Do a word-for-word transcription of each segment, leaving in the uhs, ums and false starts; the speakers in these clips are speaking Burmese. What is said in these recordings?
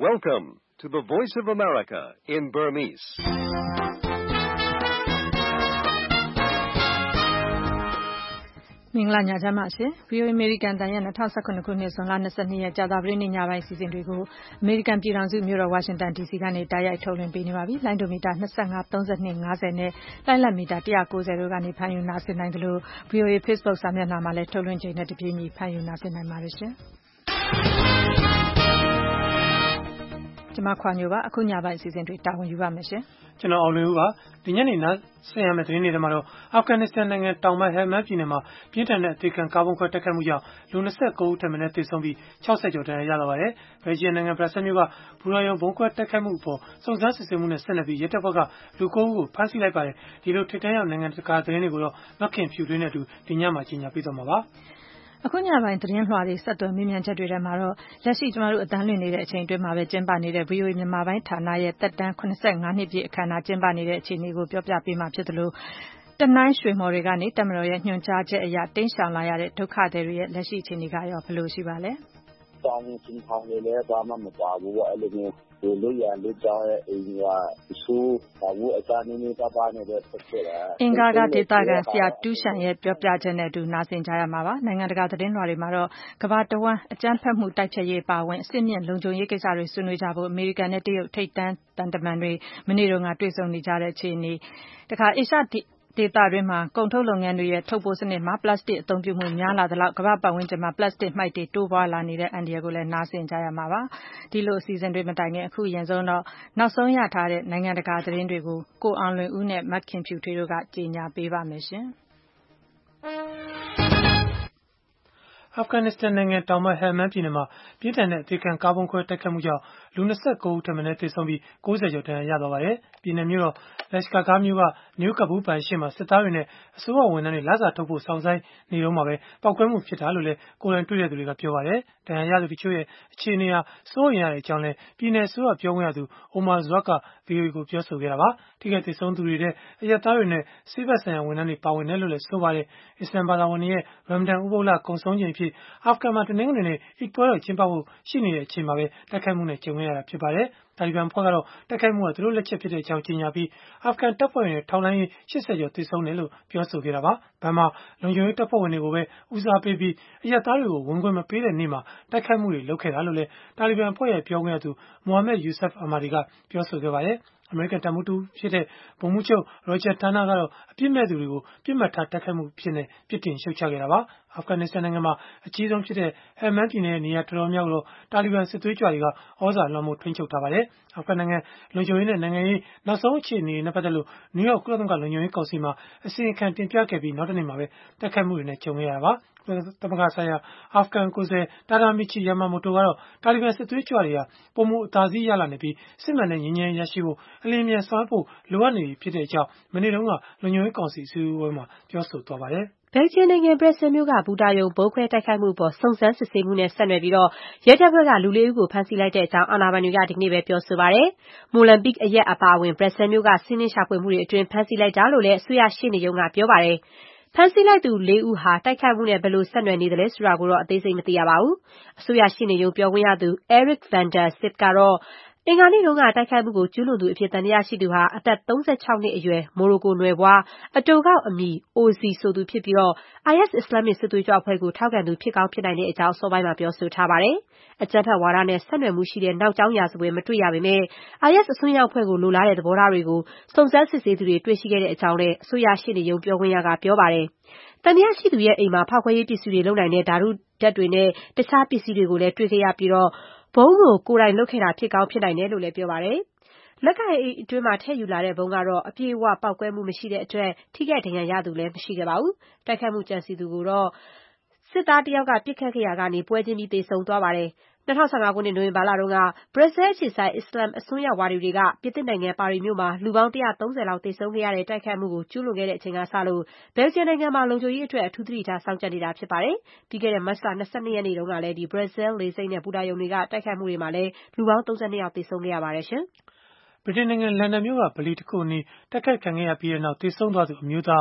Welcome to the Voice of America in Burmese. ။မင်္ဂလာညချမ်းပါရှင်။ ဗွီအိုအေ American တန်ရဲ့၂၀၁၇ခုနှစ်ဇွန်လ၂၂ရက်ကြာသပတေးနေ့ညပိုင်းအစီအစဉ်တွေကို American ပြည်ထောင်စုမြို့တော် Washington ဒီစီကနေတိုက်ရိုက်ထုတ်လွှင့်ပေးနေပါပြီ။လိုင်းဒိုမီတာ၂၅၊၃၂၊၅၀နဲ့လိုင်းလတ်မီတာ၁၉၀တို့ကနေဖမ်းယူနားဆင်နိုင်သလို ဗွီအိုအေ Facebook စာမျက်နှာမှာလည်းထုတ်လွှင့်ချိန်နဲ့တပြေးညီဖမ်းယူနားဆင်နိုင်ပါတယ်ရှင်။ကျွန်မခွာညိုပါအခုညပိုင်းအစီအစဉ်တွေတာဝန်ယူပါမယ်ရှင်။ကျွန်တော်အောင်လွင်ဦးပါဒီညနေနားဆင်ရမယ့်သတင်းတွေထဲမှာတော့အာဖဂန်နစ္စတန်နိုင်ငံတောင်ပိုင်းဟယ်မန်ပြည်နယ်မှာပြင်းထန်တဲ့အသေခံကားပုံခွဲတိုက်ခိုက်မှုကြောင့်လူ၂၉ဦးထပ်မံသေဆုံးပြီး၆၀ကျော်ဒဏ်ရာရသွားပါတယ်။ဘယ်လ်ဂျီယံနိုင်ငံဘရပ်ဆဲမြို့ကဘူရာရုံဘုံခွဲတိုက်ခိုက်မှုအပေါ်စုံစမ်းစစ်ဆေးမှုနဲ့ဆက်နွယ်ပြီးရဲတပ်ဖွဲ့ကလူ၉ဦးကိုဖမ်းဆီးလိုက်ပါတယ်။ဒီလိုထိပ်တန်းရောက်နိုင်ငံတကာသတင်းတွေကိုတော့မခင်ဖြူထွေးနဲ့အတူဒီညမှာကြီးညာပေးသွားမှာပါ။အခုညပိုင်းသတင်းလွှာတွေဆက်သွယ်မေးမြန်းချက်တွေထဲမှာတော့လက်ရှိကျမတို့အတန်းလွှင့်နေတဲ့အချိန်အတွင်းမှာပဲကျင်းပနေတဲ့ ဗွီအိုအေ မြန်မာပိုင်းဌာနရဲ့သက်တမ်း၇၅နှစ်ပြည့်အခမ်းအနားကျင်းပနေတဲ့အခြေအနေကိုပြောပြပေးမှာဖြစ်သလိုတနိုင်းရွှေမော်တွေကနေတပ်မတော်ရဲ့ညွှန်ကြားချက်အရတိမ်းရှောင်လာရတဲ့ဒုက္ခသည်တွေရဲ့လက်ရှိအခြေအနေကရောဘယ်လိုရှိပါလဲ။တောင်ရှင်ထောင်တွေလည်းဘာမှမပါဘူးပေါ့အဲ့လိုမျိုးဒီလူရလူကြောင်းရဲ့အိမ်ကသူ့ဘာဘူးအစားနေနေပါပါနေတဲ့ဖြစ်ဖြစ်တာအင်္ဂါကဒေတာကန်ဆရာတူးရှန်ရဲ့ပြောပြချက်နဲ့အတူနားဆင်ကြရမှာပါနိုင်ငံတကာသတင်းလွှာတွေမှာတော့ကမ္ဘာတဝန်းအကြမ်းဖက်မှုတိုက်ဖျက်ရေးပါဝင်အစစ်မြင့်လုံခြုံရေးကိစ္စတွေဆွေးနွေးကြဖို့အမေရိကန်နဲ့တရုတ်ထိပ်တန်းတန်တမန်တွေမနေ့တုန်းကတွေ့ဆုံနေကြတဲ့အခြေအနေတခါအေရှားဒေသတွင်းမှာကုန်ထုတ်လုပ်ငန်းတွေရဲ့ထုတ်ပိုးစနစ်မှာပလတ်စတစ်အသုံးပြုမှုများလာသလောက်ကမ္ဘာပတ်ဝန်းကျင်မှာပလတ်စတစ်မှိုက်တွေတိုးပွားလာနေတဲ့အန္တရာယ်ကိုလည်းနားဆင်ကြရမှာပါဒီလိုအစီအစဉ်တွေမတိုင်ခင်အခုရင်ဆုံးတော့နောက်ဆုံးရထားတဲ့နိုင်ငံတကာသတင်းတွေကိုကိုအောင်လွင်ဦးနဲ့မခင်ဖြူထွေးတို့ကကြေညာပေးပါမယ်ရှင်အာဖဂန်နစ္စတန်နိုင်ငံတောင်ပိုင်းဟယ်မန်ပြည်နယ်မှာပြင်းထန်တဲ့အသေခံကားပုံခွဲတိုက်ခိုက်မှုကြောင့်လူ၂၉ဦးထပ်မံသေဆုံးပြီး၉၀ကျော်ဒဏ်ရာရသွားပါတယ်။ပြည်နယ်မြို့တော်လက်ရှ်ကာဂါမြို့ကနယူးကပူးပိုင်ရှေ့မှာစစ်သားတွေနဲ့အစိုးရဝန်ထမ်းတွေလစာထုတ်ဖို့စောင့်ဆိုင်းနေတော့မှာပဲပောက်ကွဲမှုဖြစ်တာလို့လည်းကိုယ်တိုင်တွေ့တဲ့သူတွေကပြောပါတယ်။ဒဏ်ရာရသူတချို့ရဲ့အခြေအနေဟာစိုးရိမ်ရတဲ့အကြောင်းလည်းပြည်နယ်အစိုးရပြောခွင့်ရသူအိုမာဇွတ်က ဗွီအိုအေကိုပြောဆိုခဲ့တာပါ။ထိခိုက်သေဆုံးသူတွေထဲအရပ်သားတွေနဲ့ဆေးဘက်ဆိုင်ရာဝန်ထမ်းတွေပါဝင်တယ်လို့လည်းဆိုပါတယ်။အစ္စလမ်ဘာသာဝင်တွေရဲ့ရမ်ဒန်ဥပုသ်လကုန်ဆုံးချိန်အဖြစ်အာဖဂန်မှာတနင်္ဂနွေနေ့အိဒ်ပွဲတော်ကျင်းပဖို့ရှိနေတဲ့အချိန်မှာပဲတိုက်ခိုက်မှုနဲ့ကြုံခဲ့ရတာဖြစ်ပါတယ်။တာလီဘန်အဖွဲ့ကတော့တိုက်ခိုက်မှုကသူတို့လက်ချက်ဖြစ်တဲ့အကြောင်းကြေညာပြီးအာဖဂန်တပ်ဖွဲ့ဝင်တွေထောက်လှမ်းရေး၈၀ကျော်သေဆုံးတယ်လို့ပြောဆိုခဲ့တာပါ။ဘန်မှာလုံခြုံရေးတပ်ဖွဲ့ဝင်တွေကိုပဲဦးစားပေးပြီးအရပ်သားတွေကိုဝင်ခွင့်မပေးတဲ့နေ့မှာတိုက်ခိုက်မှုတွေလုပ်ခဲ့တာလို့လည်းတာလီဘန်အဖွဲ့ရဲ့ပြောခွင့်ရသူမိုဟာမက်ယူဆပ်အာမာဒီကပြောဆိုခဲ့ပါတယ်။အမေရိကန်တပ်မှူးတူဖြစ်တဲ့ဗိုလ်မှူးချုပ်ရောဂျာတာနာကတော့အပြစ်မဲ့သူတွေကိုပြစ်မှတ်ထားတိုက်ခိုက်မှုဖြစ်နေပြစ်တင်ရှုတ်ချခဲ့တာပါ။အာဖဂန်နစ္စတန်နိုင်ငံမှာအကြီးဆုံးဖြစ်တဲ့ဟယ်မန်ပြည်နယ်ရဲ့နေရာတော်တော်များများကိုတာလီဘန်စစ်သွေးကြွတွေကဩဇာလွှမ်းမိုးထိန်းချုပ်ထားပါတယ်။အာဖဂန်နိုင်ငံလုံခြုံရေးနဲ့နိုင်ငံရေးနောက်ဆုံးအခြေအနေနဲ့ပတ်သက်လို့နယူးယောက်ကုလသမဂ္ဂလုံခြုံရေးကောင်စီမှာအစီရင်ခံတင်ပြခဲ့ပြီးနောက်တနေ့မှာပဲတိုက်ခိုက်မှုတွေနဲ့ကြုံခဲ့ရတာပါ။သမဂ္ဂဆိုင်ရာအာဖဂန်ကိုယ်စားတာဒါမီချီယာမာမိုတိုကတော့တာလီဘန်စစ်သွေးကြွတွေဟာပုံမှုအသာစီးရလာနေပြီးစစ်မှန်တဲ့ငြိမ်းချမ်းရေးရရှိဖို့အလင်းမြန်ဆောင်ဖို့လိုအပ်နေပြီဖြစ်တဲ့အကြောင်းမနေ့တုန်းကလုံခြုံရေးကောင်စီအစည်းအဝေးမှာပြောဆိုသွားပါတယ်။ဘယ်လ်ဂျီယံနိုင်ငံဘရပ်ဆဲမြို့ကဘူတာရုံဗုံးခွဲတိုက်ခိုက်မှုအပေါ်စုံစမ်းစစ်ဆေးမှုနဲ့ဆက်နွယ်ပြီးရဲတပ်ဖွဲ့ကလူလေးဦးကိုဖမ်းဆီးလိုက်တဲ့အကြောင်းအာဏာပိုင်တွေကဒီကနေ့ပဲပြောဆိုပါတယ်။မိုလန်ဘစ်အရပ်အပါအဝင်ဘရပ်ဆဲမြို့ကစီးနင်းရှာဖွေမှုတွေအတွင်းဖမ်းဆီးလိုက်တာလို့လည်းအစိုးရရှေ့နေရုံးကပြောပါတယ်။ဖမ်းဆီးလိုက်သူလေးဦးဟာတိုက်ခိုက်မှုနဲ့ဘယ်လိုဆက်နွယ်နေသလဲဆိုတာကိုတော့အသေးစိတ်မသိရပါဘူး။အစိုးရရှေ့နေရုံးပြောခွင့်ရသူ Eric van der Zipf ကတော့အင်္ဂါနေ့တုန်းကတိုက်ခိုက်မှုကိုကျူးလွန်သူအဖြစ်သံသယရှိသူဟာအသက်၃၆နှစ်အရွယ်မိုရိုကိုနွယ်ဖွားအတိုကောက်အမည် Ozi ဆိုသူဖြစ်ပြီး အိုင်အက်စ် အစ္စလာမ်မစ်စစ်သွေးကြွအဖွဲ့ကိုထောက်ခံသူဖြစ်ကောင်းဖြစ်နိုင်တဲ့အကြောင်းအစောပိုင်းမှာပြောဆိုထားပါတယ်။အကြမ်းဖက်ဝါဒနဲ့ဆက်နွယ်မှုရှိတဲ့နောက်ကြောင်းရာဇဝင်မတွေ့ရပေမဲ့ အိုင်အက်စ်အစွန်းရောက်အဖွဲ့ကိုလိုလားတဲ့သဘောထားတွေကိုစုံစမ်းစစ်ဆေးသူတွေတွေ့ရှိခဲ့တဲ့အကြောင်းလည်းအစိုးရရှေ့နေရုံးပြောခွင့်ရကပြောပါတယ်။သံသယရှိသူရဲ့အိမ်မှာဖောက်ခွဲရေးပစ္စည်းတွေလုပ်နိုင်တဲ့ဓာတုဓာတ်တွေနဲ့တခြားပစ္စည်းတွေကိုလည်းတွေ့ခဲ့ရပြီးဘုံကိုကိုယ်တိုင်လုပ်ခဲ့တာဖြစ်ကောင်းဖြစ်နိုင်တယ်လို့လည်းပြောပါတယ်။လက်ကိုင်အိတ်အတွင်းမှာထည့်ယူလာတဲ့ဘုံကတော့အပြည့်အဝပေါက်ကွဲမှုမရှိတဲ့အတွက်ထိခိုက်ဒဏ်ရာရသူလည်းမရှိခဲ့ပါဘူး။တိုက်ခိုက်မှုကြံစည်သူကိုတော့စစ်သားတယောက်ကပစ်ခတ်ခဲ့ရာကနေပွဲချင်းပြီးသေဆုံးသွားပါတယ်။၂၀၁၅ခုနှစ်နိုဝင်ဘာလတုန်းကဘရပ်ဆဲအခြေစိုက်အစ္စလာမ်အစွန်းရောက်ဝါဒီတွေကပြင်သစ်နိုင်ငံပါရီမြို့မှာလူပေါင်း၁၃၀လောက်သေဆုံးခဲ့ရတဲ့တိုက်ခိုက်မှုကိုကျူးလွန်ခဲ့တဲ့အချိန်ကစလို့ဘယ်လ်ဂျီယံနိုင်ငံမှာလုံခြုံရေးအတွက်အထူးသတိထားစောင့်ကြပ်နေတာဖြစ်ပါတယ်။ပြီးခဲ့တဲ့မတ်လ၂၂ရက်နေ့တုန်းကလည်းဘရပ်ဆဲလေဆိပ်နဲ့ဘူတာရုံတွေကတိုက်ခိုက်မှုတွေမှာလည်းလူပေါင်း၃၂ယောက်သေဆုံးခဲ့ရပါတယ်ရှင်။ဗြိတိန်နိုင်ငံလန်ဒန်မြို့ကဗလီတစ်ခုအနီးတိုက်ခိုက်ခံခဲ့ရပြီးတဲ့နောက်သေဆုံးသွားသူအမျိုးသားဒ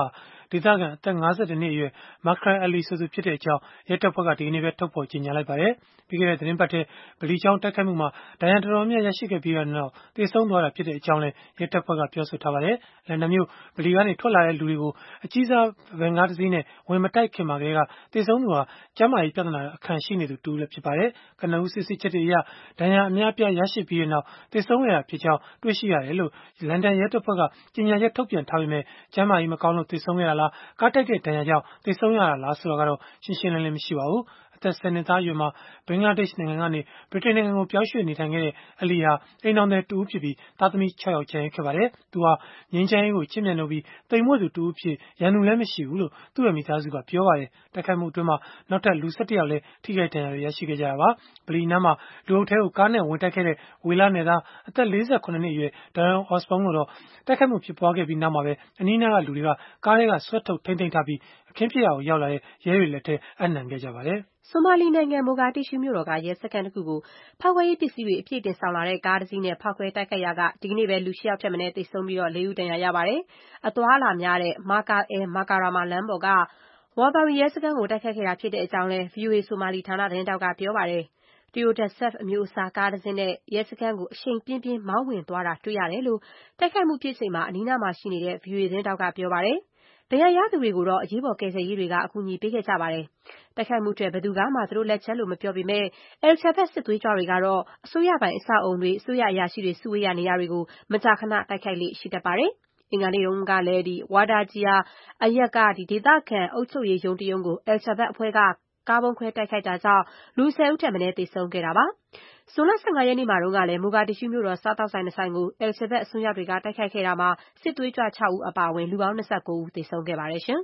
ဒေသခံအသက်၅၁နှစ်အရွယ် Makhray Ali ဆိုသူဖြစ်တဲ့အကြောင်းရဲတပ်ဖွဲ့ကဒီကနေ့ပဲထုတ်ဖော်ကြေညာလိုက်ပါတယ်။ပြီးခဲ့တဲ့သတင်းပတ်ထဲဗလီကျောင်းတိုက်ခိုက်မှုမှာဒဏ်ရာတော်တော်များများရရှိခဲ့ပြီးနောက်သေဆုံးသွားတာဖြစ်တဲ့အကြောင်းလည်းရဲတပ်ဖွဲ့ကပြောဆိုထားပါတယ်။လန်ဒန်မြို့ဗလီကနေထွက်လာတဲ့လူတွေကိုအကြီးစားဗန်ကားတစ်စီးနဲ့ဝင်မတိုက်ခင်မှာကလေးကသေဆုံးသူဟာကျန်းမာရေးပြဿနာအခမ်းရှိနေသူတူလည်းဖြစ်ပါတယ်။ကနဦးစစ်ဆေးချက်တွေအရဒဏ်ရာအများအပြားရရှိပြီးနောက်သေဆုံးခဲ့တာဖြစ်ကြောင်းတွေ့ရှိရတယ်လို့လန်ဒန်ရဲတပ်ဖွဲ့ကကြေညာချက်ထုတ်ပြန်ထားပေမဲ့ကျန်းမာရေးမကောင်းလို့သေဆုံးခဲ့တာလားကားတိုက်တဲ့ဒဏ်ရာကြောင့်သေဆုံးရတာလားဆိုတာကတော့ရှင်းရှင်းလင်းလင်းမရှိပါဘူး။အသက်ဆယ်နှစ်သားအရွယ်မှာဘင်္ဂလားဒေ့ရှ်နိုင်ငံကနေဗြိတိန်နိုင်ငံကိုပြောင်းရွှေ့နေထိုင်ခဲ့တဲ့အလီဟာအိမ်တော်သည်တူဦးဖြစ်ပြီးသားသမီး၆ယောက်ကျန်ရစ်ခဲ့ပါတယ်။သူဟာငြိမ်းချမ်းရေးကိုချစ်မြတ်နိုးပြီးတိမ်မွေ့သူတူဦးဖြစ်ရန်သူလည်းမရှိဘူးလို့သူ့ရဲ့မိသားစုကပြောပါတယ်။တိုက်ခိုက်မှုအတွင်းမှာနောက်ထပ်လူ၁၁ယောက်လည်းထိခိုက်ဒဏ်ရာတွေရရှိခဲ့ကြတာပါ။ဗလီနားမှာလူအုပ်ထဲကိုကားနဲ့ဝင်တိုက်ခဲ့တဲ့ဝေလနယ်သားအသက်၄၇နှစ်အရွယ် Darren Osborne ကိုတော့တိုက်ခိုက်မှုဖြစ်ပွားခဲ့ပြီးနောက်မှာပဲအနီးနားကလူတွေကကားထဲကဆွဲထုတ်ထိန်းသိမ်းထားပြီးအခင်းဖြစ်ရာကိုရောက်လာတဲ့ရဲတွေလက်ထဲအပ်နှံခဲ့ကြပါတယ်။ဆိုမာလီနိုင်ငံမိုဂါတစ်ရှူးမြို့တော်ကရဲစခန်းတစ်ခုကိုဖောက်ခွဲရေးပစ္စည်းတွေအပြည့်တင်ဆောင်လာတဲ့ကားတစ်စီးနဲ့ဖောက်ခွဲတိုက်ခိုက်ရာကဒီကနေ့ပဲလူ၈ယောက်ထက်မနည်းသေဆုံးပြီးလေးဦးဒဏ်ရာရပါတယ်။အသွားအလာများတဲ့ Marka al Mukarrama လမ်းပေါ်က Waverley ရဲစခန်းကိုတိုက်ခိုက်ခဲ့တာဖြစ်တဲ့အကြောင်းလည်း ဗွီအိုအေဆိုမာလီဌာနသတင်းထောက်ကပြောပါတယ်။ Toyota Surf အမျိုးအစားကားတစ်စီးနဲ့ရဲစခန်းကိုအရှိန်ပြင်းပြင်းမောင်းဝင်သွားတာတွေ့ရတယ်လို့တိုက်ခိုက်မှုဖြစ်ချိန်မှာအနီးနားမှာရှိနေတဲ့ ဗွီအိုအေသတင်းထောက်ကပြောပါတယ်။ဒဏ်ရာရသူတွေကိုတော့အရေးပေါ်ကယ်ဆယ်ရေးတွေကအကူအညီပေးခဲ့ကြပါတယ်။တိုက်ခိုက်မှုအတွက်ဘယ်သူကမှသူတို့လက်ချက်လို့မပြောပေမဲ့ Al-Shabab စစ်သွေးကြွတွေကတော့အစိုးရပိုင်အဆောက်အအုံတွေ၊အစိုးရအရာရှိတွေစုဝေးရာနေရာတွေကိုမကြာခဏတိုက်ခိုက်လေ့ရှိတတ်ပါတယ်။အင်္ဂါနေ့တုန်းကလည်း Wardajir အရပ်ကဒေသခံအုပ်ချုပ်ရေးရုံးတရုံးကို Al-Shabab အဖွဲ့ကကားဗုံးခွဲတိုက်ခိုက်တာကြောင့်လူ၁၀ဦးထက်မနည်းသေဆုံးခဲ့တာပါ။ဇွန်လ၁၅ရက်နေ့မှာတုန်းကလည်းမိုဂါတစ်ရှူးမြို့တော်စားသောက်ဆိုင်နှစ်ဆိုင်ကို Al-Shabab အစွန်းရောက်တွေကတိုက်ခိုက်ခဲ့တာမှာစစ်သွေးကြွ၆ဦးအပါအဝင်လူပေါင်း၂၉ဦးသေဆုံးခဲ့ပါတယ်ရှင်။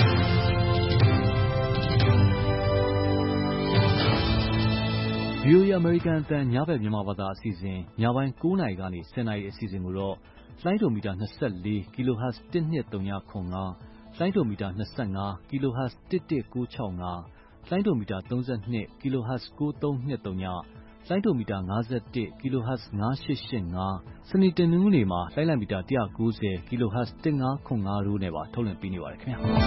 ဗွီအိုအေအမေရိကန်အသံညဘက်မြန်မာဘာသာအစီအစဉ်ညပိုင်း၉နာရီကနေ၁၀နာရီအစီအစဉ်ကိုတော့လိုင်းဒိုမီတာ၂၄ kHz တစ်နှစ်သုံးခု၅လိုင်းဒိုမီတာ၂၅ kHz တစ်တစ်ကိုး၆၅လိုင်းဒိုမီတာ၃၂ kHz ကိုးသုံး၂၃လိုင်းဒိုမီတာ၅၁ kHz ၅၈၈၅စနေတနင်္ဂနွေမှာလိုင်းလံမီတာ၁၉၀ kHz တစ်ငါးခု၅တို့နဲ့ပါထုတ်လွှင့်ပေးနေပါတယ်ခင်ဗျာ။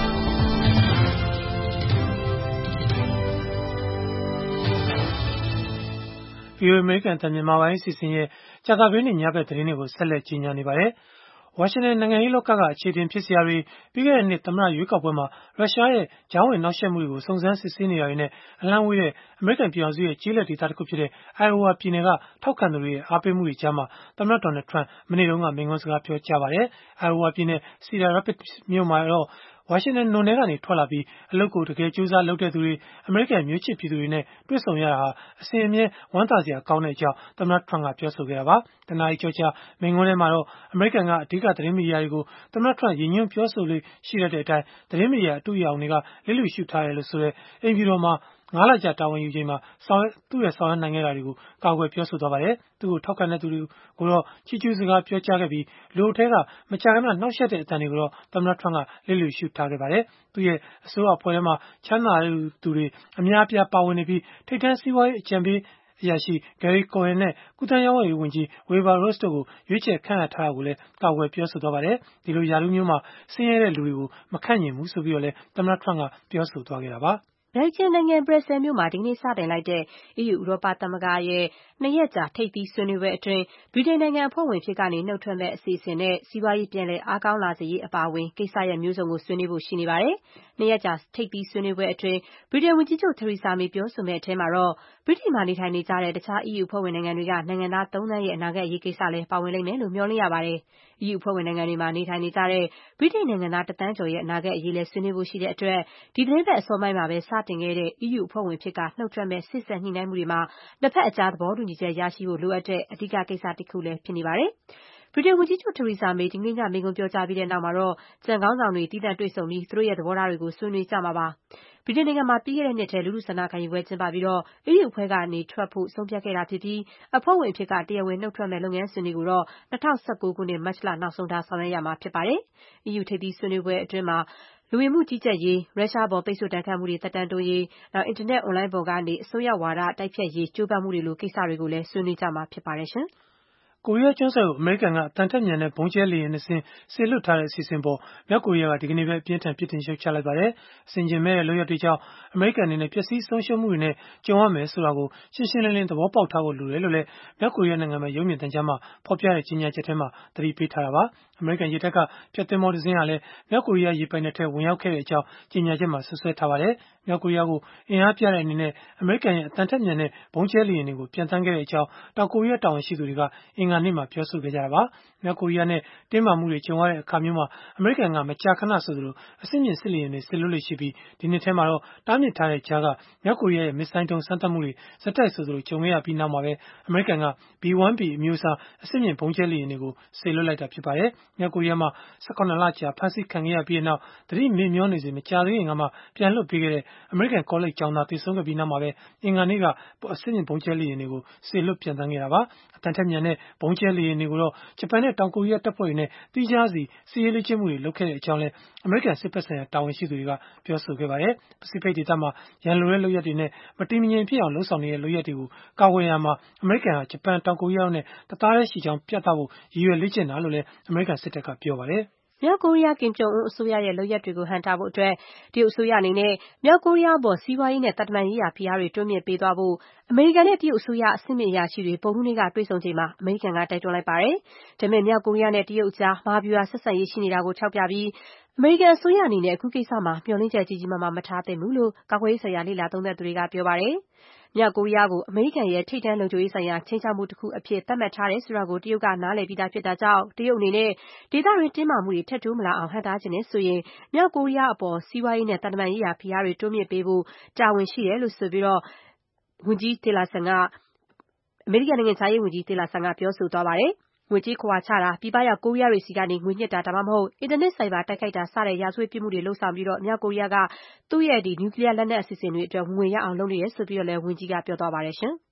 ဗွီအိုအေအမေရိကန်အသံမြန်မာပိုင်းအစီအစဉ်ရဲ့ကြာသပတေးနေ့ညဘက်သတင်းတွေကိုဆက်လက်ကြီးညာနေပါတယ်။ဝါရှင်တန်နိုင်ငံရေးလောကကအခြေတင်ဖြစ်စရာတွေပြီးခဲ့တဲ့နှစ်သမ္မတရွေးကောက်ပွဲမှာရုရှားရဲ့ကြားဝင်နှောက်ယှက်မှုတွေကိုစုံစမ်းစစ်ဆေးနေတာတွေနဲ့အလှမ်းဝေးတဲ့အမေရိကန်ပြည်ထောင်စုရဲ့ကျေးလက်ဒေသတစ်ခုဖြစ်တဲ့ Iowa ပြည်နယ်ကထောက်ခံသူတွေရဲ့အားပေးမှုတွေကြားမှာသမ္မတ Donald Trump မနေ့တုန်းကမိန့်ခွန်းစကားပြောကြားပါတယ်။ Iowa ပြည်နယ် Cedar Rapids မြို့မှာတော့ဝါရှင်တန်နွန်ထဲကနေထွက်လာပြီးအလုပ်ကိုတကယ်ကြိုးစားလုပ်တဲ့သူတွေအမေရိကန်မျိုးချစ်ပြည်သူတွေနဲ့တွေ့ဆုံရတာဟာအစဉ်အမြဲဝမ်းသာစရာကောင်းတဲ့အကြောင်းသမ္မတ Trump ကပြောဆိုခဲ့တာပါ။တနာရီကျော်ကြာမိန့်ခွန်းထဲမှာတော့အမေရိကန်ကအဓိကသတင်းမီဒီယာတွေကိုသမ္မတ Trump ရည်ညွှန်းပြောဆိုလေ့ရှိတတ်တဲ့အတိုင်းသတင်းမီဒီယာအတုအယောင်တွေကလစ်လျူရှုထားတယ်လို့ဆိုတဲ့အိမ်ဖြူတော်မှာငါးလကြာတာဝန်ယူချိန်မှာသူ့ရဲ့ဆောင်ရွက်နိုင်ခဲ့တာတွေကိုကာကွယ်ပြောဆိုသွားပါတယ်။သူ့ကိုထောက်ခံတဲ့သူတွေကိုတော့ချီးကျူးစကားပြောကြားခဲ့ပြီးလူအုပ်ထဲကမကြာခဏနှောက်ယှက်တဲ့အသံတွေကိုတော့သမ္မတ Trump ကလစ်လျူရှုထားခဲ့ပါတယ်။သူ့ရဲ့အစိုးရအဖွဲ့ထဲမှာချမ်းသာသူတွေအများအပြားပါဝင်နေပြီးထိပ်တန်းစီးပွားရေးအကြံပေးအရာရှိ Gary Cohn နဲ့ကူးသန်းရောင်းဝယ်ရေးဝန်ကြီး Wilbur Ross တို့ကိုရွေးချယ်ခန့်အပ်ထားတာကိုလည်းကာကွယ်ပြောဆိုသွားပါတယ်။ဒီလိုရာထူးမျိုးမှာဆင်းရဲတဲ့လူတွေကိုမခန့်ညင်ဘူးဆိုပြီးတော့လည်းသမ္မတ Trump ကပြောဆိုသွားခဲ့တာပါ။ဘယ်လ်ဂျီယံနိုင်ငံဘရက်ဆဲမြို့မှာဒီကနေ့စတင်လိုက်တဲ့ အီးယူဥရောပသမဂ္ဂရဲ့နှစ်ရက်ကြာထိပ်သီးဆွေးနွေးပွဲအတွင်းဗြိတိန်နိုင်ငံအဖွဲ့ဝင်အဖြစ်ကနေနုတ်ထွက်မယ့်အစီအစဉ်နဲ့စီးပွားရေးပြန်လည်အားကောင်းလာစေရေးအပါအဝင်ကိစ္စရပ်မျိုးစုံကိုဆွေးနွေးဖို့ရှိနေပါတယ်။နှစ်ရက်ကြာထိပ်သီးဆွေးနွေးပွဲအတွင်းဗြိတိန်ဝန်ကြီးချုပ်ထရီဆာမေပြောဆိုမယ့်အထဲမှာတော့ဗြိတိန်မှာနေထိုင်နေကြတဲ့တခြား အီးယူအဖွဲ့ဝင်နိုင်ငံတွေကနိုင်ငံသားသုံးသန်းရဲ့အနာဂတ်အရေးကိစ္စလည်းပါဝင်လိမ့်မယ်လို့မျှော်လင့်ရပါတယ်။ အီးယူအဖွဲ့ဝင်နိုင်ငံတွေမှာနေထိုင်နေကြတဲ့ဗြိတိန်နိုင်ငံသားတစ်သန်းကျော်ရဲ့အနာဂတ်အရေးလည်းဆွေးနွေးဖို့ရှိတဲ့အတွက်ဒီသီတင်းပတ်အစောပိုင်းမှာပဲစတင်ခဲ့တဲ့ အီးယူအဖွဲ့ဝင်အဖြစ်ကနုတ်ထွက်မယ့်စေ့စပ်ညှိနှိုင်းမှုတွေမှာနှစ်ဖက်အကြားသဘောတူညီချက်ရရှိဖို့လိုအပ်တဲ့အဓိကကိစ္စတစ်ခုလည်းဖြစ်နေပါတယ်။ဗြိတိန်ဝန်ကြီးချုပ်ထရီဆာမေဒီကနေ့ညမိန့်ခွန်းပြောကြားပြီးတဲ့နောက်မှာတော့ကျန်ခေါင်းဆောင်တွေသီးသန့်တွေ့ဆုံပြီးသူတို့ရဲ့သဘောထားတွေကိုဆွေးနွေးကြမှာပါ။ဗြိတိန်နိုင်ငံမှာပြီးခဲ့တဲ့နှစ်ထဲလူထုဆန္ဒခံယူပွဲကျင်းပပြီးအီးယူအဖွဲ့ကနေထွက်ဖို့ဆုံးဖြတ်ခဲ့တာဖြစ်ပြီးအဖွဲ့ဝင်အဖြစ်ကတရားဝင်နုတ်ထွက်မယ့်လုပ်ငန်းစဉ်တွေကိုတော့၂၀၁၉ခုနှစ်မတ်လနောက်ဆုံးထားဆောင်ရွက်ရမှာဖြစ်ပါတယ်။ အီးယူထိပ်သီးဆွေးနွေးပွဲအတွင်းလူဝင်မှုကြီးကြပ်ရေး၊ ရုရှားအပေါ်ပိတ်ဆို့ဒဏ်ခတ်မှုတွေသက်တမ်းတိုးရေး၊ အင်တာနက်အွန်လိုင်းပေါ်ကနေအစွန်းရောက်ဝါဒတိုက်ဖျက်ရေးကြိုးပမ်းမှုတွေလိုကိစ္စတွေကိုလည်းဆွေးနွေးကြမှာဖြစ်ပါတယ်။ကိုရီးယားကျွန်းဆွယ်ကိုအမေရိကန်ကအတန်ထက်မြန်တဲ့ဗုံးကျဲလေယာဉ်နှစ်စင်းစေလွှတ်ထားတဲ့အစီအစဉ်ပေါ်မြောက်ကိုရီးယားကဒီကနေ့ပဲအပြင်းထန်ပြစ်တင်ရှုတ်ချလိုက်ပါတယ်။အစဉ်ကျင်မဲ့တဲ့လုပ်ရပ်တွေကြောင့်အမေရိကန်အနေနဲ့ပျက်စီးဆုံးရှုံးမှုတွေနဲ့ကြုံရမယ်ဆိုတာကိုရှင်းရှင်းလင်းလင်းသဘောပေါက်ထားဖို့လိုတယ်လို့လည်းမြောက်ကိုရီးယားနိုင်ငံမှာရုပ်မြင်သံကြားမှာဖော်ပြတဲ့ကြေညာချက်ထဲမှာသတိပေးထားတာပါ။အမေရိကန်ရေတပ်ကဖျက်သင်္ဘောတစ်စင်းဟာလည်းမြောက်ကိုရီးယားရေပိုင်နက်ထဲဝင်ရောက်ခဲ့တဲ့အကြောင်းကြေညာချက်မှာဆွဆွဲထားပါတယ်။မြောက်ကိုရီးယားကိုအင်အားပြတဲ့အနေနဲ့အမေရိကန်ရဲ့အတန်ထက်မြန်တဲ့ဘုံကျဲလေယာဉ်တွေကိုပြန်တန်းခဲ့တဲ့အကြောင်းတောင်ကိုရီးယားတာဝန်ရှိသူတွေကအင်္ဂါနေ့မှာပြောဆိုခဲ့ကြတာပါ။မြောက်ကိုရီးယားနဲ့တင်းမာမှုတွေကြုံရတဲ့အခါမျိုးမှာအမေရိကန်ကမကြာခဏဆိုသလိုအဆင့်မြင့်စစ်လေယာဉ်တွေဆင်လွှတ်လေ့ရှိပြီးဒီနှစ်ထဲမှာတော့တားမြစ်ထားတဲ့ကြားကမြောက်ကိုရီးယားရဲ့မစ်ဇိုင်းဒုံးစမ်းသပ်မှုတွေစက်တိုက်ဆိုသလိုကြုံခဲ့ရပြီးနောက်မှာပဲအမေရိကန်က ဘီ ဝန်း ဘီ အမျိုးအစားအဆင့်မြင့်ဘုံကျဲလေယာဉ်တွေကိုဆေလွှတ်လိုက်တာဖြစ်ပါတယ်။မြောက်ကိုရီးယားမှာ၁၇လကြာဖမ်းဆီးခံခဲ့ရပြီးနောက်သတိမေ့မျောနေစဉ်မကြာသေးခင်ကမှပြန်လွှတ်ပေးခဲ့တဲ့အမေရိကန်ကောလိပ်ကျောင်းသားသေဆုံးခဲ့ပြီးနောက်မှာပဲအင်္ဂါနေ့ကအဆင့်မြင့်ဘုံကျဲလေယာဉ်တွေကိုဆေလွှတ်ပြန်တန်းခဲ့တာပါ။အတန်ထက်မြန်တဲ့ဘုံကျဲလေယာဉ်တွေကိုတော့ဂျပန်နဲ့တောင်ကိုရီးယားတပ်ဖွဲ့တွေနဲ့သီးခြားစီစစ်ရေးလေ့ကျင့်မှုတွေလုပ်ခဲ့တဲ့အကြောင်းလည်းအမေရိကန်စစ်ဘက်ဆိုင်ရာတာဝန်ရှိသူတွေကပြောဆိုခဲ့ပါတယ်။ပစိဖိတ်ဒေသမှာရန်လိုတဲ့လုပ်ရပ်တွေနဲ့မတည်မငြိမ်ဖြစ်အောင်လှုံ့ဆော်နေတဲ့လုပ်ရပ်တွေကိုကာကွယ်ရာမှာအမေရိကန်ဟာဂျပန်တောင်ကိုရီးယားနဲ့တသားတည်းရှိကြောင်းပြသဖို့ရည်ရွယ်လေ့ကျင့်တာလို့လည်းအမေရိကန်စစ်တပ်ကပြောပါတယ်။မြောက်ကိုရီးယားကင်ဂျုံအွန်းအစိုးရရဲ့လုပ်ရပ်တွေကိုဟန့်တားဖို့အတွက်တရုတ်အစိုးရအနေနဲ့မြောက်ကိုရီးယားအပေါ်စီးပွားရေးနဲ့သံတမန်ရေးရာဖိအားတွေတိုးမြှင့်ပေးသွားဖို့အမေရိကန်နဲ့တရုတ်အစိုးရအဆင့်မြင့်အရာရှိတွေဗုဒ္ဓဟူးနေ့ကတွေ့ဆုံချိန်မှာအမေရိကန်ကတိုက်တွန်းလိုက်ပါတယ်။ဒါပေမဲ့မြောက်ကိုရီးယားနဲ့တရုတ်အကြားမဟာဗျူဟာဆက်ဆံရေးရှိနေတာကိုထောက်ပြပြီးအမေရိကန်အစိုးရအနေနဲ့အခုကိစ္စမှာမျှော်လင့်ချက်ကြီးကြီးမားမားမထားသင့်ဘူးလို့ကာကွယ်ရေးဆိုင်ရာလေ့လာသုံးသပ်သူတွေကပြောပါတယ်။မြောက်ကိုရီးယားကိုအမေရိကန်ရဲ့ထိပ်တန်းလုံခြုံရေးဆိုင်ရာခြိမ်းခြောက်မှုတစ်ခုအဖြစ်သတ်မှတ်ထားတယ်ဆိုတာကိုတရုတ်ကနားလည်ပြီးသားဖြစ်တာကြောင့်တရုတ်အနေနဲ့ဒေသတွင်းတင်းမာမှုတွေထပ်တိုးမလာအောင်ဟန့်တားချင်တယ်ဆိုရင်မြောက်ကိုရီးယားအပေါ်စီးပွားရေးနဲ့သံတမန်ရေးရာဖိအားတွေတိုးမြှင့်ပေးဖို့တာဝန်ရှိတယ်လို့ဆိုပြီးဝန်ကြီး Tillerson ကအမေရိကန်နိုင်ငံခြားရေးဝန်ကြီး Tillerson ကပြောဆိုသွားပါတယ်။ငွေကြေးခဝါချတာပြည်ပရောက်ကိုရီးယားတွေဆီကနေငွေညှစ်တာဒါမှမဟုတ်အင်တာနက်ဆိုင်ဘာတိုက်ခိုက်တာစတဲ့ရာဇဝတ်ပြစ်မှုတွေလုပ်ဆောင်ပြီးမြောက်ကိုရီးယားကသူ့ရဲ့နျူကလီးယားလက်နက်အစီအစဉ်တွေအတွက်ဝင်ငွေရအောင်လုပ်နေတယ်ဆိုပြီးတော့လည်းဝန်ကြီးကပြောသွားပါတယ်ရှင်။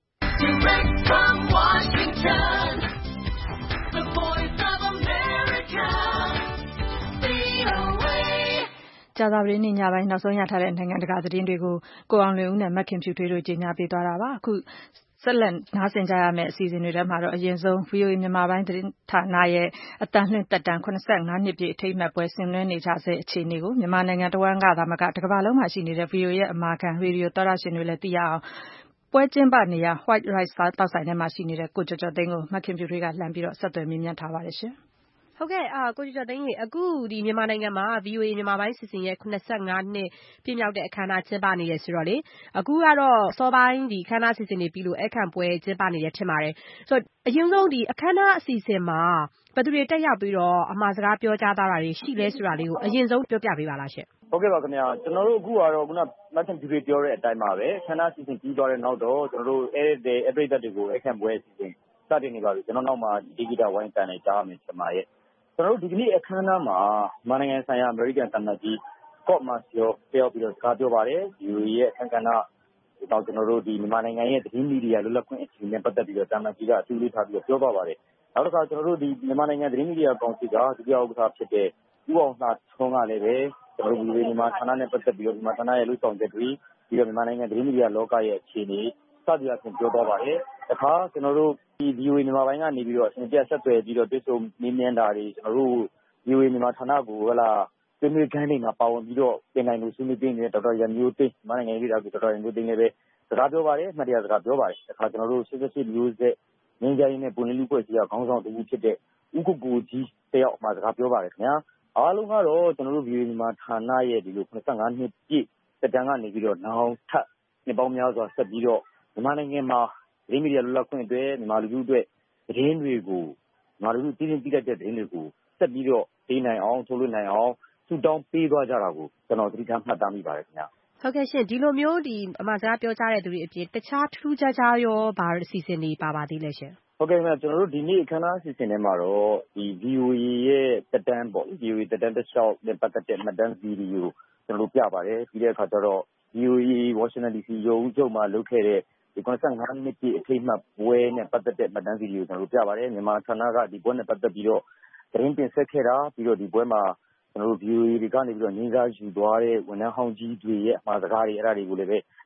ကြာသပတေးနေ့ညပိုင်းနောက်ဆုံးရထားတဲ့နိုင်ငံတကာသတင်းတွေကိုကိုအောင်လွင်ဦးနဲ့မခင်ဖြူထွေးတို့ကြီးညာပေးသွားတာပါအခုဆက်လက်နားဆင်ကြရမယ့်အစီအစဉ်တွေထဲမှာတော့အရင်ဆုံး ဗွီအိုအေ မြန်မာပိုင်းသတင်းဌာနရဲ့အတန်လွှင့်သက်တမ်း၇၅နှစ်ပြည့်အထိမ်းအမှတ်ပွဲဆင်နွှဲနေကြဆဲအခြေအနေကိုမြန်မာနိုင်ငံတဝန်းကသာမကတကမ္ဘာလုံးမှာရှိနေတဲ့ ဗွီအိုအေရဲ့အမာခံရေဒီယိုသောတရှင်တွေလည်းသိရအောင်ပွဲကျင်းပနေရာ White Rice စားသောက်ဆိုင်ထဲမှာရှိနေတဲ့ကိုကျော်ကျော်သိန်းကိုမခင်ဖြူထွေးကလှမ်းပြီးတော့ဆက်သွယ်မေးမြန်းထားပါတယ်ရှင်ဟုတ်ကဲ့ကိုကျော်ကျော်သိန်းရေအခုဒီမြန်မာနိုင်ငံမှာ ဗွီအိုအေ မြန်မာပိုင်းစီစဉ်ရဲ့၇၅နှစ်ပြည့်မြောက်တဲ့အခမ်းအနားကျင်းပနေတယ်ဆိုတော့လေအခုကတော့စောပိုင်းဒီအခမ်းအနားစီစဉ်နေပြီးလို့အခမ်းပွဲကျင်းပနေတယ်ထင်ပါတယ်ဆိုတော့အရင်ဆုံးဒီအခမ်းအနားအစီအစဉ်မှာဘယ်သူတွေတက်ရောက်ပြီးတော့အမှာစကားပြောကြားသားတာတွေရှိလဲဆိုတာလေးကိုအရင်ဆုံးပြောပြပေးပါလားရှင့်ဟုတ်ကဲ့ပါခင်ဗျာကျွန်တော်တို့အခုကတော့ခုနမတ်ဆန်ဒီပြောတဲ့အတိုင်းပါပဲခန္ဓာစီစဉ်ပြီးသွားတဲ့နောက်တော့ကျွန်တော်တို့အဲ့ဒီအပရိသတ်တွေကိုအခမ်းပွဲစီစဉ်စတင်နေပါပြီကျွန်တော်နောက်မှာဒီဂီတာဝိုင်းတန်နေကြားမယ်ကျွန်မရဲ့ကျွန်တော်တို့ဒီကနေ့အခမ်းအနားမှာမန်နိုင်ငံဆိုင်ရာအမေရိကန်သမ္မတကြီးကော့မတ်စီယိုတယောက်ပြီးတော့စကားပြောပါတယ်ဒီရဲ့အခမ်းအနားတော့ကျွန်တော်တို့ဒီမြန်မာနိုင်ငံရဲ့သတင်းမီဒီယာလွတ်လပ်ခွင့်အခြေအနေနဲ့ပတ်သက်ပြီးတော့သမ္မတကြီးကအထူးလေးထားပြီးတော့ပြောသွားပါတယ်နောက်တစ်ခါကျွန်တော်တို့ဒီမြန်မာနိုင်ငံသတင်းမီဒီယာကောင်စီကဒုတိယဥက္ကဋ္ဌဖြစ်တဲ့ဦးအောင်လှထွန်းကလည်းပဲကျွန်တော်တို့ဒီမြန်မာဌာနနဲ့ပတ်သက်ပြီးတော့မြန်မာဌာနရဲ့လူဆောင်ချက်တွေပြီးတော့မြန်မာနိုင်ငံသတင်းမီဒီယာလောကရဲ့အခြေအနေစသည်အပြင်ပြောသွားပါတယ်တခါကျွန်တော်တို့ဒီ ဗွီအိုအေ မြန်မာပိုင်းကနေပြီးတော့အစဉ်ပြဆက်သွယ်ပြီးတော့တွေ့ဆုံမေးမြန်းတာတွေကျွန်တော်တို့ ဗွီအိုအေ မြန်မာဌာနကိုဟလာဆွေးနွေးခန်းတွေမှာပါဝင်ပြီးတော့ပြင်နိုင်လို့ဆွေးနွေးပေးနေတဲ့ဒေါက်တာရန်မျိုးသိန်းမြန်မာနိုင်ငံရေးရာဒေါက်တာရန်မျိုးသိန်းလည်းပဲစကားပြောပါတယ်မှတ်တရစကားပြောပါတယ်တခါကျွန်တော်တို့စစ်စစ်မျိုးဆက်ငင်းကြရင်းနဲ့ပုံလင်းလူဖွဲ့စည်းခေါင်းဆောင်တူဖြစ်တဲ့ဦးကိုကိုကြီးတယောက်မှစကားပြောပါတယ်ခင်ဗျာအားလုံးကတော့ကျွန်တော်တို့ ဗွီအိုအေ မြန်မာဌာနရဲ့ဒီလို၇၅နှစ်ပြည့်တက်တန်းကနေပြီးတော့နောင်ထပ်နှစ်ပေါင်းများစွာဆက်ပြီးတော့မြန်မာနိုင်ငံမှာသတင်းမီဒီယာလွတ်လပ်ခွင့်အတွက်မြန်မာလူထုအတွက်သတင်းတွေကိုမြန်မာလူထုသိသိသိတတ်တဲ့သတင်းတွေကိုဆက်ပြီးတော့ပေးနိုင်အောင်ထုတ်လွှင့်နိုင်အောင်ထူတောင်းပေးသွားကြတာကိုကျွန်တော်သတိထားမှတ်သားမိပါတယ်ခင်ဗျာဟုတ်ကဲ့ရှင်ဒီလိုမျိုးဒီအမှာစကားပြောကြတဲ့သူတွေအပြင်တခြားထူးခြားခြားရောဗာအစီအစဉ်တွေပါပါသေးလဲရှင်ဟုတ်ကဲ့ခင်ဗျာကျွန်တော်တို့ဒီနေ့အခမ်းအနားအစီအစဉ်ထဲမှာတော့ဒီ ဗွီအိုအေ ရဲ့တက်တန်းပေါ့ ဗွီအိုအေ တက်တန်းတစ်လျှောက်နဲ့ပတ်သက်တဲ့မှတ်တမ်းဗီဒီယိုကျွန်တော်တို့ပြပါတယ်ပြီးတဲ့အခါကျတော့ ဗွီအိုအေ Washington ဒီ စီ ရုံးချုပ်မှာလုပ်ခဲ့တဲ့ဒီ၇၅နှစ်ပြည့်အထိမ်းအမှတ်ပွဲနဲ့ပတ်သက်တဲ့မှတ်တမ်းဗီဒီယိုကျွန်တော်တို့ပြပါတယ်မြန်မာဌာနကဒီပွဲနဲ့ပတ်သက်ပြီးတော့သတင်းတင်ဆက်ခဲ့တာပြီးတော့ဒီပွဲမှာကျွန်တော်တို့ ဗွီအိုအေ တွေကနေပြီးတော့ငင်းစားယူသွားတဲ့ဝန်ထမ်းဟောင်းကြီးတွေရဲ့အမှာစကားတွေအဲ့ဒါတွေကိုလည်းပဲ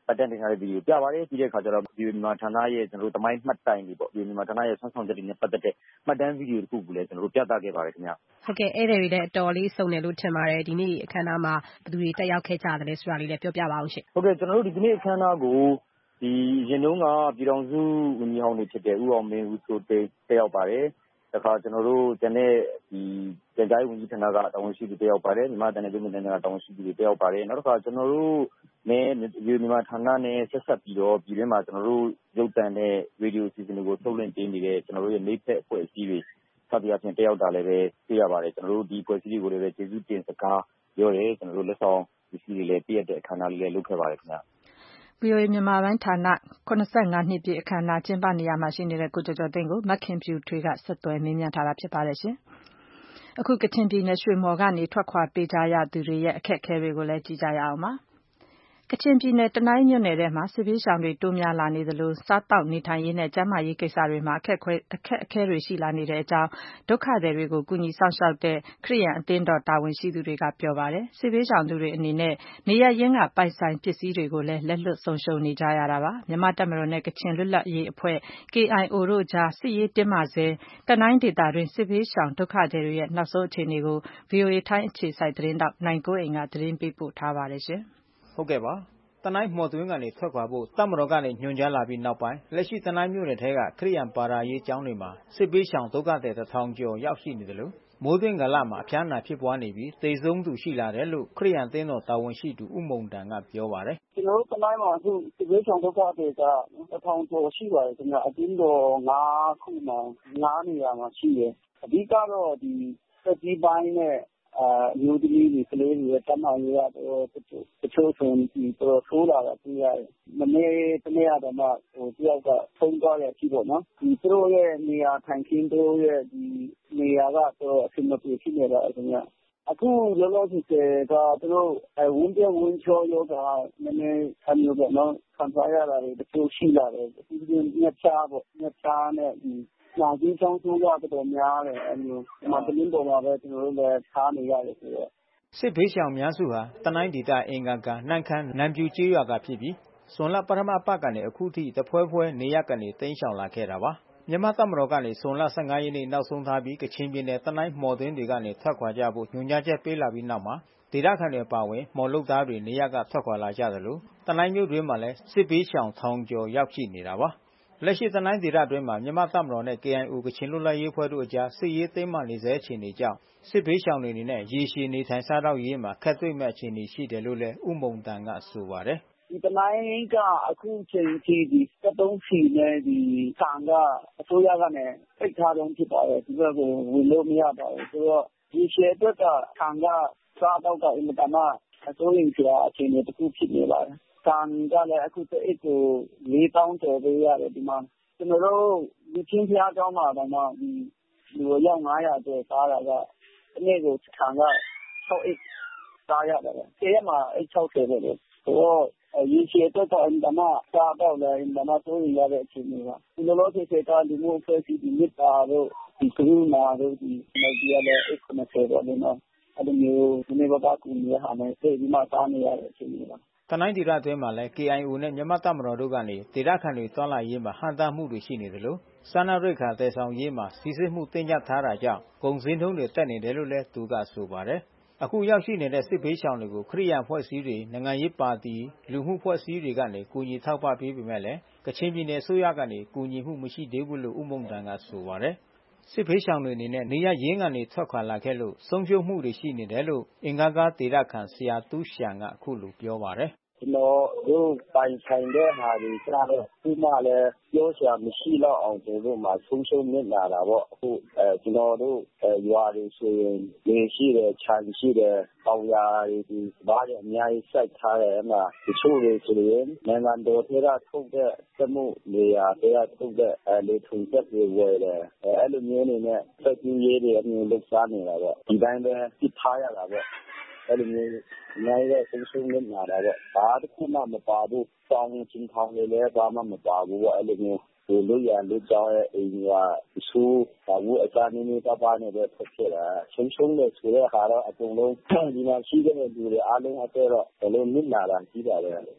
ပတ်တန်းတင်ထားတဲ့ဗီဒီယိုပြပါတယ်ပြီးတဲ့အခါကျတော့ ဗီဒီယိုမြန်မာဌာနရဲ့ကျွန်တော်တို့တမိုင်းမှတ်တိုင်တွေပေါ့ဗီဒီယိုမြန်မာဌာနရဲ့ဆွမ်းဆောင်ချက်တွေနဲ့ပတ်သက်တဲ့မှတ်တမ်းဗီဒီယိုတစ်ခုကိုလည်းကျွန်တော်တို့ပြသခဲ့ပါတယ်ခင်ဗျဟုတ်ကဲ့အဲ့ဒီတွေလည်းအတော်လေးစုံတယ်လို့ထင်ပါတယ်ဒီနေ့အခမ်းအနားမှာဘယ်သူတွေတက်ရောက်ခဲ့ကြတယ်လဲဆိုတာလေးလည်းပြောပြပါအောင်ရှင်ဟုတ်ကဲ့ကျွန်တော်တို့ဒီနေ့အခမ်းအနားကိုဒီရင်တုန်းကပြည်တော်စုဝန်ကြီးဟောင်းတွေဖြစ်တဲ့ဦးအောင်မင်းဦးစိုးသိန်းတက်ရောက်ပါတယ်တခါကျွန်တော်တို့ကျန်တဲ့ဒီကြေကြားဝန်ကြီးဌာနကတာဝန်ရှိသူတက်ရောက်ပါတယ်မြန်မာတန်တဲ့ပြည်နယ်ကတာဝန်ရှိသူတွေတက်ရောက်ပါတယ်နောက်တစ်ခါကျွန်တော်တို့နဲ့မြန်မာဌာနနဲ့ဆက်ဆက်ပြီးတော့ပြည်တွင်းမှာကျွန်တော်တို့ရုပ်သံနဲ့ရေဒီယိုအစီအစဉ်တွေကိုထုတ်လွှင့်ပေးနေတဲ့ကျွန်တော်တို့ရဲ့မိဖက်အဖွဲ့အစည်းတွေစသည်အပြင်တက်ရောက်တာလည်းပဲသိရပါတယ်ကျွန်တော်တို့ဒီအဖွဲ့အစည်းတွေကိုလည်းပဲကျေးဇူးတင်စကားပြောရဲကျွန်တော်တို့လက်ဆောင်ပစ္စည်းတွေလည်းပြည့်တဲ့အခမ်းအနားလေးလည်းလုပ်ခဲ့ပါတယ်ခင်ဗျာဗီအိုအေမြန်မာပိုင်းဌာနခုနစ်ဆယ့်ငါနှစ်ပြည့်အခမ်းအနားကျင်းပနေရမှာရှိနေတဲ့ကိုကျော်ကျော်သိန်းကိုမခင်ဖြူထွေးကဆက်သွယ်မေးမြန်းထားတာဖြစ်ပါတယ်ရှင်။အခုကချင်ပြည်နယ်ရွှေမော်ကနေထွက်ခွာပေးကြရသူတွေရဲ့အခက်အခဲတွေကိုလည်းကြည့်ကြရအောင်ပါ။ကချင်ပြည်နယ်တနိုင်းမြို့နယ်ထဲမှာစစ်ဘေးရှောင်တွေတိုးများလာနေသလိုစားတောက်နေထိုင်ရေးနဲ့ကျန်းမာရေးကိစ္စတွေမှာအခက်အခက်အခဲတွေရှိလာနေတဲ့အကြောင်းဒုက္ခသည်တွေကိုကူညီဆောင်ရှောက်တဲ့ခရစ်ယာန်အသင်းတော်တာဝန်ရှိသူတွေကပြောပါတယ်။စစ်ဘေးရှောင်သူတွေအနေနဲ့နေရပ်ရင်းကပိုင်ဆိုင်ပစ္စည်းတွေကိုလည်းလက်လွတ်ဆုံးရှုံးနေကြရတာပါ။မြန်မာတပ်မတော်နဲ့ကချင်လွတ်လပ်ရေးအဖွဲ့ K I O တို့ကြားစစ်ရေးတင်းမာဆဲတနိုင်းဒေသတွင်းစစ်ဘေးရှောင်ဒုက္ခသည်တွေရဲ့နောက်ဆုံးအခြေအနေကို ဗွီအိုအေထိုင်းအခြေစိုက်သတင်းတောက်နိုင်ကိုအိမ်ကသတင်းပေးပို့ထားပါတယ်ရှင်။ဟုတ်ကဲ့ပါတနိုင်းမော်တွင်းကနေထွက်ခွာဖို့တပ်မတော်ကနေညွှန်ကြားလာပြီးနောက်ပိုင်းလက်ရှိတနိုင်းမြို့နယ်ထဲကခရစ်ယာန်ပါရာရေးကျောင်းတွေမှာစစ်ပေးရှောင်ဒုက္ခသည်တစ်ထောင်ကျော်ရောက်ရှိနေတယ်လို့မိုးတွင်းကာလမှာအဖျားနာဖြစ်ပွားနေပြီးသေဆုံးသူရှိလာတယ်လို့ခရစ်ယာန်အသင်းတော်တာဝန်ရှိသူဦးမုန်တန်ကပြောပါတယ်ကျွန်တော်တို့တနိုင်းမှာအခုစစ်ပေးရှောင်ဒုက္ခသည်ကတစ်ထောင်ကျော်ရှိပါတယ်ခင်ဗျအတင်းတော်၅ခုမှာ၅နေရာမှာရှိတယ်အဓိကတော့ဒီစက်ကြီးပိုင်းနဲ့အမျိုးသမီးတွေကလေးတွေတမန်ရတော့တချို့တချို့ဆိုဒီတော့ဆိုးလာတာပြရတယ်မနေ့တနေ့ကတော့မှဟိုတယောက်ကဖုန်းသွားရကြည့်ပေါ့နော်ဒီသူတို့ရဲ့နေရာထိုင်ခင်းတို့ရဲ့ဒီနေရာကတော့အဆင်မပြေဖြစ်နေတာအခင်ဗျအခုလောလောဆယ်ကသူတို့ဝင်းပြဝင်းချောရောကနည်းနည်းအမျိုးပေါ့နော်ခံစားရတာတွေတချို့ရှိလာတယ်ဒီညချာပေါ့ညချာနဲ့ဒီနာကြီးချောင်းဆိုးရတော့များတယ်အမျိုးဒီမှာတင်းပေါ်မှာပဲကျွန်တော်တို့လည်းထားနေရတယ်ဆိုတော့စစ်ဘေးရှောင်များစုဟာတနိုင်းဒေသအင်္ဂါကန်နှန့်ခမ်းနံပြူကျေးရွာကဖြစ်ပြီးဇွန်လပထမပတ်ကနေအခုထိတဖွဲဖွဲနေရကနေတိမ်းရှောင်လာခဲ့တာပါမြန်မာတပ်မတော်ကနေဇွန်လ၁၅ရက်နေ့နောက်ဆုံးထားပြီးကချင်ပြည်နယ်တနိုင်းမော်တွင်းတွေကနေထွက်ခွာကြဖို့ညွှန်ကြားချက်ပေးလာပြီးနောက်မှာဒေသခံတွေပါဝင်မော်လုတ်သားတွေနေရကထွက်ခွာလာကြတယ်လို့တနိုင်းမြို့တွင်းမှာလည်းစစ်ဘေးရှောင်ထောင်ကျော်ရောက်ရှိနေတာပါလက်ရှိတနိုင်းဒေသအတွင်းမှာမြန်မာတပ်မတော်နဲ့ K I O ကချင်လွတ်လပ်ရေးအဖွဲ့တို့အကြားစစ်ရေးသိမ်းမာနေဆဲအခြေအနေကြောင့်စစ်ဘေးရှောင်တွေအနေနဲ့ရေရှည်နေထိုင်စားတော့ရေးမှာခက်တွေ့မဲ့အခြေအနေရှိတယ်လို့လည်းဦးမုန်တန်ကဆိုပါတယ်ဒီတနိုင်းကအခုချိန်ထိဒီစက်သုံးစီနဲ့ဒီဆန်ကအစိုးရကနေပိတ်ထားတော့ဖြစ်ပါတယ်ဒီဘက်ကိုဝင်လို့မရပါဘူးဆိုတော့ဒီရှယ်အတွက်ကဆန်ကစားတော့ကအင်မတန်မှအစိုးရစရာအခြေအနေတစ်ခုဖြစ်နေပါတယ်ဆန်ကလည်းအခုတစ်အိတ်ကိုလေးသောင်းကျော်ပေးရတယ်ဒီမှာကျွန်တော်တို့ဒီချင်းဖျားကျောင်းမှာတော့ဒီလူရောက်၅ရာကျော်စားတာကဒီနေ့ကိုဆန်က၆အိတ်စားရတယ်ကျေးမှာအိတ်၆၀ပဲဆိုတော့ရေရှည်အတွက်တော့အင်တာမစားတော့လည်းအင်တာမဆိုရရတဲ့အခြေအနေပါဒီလိုလိုဖြစ်တဲ့ကဒီမျိုးဖွဲ့စီဒီမြစ်တာတို့ဒီကရုဏာတို့ဒီနောက်ဒီရလည်းအိတ်၇၀ပေါ့နော်အဲ့လိုမျိုးဒီနေ့ဘာကူနေဟာမယ်သိဒီမှာစားနေရတဲ့အခြေအနေပါတနိုင်းဒေသအတွင်းမှာလည်း K I O နဲ့မြန်မာတပ်မတော်တို့ကနေဒေသခံတွေတွန်းလှန်ရေးမှာဟန်တာမှုတွေရှိနေတယ်လို့စားနပ်ရိက္ခာတည်ဆောင်ရေးမှာစီစစ်မှုတင်ကြထားတာကြောင့်ကုန်စည်နှုန်းတွေတက်နေတယ်လို့လည်းသူကဆိုပါတယ်အခုရောက်ရှိနေတဲ့စစ်ဘေးရှောင်တွေကိုခရိယာန်ဖွဲ့စည်းတွေနိုင်ငံရေးပါတီလူမှုဖွဲ့စည်းတွေကနေကူညီထောက်ပံ့ပေးပေမဲ့လည်းကချင်ပြည်နယ်အစိုးရကနေကူညီမှုမရှိသေးဘူးလို့ဦးမုန်တန်ကဆိုပါတယ်စစ်ဘေးရှောင်တွေအနေနဲ့နေရရင်းကနေထွက်ခွာလာခဲ့လို့ဆုံးရှုံးမှုတွေရှိနေတယ်လို့အင်္ဂါကားဒေသခံဆရာတူးရှန်ကအခုလိုပြောပါတယ်ကျွန်တော်တို့ပိုင်ဆိုင်တဲ့ဟာတွေကျတော့ဒီမှာလည်းပြောစရာမရှိတော့အောင်ကျွန်တော်တို့မှာဆုံးရှုံးနေလာတာပေါ့အခုအဲကျွန်တော်တို့ရွာတွေဆိုရင်နေရှိတယ်ခြံရှိတယ်ပေါင်ရာတွေဒီဘာတွေအများကြီးစိုက်ထားတယ်အမှတချို့တွေဆိုရင်နိုင်ငံတော်ထဲကထုတ်တဲ့စမှုနေရာတွေကထုတ်တဲ့အဲလေထုံသက်တွေဝယ်တယ်အဲအဲ့လိုမျိုးနေနဲ့စက်ကြီးရေးတွေအမျိုးလုပ်စားနေတာပေါ့ဒီတိုင်းပဲပြထားရတာပေါ့အဲ့လိုမျိုးနိုင်တဲ့ဆုံးရှုံးနေလာတော့ဘာတစ်ခုမှမပါဘူးတောင်းချင်းထောင်းလေးလည်းဘာမှမပါဘူးအဲ့လိုမျိုးဒီလူရလူကြောင်းရဲ့အိမ်ကသူ့ဘာဘူးအစားနေနေတာပါနေတဲ့ဖြစ်ဖြစ်တာဆုံးရှုံးတဲ့ဆိုတဲ့ဟာတော့အကုန်လုံးဒီမှာရှိတဲ့လူတွေအားလုံးအတော့ဘယ်လိုနစ်လာတာကြီးပါတယ်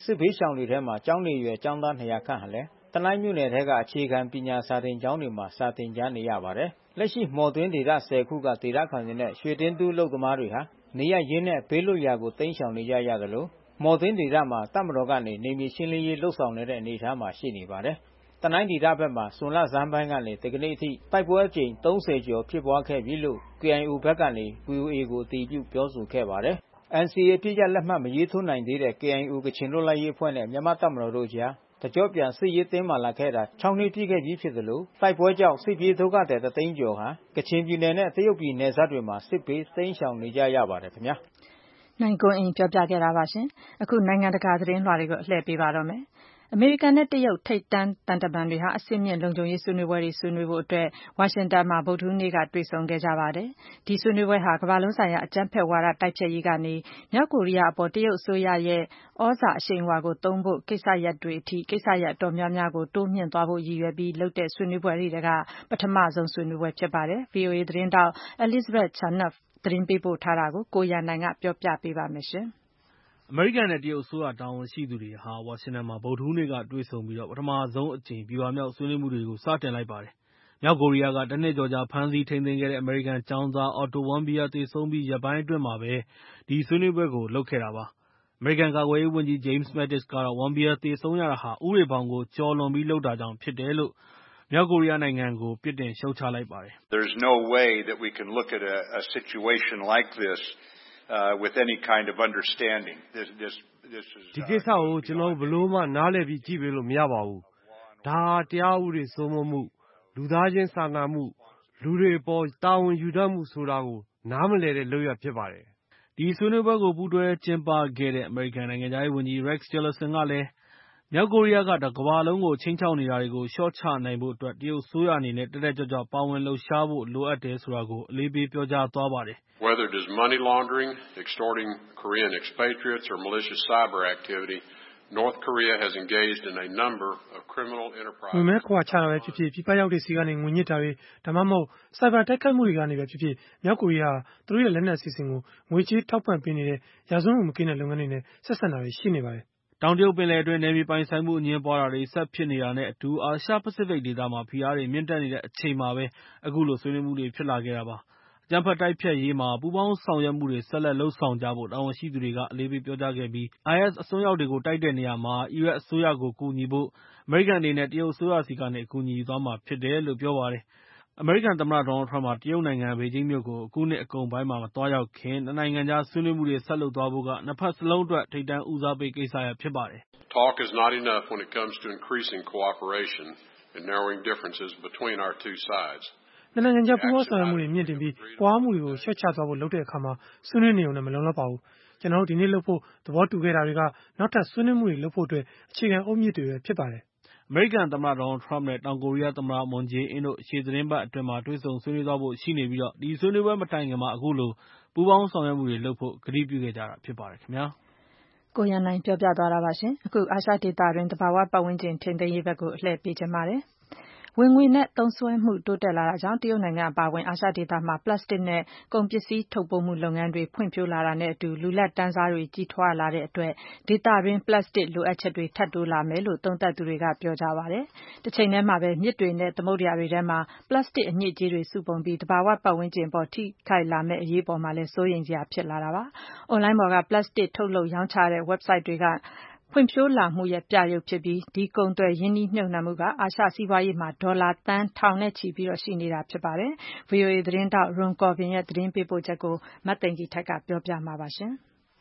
စစ်ဘေးရှောင်တွေထဲမှာကျောင်းနေရွယ်ကျောင်းသားနှစ်ရာခန့်ဟာလည်းတနိုင်းမြို့နယ်ထဲကအခြေခံပညာစာသင်ကျောင်းတွေမှာစာသင်ကြားနေရပါတယ်။လက်ရှိမော်တွင်းဒေသဆယ်ခုကဒေသခံတွေနဲ့ရွှေတင်းတူးလုပ်သမားတွေဟာနေရရင်းနဲ့ဘေးလွတ်ရာကိုတိမ်းရှောင်နေကြရသလိုမော်တွင်းဒေသမှာတပ်မတော်ကနေနေမြေရှင်းလင်းရေးလှုပ်ဆောင်နေတဲ့အနေအထားမှာရှိနေပါတယ်။တနိုင်းဒေသဘက်မှာဇွန်လဆန်းပိုင်းကနေဒီကနေ့အထိတိုက်ပွဲအကြိမ်သုံးဆယ်ကျော်ဖြစ်ပွားခဲ့ပြီလို့ ကေအိုင်အို ဘက်ကနေ ဗွီအိုအေ ကိုအတည်ပြုပြောဆိုခဲ့ပါတယ်။ အန်စီအေ အပစ်ရပ်လက်မှတ်မရေးထိုးနိုင်သေးတဲ့ ကေအိုင်အို ကချင်လွတ်လပ်ရေးအဖွဲ့နဲ့မြန်မာ့တပ်မတော်တို့အကြားတကျော့ပြန်စစ်ရေးတင်းမာလာခဲ့တာခြောက်နှစ်ပြည့်ခဲ့ပြီးဖြစ်သလိုတိုက်ပွဲကြောင့်စစ်ပြေးဒုက္ခသည်တသိန်းကျော်ဟာကချင်ပြည်နယ်နဲ့တရုတ်ပြည်နယ်စပ်တွေမှာစစ်ဘေးတိမ်းရှောင်နေကြရပါတယ်ခင်ဗျာ။နိုင်ကွန်းအိန်ပြောပြခဲ့တာပါရှင်။အခုနိုင်ငံတကာသတင်းလွှာတွေကိုအလှည့်ပေးပါတော့မယ်။အမေရိကန်နဲ့တရုတ်ထိပ်တန်းသံတမန်တွေဟာအဆင့်မြင့်လုံခြုံရေးဆွေးနွေးပွဲတွေဆွေးနွေးဖို့အတွက်ဝါရှင်တန်မှာဗုဒ္ဓဟူးနေ့ကတွေ့ဆုံခဲ့ကြပါတယ်။ဒီဆွေးနွေးပွဲဟာကမ္ဘာလုံးဆိုင်ရာအကြမ်းဖက်ဝါဒတိုက်ဖျက်ရေးကနေမြောက်ကိုရီးယားအပေါ်တရုတ်အစိုးရရဲ့ဩဇာအရှိန်အဝါကိုသုံးဖို့ကိစ္စရပ်တွေအထိကိစ္စရပ်အတော်များများကိုတိုးမြှင့်သွားဖို့ရည်ရွယ်ပြီးလုပ်တဲ့ဆွေးနွေးပွဲတွေကပထမဆုံးဆွေးနွေးပွဲဖြစ်ပါတယ်။ ဗွီအိုအေသတင်းတောက် Elizabeth Chernoff သတင်းပေးပို့ထားတာကိုကိုရန်နိုင်ကပြောပြပေးပါမယ်ရှင်။အမေရိကန်နဲ့တရုတ်အစိုးရတာဝန်ရှိသူတွေဟာဝါရှင်တန်မှာဗုဒ္ဓဟူးနေ့ကတွေ့ဆုံပြီးပထမဆုံးအကြိမ်ဗျူဟာမြောက်ဆွေးနွေးမှုတွေကိုစတင်လိုက်ပါတယ်။မြောက်ကိုရီးယားကတနှစ်ကျော်ကြာဖမ်းဆီးထိန်းသိမ်းခဲ့တဲ့အမေရိကန်ကျောင်းသား Otto Warmbier သေဆုံးပြီးရက်ပိုင်းအတွင်းမှာပဲဒီဆွေးနွေးပွဲကိုလုပ်ခဲ့တာပါ။အမေရိကန်ကာကွယ်ရေးဝန်ကြီး James Mattis ကတော့ Warmbier သေဆုံးရတာဟာဥပဒေဘောင်ကိုကျော်လွန်ပြီးလုပ်တာကြောင့်ဖြစ်တယ်လို့မြောက်ကိုရီးယားနိုင်ငံကိုပြစ်တင်ရှုတ်ချလိုက်ပါတယ်။ There's no way that we can look at a, a situation like this uh, with any kind of understanding. This this ဒီကိစ္စကိုကျွန်တော်ဘယ်လိုမှနားလည်ပြီးကြည့်ပေးလို့မရပါဘူး။ဒါဟာတရားဥပဒေစိုးမိုးမှုလူသားချင်းစာနာမှုလူတွေအပေါ်တာဝန်ယူတတ်မှုဆိုတာကိုနားမလည်တဲ့လုပ်ရပ်ဖြစ်ပါတယ်။ဒီဆွေးနွေးပွဲကိုပူးတွဲကျင်းပခဲ့တဲ့အမေရိကန်နိုင်ငံခြားရေးဝန်ကြီး Rex Tillerson ကလည်းမြောက်ကိုရီးယားကတကမ္ဘာလုံးကိုခြိမ်းခြောက်နေတာတွေကိုလျှော့ချနိုင်ဖို့အတွက်တရုတ်အစိုးရအနေနဲ့တက်တက်ကြွကြွပါဝင်လှုပ်ရှားဖို့လိုအပ်တယ်ဆိုတာကိုအလေးပေးပြောကြားသွားပါတယ်။ Whether it is money laundering, extorting Korean expatriates or malicious cyber activity, North Korea has engaged in a number of criminal enterprises. ငွေမဲခွာချတာပဲဖြစ်ဖြစ်ပြည်ပရောက်တဲ့စီကနေငွေညစ်တာတွေဒါမှမဟုတ်စိုက်ဘာတိုက်ခိုက်မှုတွေကနေပဲဖြစ်ဖြစ်မြောက်ကိုရီးယားသူတို့ရဲ့လက်နက်အစီအစဉ်ကိုငွေကြေးထောက်ပံ့ပေးနေတဲ့ရာဇဝတ်မှုမကင်းတဲ့လုပ်ငန်းတွေနဲ့ဆက်ဆံတာတွေရှိနေပါတယ်။တောင်တရုတ်ပင်လယ်အတွင်းနယ်မြေပိုင်ဆိုင်မှုအငြင်းပွားတာတွေဆက်ဖြစ်နေတာနဲ့အတူအာရှပစိဖိတ်ဒေသမှာဖိအားတွေမြင့်တက်နေတဲ့အချိန်မှာပဲအခုလိုဆွေးနွေးမှုတွေဖြစ်လာခဲ့တာပါ။အကြမ်းဖက်တိုက်ဖျက်ရေးမှာပူးပေါင်းဆောင်ရွက်မှုတွေဆက်လက်လုပ်ဆောင်ကြဖို့တာဝန်ရှိသူတွေကအလေးပေးပြောကြားခဲ့ပြီး အိုင်အက်စ် အစွန်းရောက်တွေကိုတိုက်တဲ့နေရာမှာအီရတ်အစိုးရကိုကူညီဖို့အမေရိကန်အနေနဲ့တရုတ်အစိုးရဆီကနေအကူအညီယူသွားမှာဖြစ်တယ်လို့ပြောပါတယ်။အမေရိကန်သမ္မတဒေါ်နယ်လ်ထရမ့်ကတရုတ်နိုင်ငံဘေဂျင်းမြို့ကိုအခုနှစ်အကုန်ပိုင်းမှာမသွားရောက်ခင်နှစ်နိုင်ငံကြားဆွေးနွေးမှုတွေဆက်လုပ်သွားဖို့ကနှစ်ဖက်စလုံးအတွက်ထိပ်တန်းဦးစားပေးကိစ္စရပ်ဖြစ်ပါတယ်။ Talk is not enough when it comes to increasing cooperation and narrowing differences between our two sides. နှစ်နိုင်ငံကြားပူးပေါင်းဆောင်ရွက်မှုတွေမြင့်တင်ပြီးကွာမှုတွေကိုလျှော့ချသွားဖို့လုပ်တဲ့အခါမှာဆွေးနွေးနေုံနဲ့မလုံလောက်ပါဘူး။ကျွန်တော်တို့ဒီနေ့လုပ်ဖို့သဘောတူခဲ့တာတွေကနောက်ထပ်ဆွေးနွေးမှုတွေလုပ်ဖို့အတွက်အခြေခံအုတ်မြစ်တွေပဲဖြစ်ပါတယ်။အမေရိကန်သမ္မတဒေါ်နယ်လ်ထရမ့်နဲ့တောင်ကိုရီးယားသမ္မတမွန်ဂျေအင်းတို့ရှေ့သီတင်းပတ်အတွင်းမှာတွေ့ဆုံဆွေးနွေးသွားဖို့ရှိနေပြီးဒီဆွေးနွေးပွဲမတိုင်ခင်မှာအခုလိုပူးပေါင်းဆောင်ရွက်မှုတွေလုပ်ဖို့ကတိပြုခဲ့ကြတာဖြစ်ပါတယ်ခင်ဗျာ။ကိုရန်နိုင်ပြောပြသွားတာပါရှင်။အခုအာရှဒေသတွင်သဘာဝပတ်ဝန်းကျင်ထိန်းသိမ်းရေးဘက်ကိုအလှည့်ပေးချင်ပါတယ်။ဝင်ငွေနဲ့သုံးစွဲမှုတိုးတက်လာတာကြောင့်တရုတ်နိုင်ငံအပါအဝင်အာရှဒေသမှာပလတ်စတစ်နဲ့ကုန်ပစ္စည်းထုတ်ပိုးမှုလုပ်ငန်းတွေဖွံ့ဖြိုးလာတာနဲ့အတူလူလတ်တန်းစားတွေကြီးထွားလာတဲ့အတွက်ဒေသတွင်းပလတ်စတစ်လိုအပ်ချက်တွေထပ်တိုးလာမယ်လို့သုံးသပ်သူတွေကပြောကြပါတယ်။တစ်ချိန်တည်းမှာပဲမြစ်တွေနဲ့သမုဒ္ဒရာတွေထဲမှာပလတ်စတစ်အညစ်အကြေးတွေစုပုံပြီးသဘာဝပတ်ဝန်းကျင်ပေါ်ထိခိုက်လာမယ့်အရေးပေါ်မှာလည်းစိုးရိမ်စရာဖြစ်လာတာပါ။ အွန်လိုင်းပေါ်ကပလတ်စတစ်ထုတ်လုပ်ရောင်းချတဲ့ website တွေကဖွံ့ဖြိုးလာမှုရဲ့ပြရုပ်ဖြစ်ပြီးဒီကုန်သွယ်ရင်းနှီးမြှုပ်နှံမှုကအာရှစီးပွားရေးမှာဒေါ်လာသန်းထောင်နဲ့ချီပြီးရှိနေတာဖြစ်ပါတယ်။ ဗွီအိုအေသတင်းထောက် Ron Corbin ရဲ့သတင်းပေးပို့ချက်ကိုမသိင်္ဂီထိုက်ကပြောပြမှာပါရှင်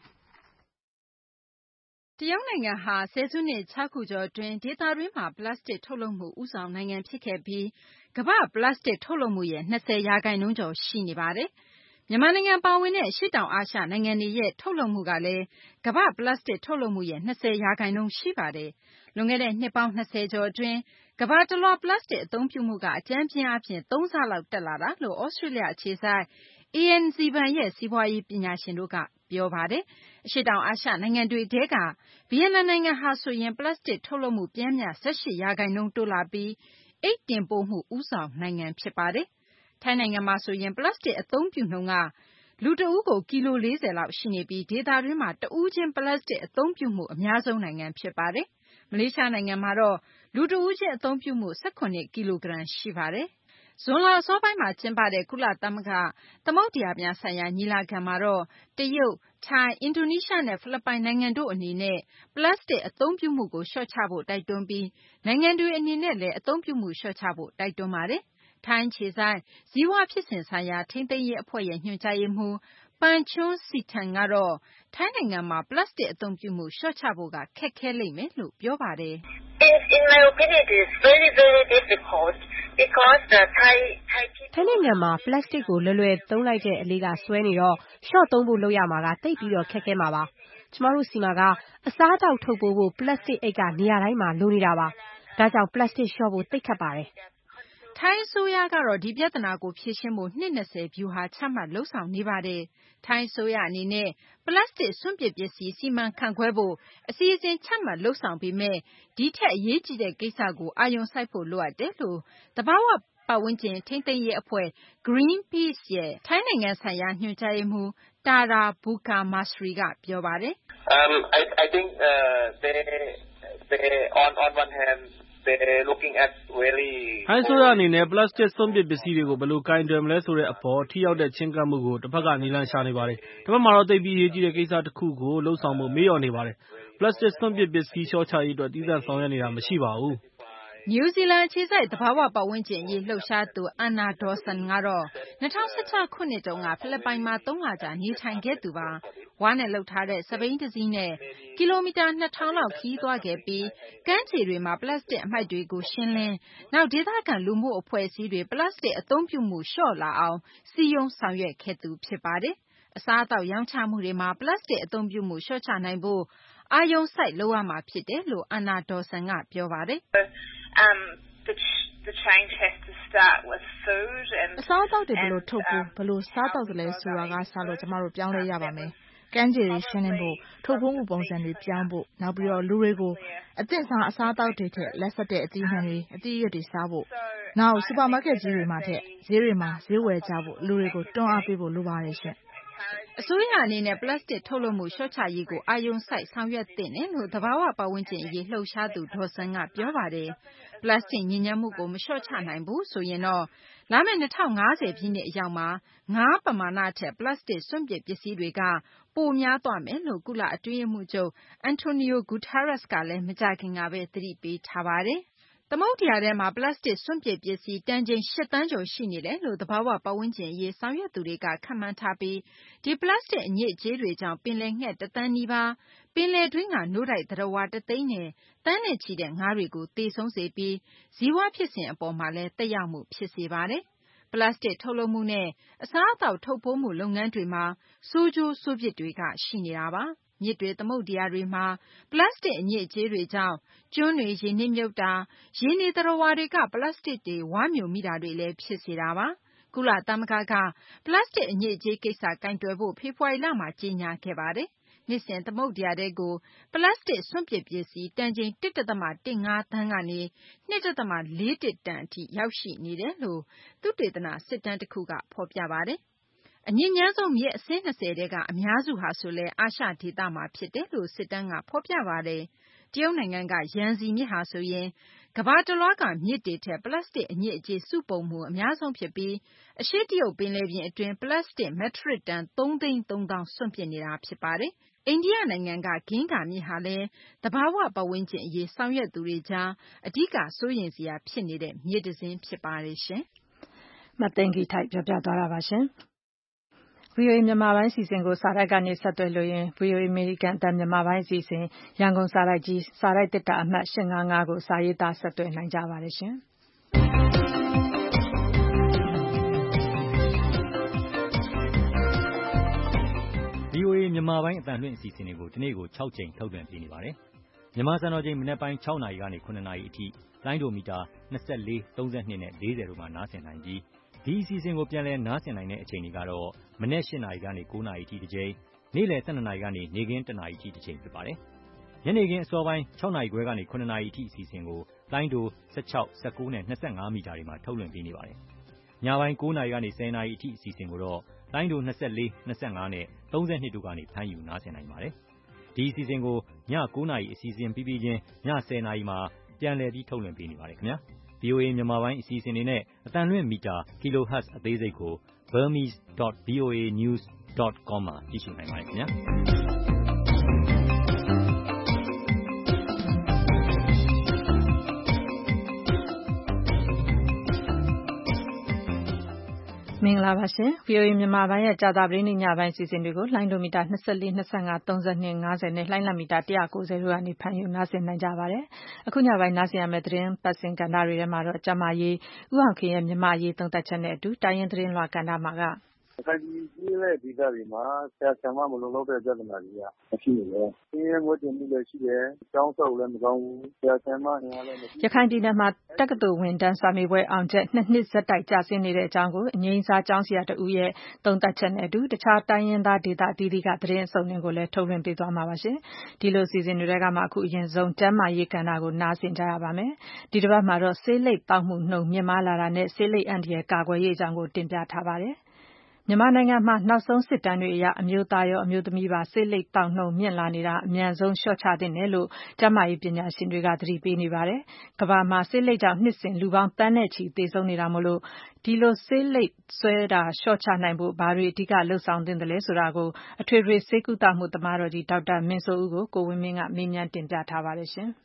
။တရုတ်နိုင်ငံဟာဆယ်စုနှစ်ခြောက်ခုကျော်အတွင်းဒေသတွင်းမှာပလတ်စတစ်ထုတ်လုပ်မှုဦးဆောင်နိုင်ငံဖြစ်ခဲ့ပြီးကမ္ဘာ့ပလတ်စတစ်ထုတ်လုပ်မှုရဲ့၂၀ရာခိုင်နှုန်းကျော်ရှိနေပါတယ်။မြန်မာနိုင်ငံပါဝင်တဲ့ရှေ့တောင်အာရှနိုင်ငံတွေရဲ့ထုတ်လုပ်မှုကလည်းကမ္ဘာ့ပလတ်စတစ်ထုတ်လုပ်မှုရဲ့၂၀ရာခိုင်နှုန်းရှိပါတယ်။လွန်ခဲ့တဲ့နှစ်ပေါင်း၂၀ကျော်အတွင်းကမ္ဘာတလွှားပလတ်စတစ်အသုံးပြုမှုကအကြမ်းဖျင်းအားဖြင့်သုံးဆလောက်တက်လာတာလို့သြစတြေးလျအခြေစိုက် အေအန်စီ ဘဏ်ရဲ့စီးပွားရေးပညာရှင်တို့ကပြောပါတယ်။အရှေ့တောင်အာရှနိုင်ငံတွေထဲကဗီယက်နမ်နိုင်ငံဟာဆိုရင်ပလတ်စတစ်ထုတ်လုပ်မှုပျမ်းမျှ၁၈ရာခိုင်နှုန်းတိုးလာပြီးအိတ်တင်ပို့မှုဦးဆောင်နိုင်ငံဖြစ်ပါတယ်။ထိုင်းနိုင်ငံမှာဆိုရင်ပလတ်စတစ်အသုံးပြုနှုန်းကလူတဦးကိုကီလိုလေးဆယ်လောက်ရှိနေပြီးဒေသတွင်းမှာတဦးချင်းပလတ်စတစ်အသုံးပြုမှုအများဆုံးနိုင်ငံဖြစ်ပါတယ်။မလေးရှားနိုင်ငံမှာတော့လူတဦးချင်းအသုံးပြုမှု၁၇ကီလိုဂရမ်ရှိပါတယ်။ဇွန်လအစောပိုင်းမှာကျင်းပတဲ့ကုလသမဂ္ဂသမုဒ္ဒရာများဆိုင်ရာညီလာခံမှာတော့တရုတ်၊ထိုင်း၊အင်ဒိုနီးရှားနဲ့ဖိလစ်ပိုင်နိုင်ငံတို့အနေနဲ့ပလတ်စတစ်အသုံးပြုမှုကိုလျှော့ချဖို့တိုက်တွန်းပြီးနိုင်ငံတွေအနေနဲ့လည်းအသုံးပြုမှုလျှော့ချဖို့တိုက်တွန်းပါတယ်။ထိုင်းအခြေစိုက်ဇီဝဖြစ်စဉ်ဆိုင်ရာထိန်းသိမ်းရေးအဖွဲ့ရဲ့ညွှန်ကြားရေးမှူး Panchon Sittan ကတော့ထိုင်းနိုင်ငံမှာပလတ်စတစ်အသုံးပြုမှုလျှော့ချဖို့ကခက်ခဲလိမ့်မယ်လို့ပြောပါတယ်။ In my opinion, it is very, very difficult because the Thai Thai people ထိုင်းနိုင်ငံမှာပလတ်စတစ်ကိုလွယ်လွယ်သုံးလိုက်တဲ့အလေးကစွဲနေတော့ရှော့သုံးဖို့လုပ်ရမှာကတိတ်ပြီးတော့ခက်ခဲမှာပါ။ကျမတို့စီမှာကအစားအသောက်ထုတ်ပိုးဖို့ပလတ်စတစ်အိတ်ကနေရာတိုင်းမှာလိုနေတာပါ။ဒါကြောင့်ပလတ်စတစ်လျှော့ဖို့သိပ်ခက်ပါတယ်။ထိုင်းအစိုးရကတော့ဒီပြဿနာကိုဖြေရှင်းဖို့နှစ်၂၀ဗျူဟာချမှတ်လုပ်ဆောင်နေပါတယ်။ထိုင်းအစိုးရအနေနဲ့ပလတ်စတစ်စွန့်ပစ်ပစ္စည်းစီမံခန့်ခွဲဖို့အစီအစဉ်ချမှတ်လုပ်ဆောင်ပေမယ့်ဒီထက်အရေးကြီးတဲ့ကိစ္စကိုအာရုံစိုက်ဖို့လိုအပ်တယ်လို့သဘာဝပတ်ဝန်းကျင်ထိန်းသိမ်းရေးအဖွဲ့ Greenpeace ရဲ့ထိုင်းနိုင်ငံဆိုင်ရာညွှန်ကြားရေးမှူး Tara Bukamasri ကပြောပါတယ်။ Um, I, I think uh, they, they on on one hand they're looking at really ထိုင်းဆိုရအနေနဲ့ပလတ်စတစ်စွန့်ပစ်ပစ္စည်းတွေကိုဘယ်လိုကင်တွယ်မလဲဆိုတဲ့အပေါ်ထိရောက်တဲ့ချင်းကပ်မှုကိုတစ်ဖက်ကနည်းလမ်းရှာနေပါတယ်။တစ်ဖက်မှာတော့သိပ်ပြီးအရေးကြီးတဲ့ကိစ္စတစ်ခုကိုလှုပ်ဆောင်ဖို့မေ့လျော့နေပါတယ်။ပလတ်စတစ်စွန့်ပစ်ပစ္စည်းလျှော့ချရေးအတွက်သီးသန့်ဆောင်ရွက်နေတာမရှိပါဘူး။နယူးဇီလန်အခြေစိုက်သဘာဝပတ်ဝန်းကျင်အရေးလှုပ်ရှားသူ Anna Dawson ကတော့၂၀၁၆ခုနှစ်တုန်းကဖိလစ်ပိုင်မှာသုံးလကြာနေထိုင်ခဲ့သူပါ။ဝါးနဲ့လုပ်ထားတဲ့စက်ဘီးတစ်စီးနဲ့ကီလိုမီတာနှစ်ထောင်လောက်ခရီးသွားခဲ့ပြီးကမ်းခြေတွေမှာပလတ်စတစ်အမှိုက်တွေကိုရှင်းလင်းနောက်ဒေသခံလူမှုအဖွဲ့အစည်းတွေပလတ်စတစ်အသုံးပြုမှုလျှော့လာအောင်စည်းရုံးဆောင်ရွက်ခဲ့သူဖြစ်ပါတယ်။အစားအသောက်ရောင်းချမှုတွေမှာပလတ်စတစ်အသုံးပြုမှုလျှော့ချနိုင်ဖို့အာရုံစိုက်လုပ်ရမှာဖြစ်တယ်လို့ Anna Dawson ကပြောပါတယ်။ um the the change has to start with food and အစားအသောက်တွေဘယ်လိုထုတ်ဖို့ဘယ်လိုစားတော့တယ်လဲဆိုတာကစလို့ကျမတို့ပြောင်းလဲရပါမယ်။ကမ်းခြေတွေရှင်းလင်းဖို့ထုတ်ပိုးမှုပုံစံတွေပြောင်းဖို့နောက်ပြီးတော့လူတွေကိုအသင့်စားအစားအသောက်တွေထက်လက်ဆက်တဲ့အသီးနှံတွေအသီးရွက်တွေစားဖို့နောက်စူပါမားကတ်ကြီးတွေမှာထက်ဈေးတွေမှာဈေးဝယ်ကြဖို့လူတွေကိုတွန်းအားပေးဖို့လိုပါတယ်ရှင်။အစိုးရအနေနဲ့ပလတ်စတစ်ထုတ်လုပ်မှုလျှော့ချရေးကိုအာရုံစိုက်ဆောင်ရွက်သင့်တယ်လို့သဘာဝပတ်ဝန်းကျင်အရေးလှုပ်ရှားသူဒေါ်ဆန်ကပြောပါတယ်။ပလတ်စတစ်ညစ်ညမ်းမှုကိုမလျှော့ချနိုင်ဘူးဆိုရင်တော့လာမယ့်၂၀၅၀ပြည့်နှစ်အရောက်မှာငါးပမာဏထက်ပလတ်စတစ်စွန့်ပစ်ပစ္စည်းတွေကပိုများသွားမယ်လို့ကုလအတွင်းရေးမှူးချုပ် Antonio Guterres ကလည်းမကြာခင်ကပဲသတိပေးထားပါတယ်။သမုဒ္ဒရာထဲမှာပလတ်စတစ်စွန့်ပစ်ပစ္စည်းတန်ချိန်၈သန်းကျော်ရှိနေတယ်လို့သဘာဝပတ်ဝန်းကျင်အရေးဆောင်ရွက်သူတွေကခန့်မှန်းထားပြီးဒီပလတ်စတစ်အညစ်အကြေးတွေကြောင့်ပင်လယ်ငှက်တစ်သန်းနီးပါးပင်လယ်တွင်းကနို့တိုက်သတ္တဝါတစ်သိန်းနဲ့သန်းနဲ့ချီတဲ့ငါးတွေကိုသေဆုံးစေပြီးဇီဝဖြစ်စဉ်အပေါ်မှာလည်းသက်ရောက်မှုဖြစ်စေပါတယ်။ပလတ်စတစ်ထုတ်လုပ်မှုနဲ့အစားအသောက်ထုတ်ပိုးမှုလုပ်ငန်းတွေမှာဆိုးကျိုးဆိုးပြစ်တွေကရှိနေတာပါ။မြစ်တွေသမုဒ္ဒရာတွေမှာပလတ်စတစ်အညစ်အကြေးတွေကြောင့်ကျွန်းတွေရေနစ်မြုပ်တာရေနေသတ္တဝါတွေကပလတ်စတစ်တွေဝါမြူမိတာတွေလည်းဖြစ်စေတာပါ။ကုလသမဂ္ဂကပလတ်စတစ်အညစ်အကြေးကိစ္စကိုင်တွယ်ဖို့ဖေဖော်ဝါရီလမှာကြေညာခဲ့ပါတယ်။နှစ်စဉ်သမုဒ္ဒရာထဲကိုပလတ်စတစ်စွန့်ပစ်ပစ္စည်းတန်ချိန်၁.၁၅သန်းကနေ၂.၄၁တန်အထိရောက်ရှိနေတယ်လို့သုတေသနစစ်တမ်းတစ်ခုကဖော်ပြပါတယ်။အညစ်ညမ်းဆုံးမြစ်အစင်း၂၀ထဲကအများစုဟာဆိုလည်းအာရှဒေသမှာဖြစ်တယ်လို့စစ်တမ်းကဖော်ပြပါတယ်။တရုတ်နိုင်ငံကယန်စီမြစ်ဟာဆိုရင်ကမ္ဘာတလွှားကမြစ်တွေထက်ပလတ်စတစ်အညစ်အကြေးစုပုံမှုအများဆုံးဖြစ်ပြီးအရှေ့တရုတ်ပင်လယ်ပြင်အတွင်းပလတ်စတစ်မက်ထရစ်တန်သုံးသိန်းသုံးသောင်းစွန့်ပစ်နေတာဖြစ်ပါတယ်။အိန္ဒိယနိုင်ငံကဂင်္ဂါမြစ်ဟာလည်းသဘာဝပတ်ဝန်းကျင်အရေးဆောင်ရွက်သူတွေကြားအဓိကစိုးရိမ်စရာဖြစ်နေတဲ့မြစ်တစ်စင်းဖြစ်ပါတယ်ရှင်။မသိင်္ဂီထိုက်ပြောပြသွားတာပါရှင်။ဗွီအိုအေမြန်မာပိုင်းအစီအစဉ်ကိုစာတိုက်ကနေဆက်သွယ်လို့ရင် ဗွီအိုအေအမေရိကန်အသံမြန်မာပိုင်းအစီအစဉ်ရန်ကုန်စာတိုက်ကြီးစာတိုက်သေတ္တာအမှတ်၈၅၅ကိုစာရေးသားဆက်သွယ်နိုင်ကြပါတယ်ရှင်။ဗွီအိုအေမြန်မာပိုင်းအသံလွှင့်အစီအစဉ်တွေကိုဒီနေ့ကို၆ကြိမ်ထုတ်လွှင့်ပေးနေပါတယ်။မြန်မာစံတော်ချိန်မနက်ပိုင်း၆နာရီကနေ၇နာရီအထိလိုင်းဒိုမီတာ၂၄၊၃၂နဲ့၄၀တို့မှာနားဆင်နိုင်ပြီးဒီအစီအစဉ်ကိုပြန်လည်နားဆင်နိုင်တဲ့အချိန်တွေကတော့မနက်၈နာရီကနေ၉နာရီအထိတစ်ကြိမ်နေ့လယ်၁၂နာရီကနေနေ့ခင်း၁နာရီအထိတစ်ကြိမ်ဖြစ်ပါတယ်။ညနေခင်းအစောပိုင်း၆နာရီခွဲကနေ၇နာရီအထိအစီအစဉ်ကိုလိုင်းဒို၁၆၊၁၉နဲ့၂၅မီတာတွေမှာထုတ်လွှင့်ပေးနေပါတယ်။ညပိုင်း၉နာရီကနေ၁၀နာရီအထိအစီအစဉ်ကိုတော့လိုင်းဒို၂၄၊ ၂၅နဲ့၃၂တို့ကနေဖမ်းယူနားဆင်နိုင်ပါတယ်။ဒီအစီအစဉ်ကိုည၉နာရီအစီအစဉ်ပြီးပြီးချင်းည၁၀နာရီမှာပြန်လည်ပြီးထုတ်လွှင့်ပေးနေပါတယ်ခင်ဗျာ။ ဗွီအိုအေ မြန်မာပိုင်းအစီအစဉ်တွေနဲ့အသံလွှင့်မီတာ Kilohertz အသေးစိတ်ကို burmese dot voa news dot com မှာကြည့်ရှုနိုင်ပါတယ်ခင်ဗျာ။မင်္ဂလာပါရှင် ဗွီအိုအေမြန်မာပိုင်းရဲ့ကြာသပတေးနေ့ညပိုင်းအစီအစဉ်တွေကိုလိုင်းဒိုမီတာ၂၄၊၂၅၊၃၂၊၅၀နဲ့လှိုင်းလံမီတာ၁၉၀တို့ကနေဖမ်းယူနားဆင်နိုင်ကြပါတယ်။အခုညပိုင်းနားဆင်ရမယ့်သတင်းပတ်စဉ်ကဏ္ဍတွေထဲမှာတော့ကျန်းမာရေး၊ဦးအောင်ခင်ရဲ့မြန်မာ့အရေးသုံးသပ်ချက်နဲ့အတူတိုင်းရင်းသတင်းလွှာကဏ္ဍမှာကရခိုင်ပြည်ကြီးတဲ့ဒေသတွေမှာဆရာဆရာမမလုံလောက်တဲ့ပြဿနာတွေကမရှိနေတယ်။ဆင်းရဲမွဲတေမှုလည်းရှိတယ်။ကျောင်းဆောက်လည်းမကောင်းဘူး။ဆရာဆရာမအင်အားလည်းမရှိဘူး။ရခိုင်ပြည်နယ်မှာတက္ကသိုလ်ဝင်တန်းစာမေးပွဲအောင်ချက်နှစ်နှစ်ဆက်တိုက်ကျဆင်းနေတဲ့အကြောင်းကိုအငြိမ်းစားကျောင်းဆရာတဦးရဲ့သုံးသပ်ချက်နဲ့အတူတခြားတိုင်းရင်းသားဒေသအသီးသီးကသတင်းအစုံတွေကိုလည်းထုတ်လွှင့်ပေးသွားမှာပါရှင်။ဒီလိုအစီအစဉ်တွေထဲကမှအခုအရင်ဆုံးကျန်းမာရေးကဏ္ဍကိုနားဆင်ကြရပါမယ်။ဒီတစ်ပတ်မှာတော့ဆေးလိပ်သောက်မှုနှုန်းမြင့်မားလာတာနဲ့ဆေးလိပ်အန္တရာယ်ကာကွယ်ရေးအကြောင်းကိုတင်ပြထားပါတယ်။မြန်မာနိုင်ငံမှာနောက်ဆုံးစစ်တမ်းတွေအရအမျိုးသားရောအမျိုးသမီးပါဆေးလိပ်သောက်နှုန်းမြင့်လာနေတာအမြန်ဆုံးလျှော့ချသင့်တယ်လို့ကျန်းမာရေးပညာရှင်တွေကသတိပေးနေပါတယ်။ကမ္ဘာမှာဆေးလိပ်ကြောင့်နှစ်စဉ်လူပေါင်းသန်းနဲ့ချီသေဆုံးနေတာမို့လို့ဒီလိုဆေးလိပ်စွဲတာလျှော့ချနိုင်ဖို့ဘာတွေအဓိကလုပ်ဆောင်သင့်တယ်လဲဆိုတာကိုအထွေထွေဆေးကုသမှုသမားတော်ကြီးဒေါက်တာမင်းစိုးဦးကိုကိုဝင်းမင်းကမေးမြန်းတင်ပြထားပါတယ်ရှင်။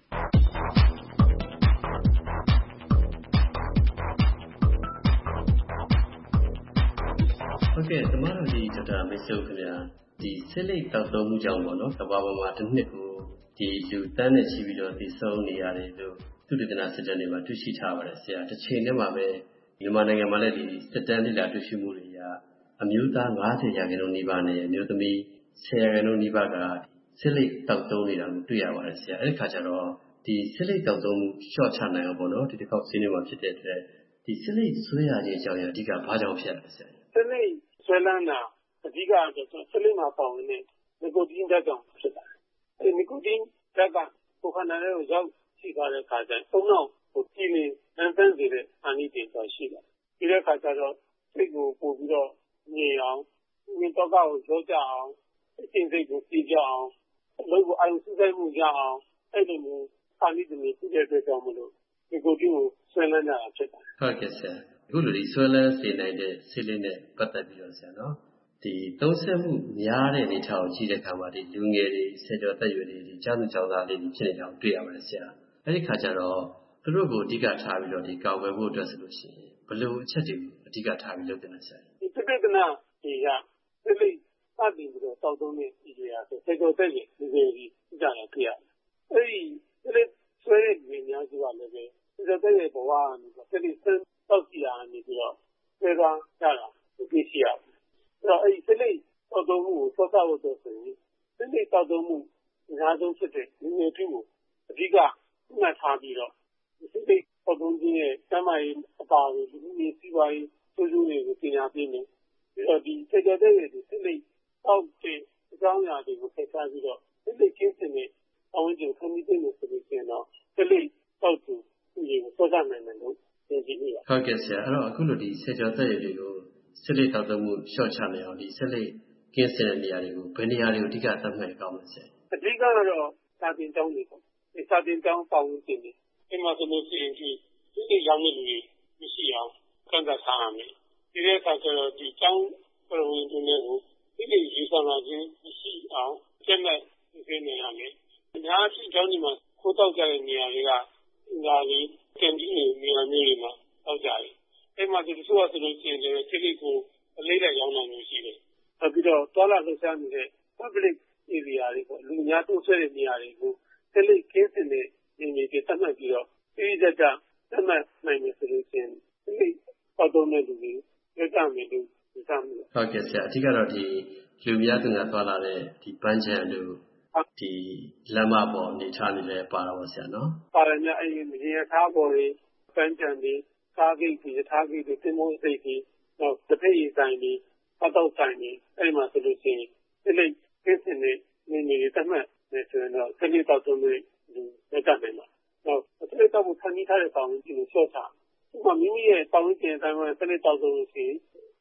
ဟုတ်ကဲ့သမားတော်ကြီးဒေါက်တာမင်းစိုးခင်ဗျာဒီဆေးလိပ်တောက်သုံးမှုကြောင့်ပေါ့နော်ကမ္ဘာပေါ်မှာတစ်နှစ်ကိုဒီလူတန်းနဲ့ချီပြီးတော့သေဆုံးနေရတယ်လို့သုတေသနစစ်တမ်းတွေမှာတွေ့ရှိထားပါတယ်ဆရာတစ်ချိန်တည်းမှာပဲမြန်မာနိုင်ငံမှာလည်းဒီစစ်တမ်းလေ့လာတွေ့ရှိမှုတွေကအမျိုးသား၅၀ရာခိုင်နှုန်းနီးပါးနဲ့အမျိုးသမီး၁၀ရာခိုင်နှုန်းနီးပါးကဆေးလိပ်တောက်သုံးနေတာကိုတွေ့ရပါတယ်ဆရာအဲ့ဒီခါကျတော့ဒီဆေးလိပ်တောက်သုံးမှုလျှော့ချနိုင်အောင်ပေါ့နော်ဒီတစ်ခေါက်ဆွေးနွေးမှာဖြစ်တဲ့အတွက်ဒီဆေးလိပ်ဆွဲရခြင်းအကြောင်းအရာအဓိကဘာကြောင့်ဖြစ်ရလဲဆရာဆေးလိပ်ဆွဲလန်းတာအဓိကဆိုဆေးလိပ်မှာပေါဝင်တဲ့နီကိုတင်းဓာတ်ကြောင့်ဖြစ်တာအဲနီကိုတင်းဓာတ်ကကိုယ်ခန္ဓာထဲကိုရောက်ရှိသွားတဲ့အခါကျရင်အုံနောက်ကိုကြည်လင်အန်ဆန်းစေတဲ့အာနိသင်ဆိုတာရှိတယ်ဒီတဲ့အခါကျတော့စိတ်ကိုပို့ပြီးတော့ငြိမ်အောင်ငြိမ်တော့ကိုရောကြအောင်အချိန်စိတ်ကိုပြေကြအောင်အလုပ်ကိုအာရုံစူးစိုက်မှုရအောင်အဲ့လိုမျိုးအာနိသင်တွေပြည့်တဲ့အတွက်ကြောင့်မလို့နီကိုတင်းကိုဆွဲလန်းတာဖြစ်တာဟုတ်ကဲ့ဆရာအခုလိုဒီဆွဲလန်းစေနိုင်တဲ့ဆေးလေးနဲ့ပတ်သက်ပြီးတော့ဆရာနော်ဒီသုံးဆက်မှုများတဲ့အနေထားကိုကြည့်တဲ့အခါမှာဒီလူငယ်တွေဆယ်ကျော်သက်ရွယ်တွေဒီကျောင်းသူကျောင်းသားလေးတွေဖြစ်နေတာကိုတွေ့ရပါတယ်ဆရာအဲ့ဒီခါကျတော့သူတို့ကိုအဓိကထားပြီးတော့ဒီကာကွယ်ဖို့အတွက်ဆိုလို့ရှိရင်ဘယ်လိုအချက်တွေကိုအဓိကထားပြီးလုပ်တင်လဲဆရာဒီသုတေသနတွေကဆေးလိပ်စတင်ပြီးတော့တောက်သုံးတဲ့ဒီတွေဟာဆိုဆယ်ကျော်သက်ရွယ်လူငယ်တွေကြတာတွေ့ရတယ်အဲ့ဒီဆေးလိပ်ဆွဲတဲ့လူတွေများစုကလည်းပဲဆယ်ကျော်သက်ရွယ်ဘဝကနေဆေးလိပ်ဆန်းတောက်စီရာနေပြီးတော့ဆွဲသွားကြတာတွေ့ရှိရတယ်အဲ့တော့အဲ့ဒီဆေးလိပ်တောက်သုံးမှုကိုစောင့်ဖို့အတွက်ဆိုရင်ဆေးလိပ်တောက်သုံးမှုအများဆုံးဖြစ်တဲ့လူငယ်ထုကိုအဓိကမှတ်ထားပြီးတော့ဆေးလိပ်တောက်သုံးခြင်းရဲ့ကျန်းမာရေးအပါအဝင်လူမှုရေးစီးပွားရေးဆိုးကျိုးတွေကိုပညာပေးမယ်ပြီးတော့ဒီဆယ်ကျော်သက်ရွယ်ဒီဆေးလိပ်တောက်တဲ့အကြောင်းအရာတွေကိုဖယ်ရှားပြီးတော့ဆေးလိပ်ကျင်းစင်တဲ့အဝင်ကျဖန်တီးတဲ့ဆိုလို့ရှိရင်တော့ဆေးလိပ်တောက်သူတွေကိုစောင့်နိုင်မယ်လို့ယုံကြည်မိပါတယ်ဟုတ်ကဲ့ဆရာအဲ့တော့အခုလိုဒီဆယ်ကျော်သက်ရွယ်တွေကိုဆေးလိပ်တောက်သုံးမှုလျှော့ချနိုင်အောင်ဒီဆေးလိပ်ကျင်းစင်တဲ့နေရာတွေကိုဘယ်နေရာတွေကိုအဓိကသတ်မှတ်ကောင်းလဲဆရာအဓိကတော့စာသင်ကျောင်းတွေပေါ့ဒီစာသင်ကျောင်းပေါဝင်တင်တယ်အဲ့မှာဆိုလို့ရှိရင်ဒီဒီရောင်းတဲ့လူတွေမရှိအောင်ကန့်သတ်ထားရမယ်ဒီတဲ့အခါကျတော့ဒီကျောင်းပဝင်တင်တဲ့ကိုဒီလိုယူဆလာခြင်းမရှိအောင်ကျက်မဲ့သိနေရမယ်အများကြီးကျောင်းဒီမှာခိုးတောက်ကြတဲ့နေရာတွေကငါလေးကန်ဒီနေရာမျိုးတွေမှာတောက်ကြတယ်အဲ့မှာဒီလိုဆိုဆိုလို့ရှိရင်လည်းဆေးလိပ်ကိုအလေးနဲ့ရောင်းနိုင်လို့ရှိတယ်နောက်ပြီးတော့တောလာလှုပ်ရှားနေတဲ့ public area တွေပေါ့လူများတိုးဆွဲတဲ့နေရာတွေကိုဆေးလိပ်ကင်းစင်တဲ့နေရာတွေသတ်မှတ်ပြီးတော့ပြည်သက်ကြသတ်မှတ်နိုင်မယ်ဆိုလို့ရှိရင်ဆေးလိပ်ပေါက်သုံးတဲ့လူတွေလက်ခံမယ်လို့ယူဆမှုဟုတ်ကဲ့ဆရာအဓိကတော့ဒီလူများသူများသွားလာတဲ့ဒီပန်းချံတို့ဒီလမ်းမပေါ်နေထားနေလဲပါတော့ပါဆရာနော်ပါတယ်များအဲ့ဒီရေထားပေါ်တွေပန်းချံတွေကားဂိတ်တွေထားဂိတ်တွေတင်မောစိတ်တွေနောက်တစ်ဖက်ရေဆိုင်တွေအတော့ဆိုင်တွေအဲ့ဒီမှာဆိုလို့ရှိရင်ဆေးလိပ်ကင်းစင်တဲ့နေနေတွေသတ်မှတ်နေဆိုရင်တော့ဆေးလိပ်တောက်သုံးတဲ့လူလက်ခံနိုင်မှာနောက်ဆေးလိပ်တောက်ဖို့ခံပြီးထားတဲ့ပေါင်းကြီးကိုလျှော့ချဥပမာမိမိရဲ့ပေါင်းကျင်အတိုင်းမှာဆေးလိပ်တောက်သုံးလို့ရှိရင်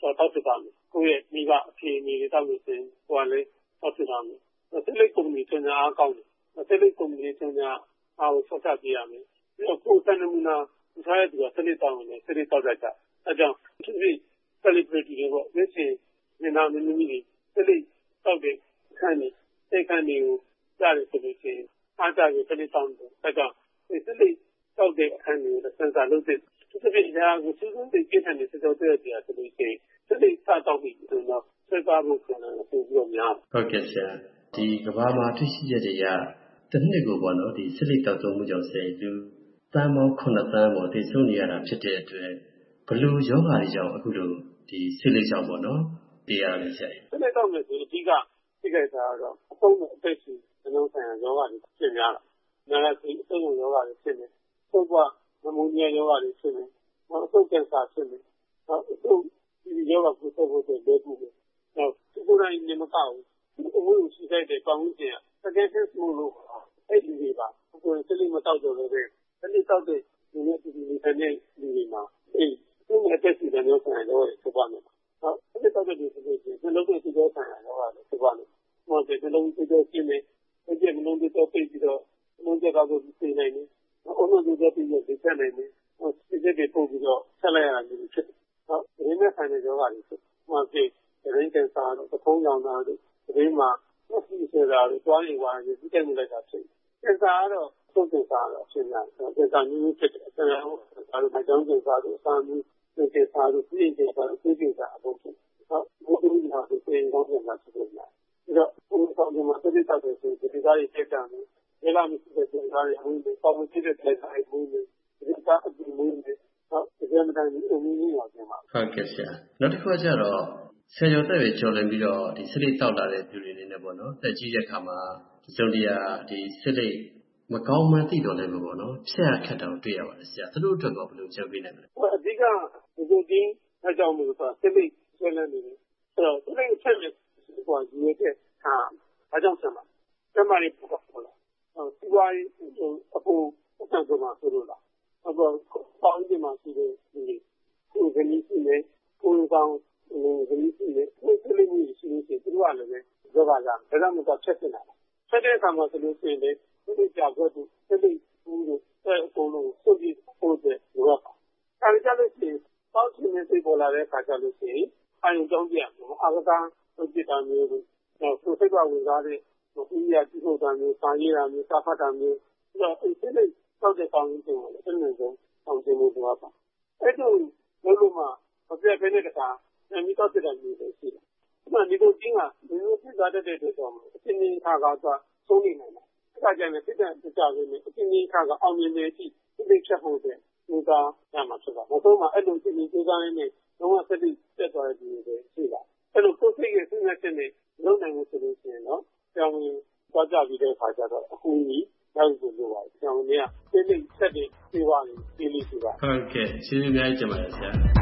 တောက်ဖြစ်ပါမယ်ကိုယ့်ရဲ့မိဘအဖေအနေနဲ့တောက်လို့ဆိုရင်ကိုယ်ကလည်းတောက်ဖြစ်ပါမယ်ဆက်လက်ကုမ္ပဏီတင်အားကောင်းတယ်ဆက်လက်ကုမ္ပဏီတင်အားကိုဆက်ပြရမယ်ပြီးတော့ကိုယ်စံနမူနာထားရတဲ့သူကဆက်လက်တောက်နေတယ်ဆက်လက်တောက်တတ်တာအဲကြောင့်သူတို့ celebrity တွေပေါ့ဒီချိန်နေတာမင်းသမီးတွေဆက်လက်တောက်တဲ့ခန်းနေစိတ်ခန်းတွေကိုကြားရဆိုလို့ရှိရင်အားကြကိုဆက်လက်တောက်တယ်အဲကြောင့်ဆက်လက်တောက်တဲ့အခန်းတွေကိုစင်ဆာလုပ်တဲ့သူတို့ကဒါကိုသူတို့သိတဲ့နေစတော့တဲ့ပြဆိုလို့ရှိရင်ဆက်လက်တောက်ပြီးတော့ဆက်ပါဖို့ခေါ်တယ်ပို့ပြီးတော့များဟုတ်ကဲ့ဆရာဒီကဘာမှာသိရှိချက်တွေကတစ်နှစ်ကိုပေါ့နော်ဒီဆက်လက်တောက်သုံးမှုကြောင့်ဆရာသူတန်ပေါင်းခုနှစ်တန်းပေါ့သိဆုံးနေရတာဖြစ်တဲ့အတွက်ဘလို့ယောဂါတွေကြောင့်အခုလိုဒီဆက်လက်ကြောင့်ပေါ့နော်တရားရဆရာဆက်လက်တောက်မယ်ဆိုအဓိကသိခဲ့တာတော့အဆုံးနဲ့အသက်ရှူနှလုံးဆိုင်ရာယောဂါတွေဖြစ်များတာနားလည်းအဆုံးယောဂါတွေဖြစ်နေပုပ်ကနမိုးနီးယားယောဂါတွေဖြစ်နေနောက်အဆုတ်ကင်ဆာဖြစ်နေနောက်အဆုတ်ဒီယောဂါကိုဆက်ဖို့တဲ့လေ့ကူတယ်နောက်ဒီကိုယ်တိုင်နေမကောက်ဘူးအဝိုးရှိတဲ့ပေါင်းစင်ကတကယ်ချင်းစလို့လို့အဲ့ဒီတွေပါကိုယ်စလိမတောက်ကြလို့ပဲစလိတောက်တဲ့ဒီနေ့ဒီနေ့တနေ့ဒီနေ့မှာအဲ့ဒီနဲ့တက်စီတဲ့မျိုးဆိုင်တော့ဆက်ပါမယ်နောက်စလိတောက်တဲ့ဒီဆိုရင်နှလုံးသွေးကြောဆိုင်ရာတော့ဆက်ပါမယ်ဟောတဲ့နှလုံးသွေးကြောဖြစ်နေအဲ့ဒီနှလုံးသွေးကြောပိတ်ပြီးတော့နှလုံးသွေးကတော့သိနိုင်တယ်အုံလုံးသွေးကြောပြီးတော့သိနိုင်တယ်ဟောစိတ်တွေပို့ပြီးတော့ဆက်လိုက်ရတာမျိုးဖြစ်တယ်ဟောဒီနေ့ဆိုင်တဲ့ယောဂါတွေဖြစ်ဟောတဲ့ရင်းကန်စာတော့သုံးကြောင်တာတို့ဒီမှာဆက်ပြီးဆိုတာတို့တွားနေပါရင်ဒီတက်မှုလိုက်တာဖြစ်တယ်ကင်ဆာကတော့သုံးကင်ဆာတော့ဖြစ်နေတယ်ကင်ဆာမျိုးဖြစ်တယ်အဲဒါကိုဒါလိုမိုက်ကြောင်းကင်ဆာတို့အစာမျိုးကင်ဆာတို့ပြည်ကင်ဆာတို့ပြည်ကင်ဆာအကုန်ဖြစ်ဟောဘုရားကြီးဟာဆိုရင်တော့ပြန်လာဖြစ်နေတယ်ပြီးတော့ဘုရားဆောင်ဒီမှာတက်တက်တဲ့ဆိုဒီကားတွေတက်တာမျိုးဒီလာမျိုးဖြစ်တဲ့ကားတွေအမှုတွေပေါင်းဖြစ်တဲ့တဲ့အိုက်မှုတွေဒီကားအပြင်မှုတွေဟောဒီကနေ့တိုင်းအမှုကြီးရောက်ပြန်ပါဟုတ်ကဲ့ဆရာနောက်တစ်ခုကျတော့ဆယ်ကျော်တက်ပဲကျော်လွန်ပြီးတော့ဒီစစ်လိတောက်လာတဲ့သူတွေနေနဲ့ပေါ့နော်တက်ကြီးတဲ့ခါမှာဒီစုံတရားဒီစစ်လိမကောင်းမှန်းသိတော်လည်းပေါ့နော်ဖြတ်ခတ်တာကိုတွေ့ရပါတယ်ဆရာသူတို့အတွက်ကဘယ်လိုချက်ပေးနိုင်မလဲအဓိကဒီကိုဒီအကြောင်းမျိုးဆိုတာစစ်လိဆွဲလန်းနေတယ်ဆိုတော့စစ်လိချက်နဲ့ဟိုယူရတဲ့ဟာအကြောင်းဆက်မှာတမရီပူပေါ်လာစီဝိုင်းအပူအတန်ကမှဆိုလို့လားအခုပေါင်းဒီမှာရှိတဲ့ဒီကိုယ်ကနေရှိနေကိုယ်ကောင်ဒီလိုရှိနေကိုယ်ကလေးမျိုးရှိနေသူကလည်းပဲကြောပါလားဒါမှမဟုတ်ချက်နေတာချက်တဲ့အခါမှာဆိုလို့ရှိရင်လေဒီကြောက်တော့ဒီဒီဘူးလို့အဲအကုန်လုံးစုပ်ပြီးပို့တဲ့လောကအဲဒီကြလို့ရှိရင်ပေါင်းချင်းနေသိပေါ်လာတဲ့အခါကျလို့ရှိရင်အရင်ကြောင်းပြအာဂတာစုပ်ပြတာမျိုးတို့နောက်ကိုယ်စိတ်ကဝင်စားတဲ့ဒီရတိဟုတ်တာမျိုးစာရေးတာမျိုးစာဖတ်တာမျိုးပြီးတော့အဲဒီစိတ်တောက်တဲ့ကောင်းကြီးတွေလည်းအနည်းဆုံးအောင်ကျမှုတော့ပါအဲ့လိုလို့လို့မှမပြတ်ဖဲတဲ့တခါမိတော့တဲ့မျိုးတွေရှိတယ်။အဲ့ဒီကိုချင်းကဒီလိုဖြစ်သွားတဲ့တဲ့တော့အချင်းချင်းခါကတော့ဆုံးနေနိုင်တယ်။အဲ့ဒါကြောင့်လည်းဖြစ်တဲ့ကြကြလေးနဲ့အချင်းချင်းခါကအောင်မြင်နေပြီဒီလိုချက်ဖို့တဲ့ဒီကရမှာဖြစ်တာ။ဘုဆုံးမှာအဲ့လိုချင်းချင်းကြိုးစားရင်းနဲ့လုံးဝစက်တိတက်သွားတဲ့ဒီတွေရှိတာ။အဲ့လိုကိုယ်စိတ်ရဲ့စဉ်းစားချက်နဲ့လုံးနိုင်မှုဆိုလို့ရှိရင်တော့ကြောင်ဝင်သွားကြပြီးတဲ့အခါကျတော့အခုကြီးနောက်ဆိုလို့ပါ။ကြောင်ဝင်ကစိတ်လေးဆက်တဲ့ပြေးသွားရင်ပြေးလေးရှိတာ။ဟုတ်ကဲ့ကျေးဇူးများကြီးတင်ပါတယ်ဆရာ။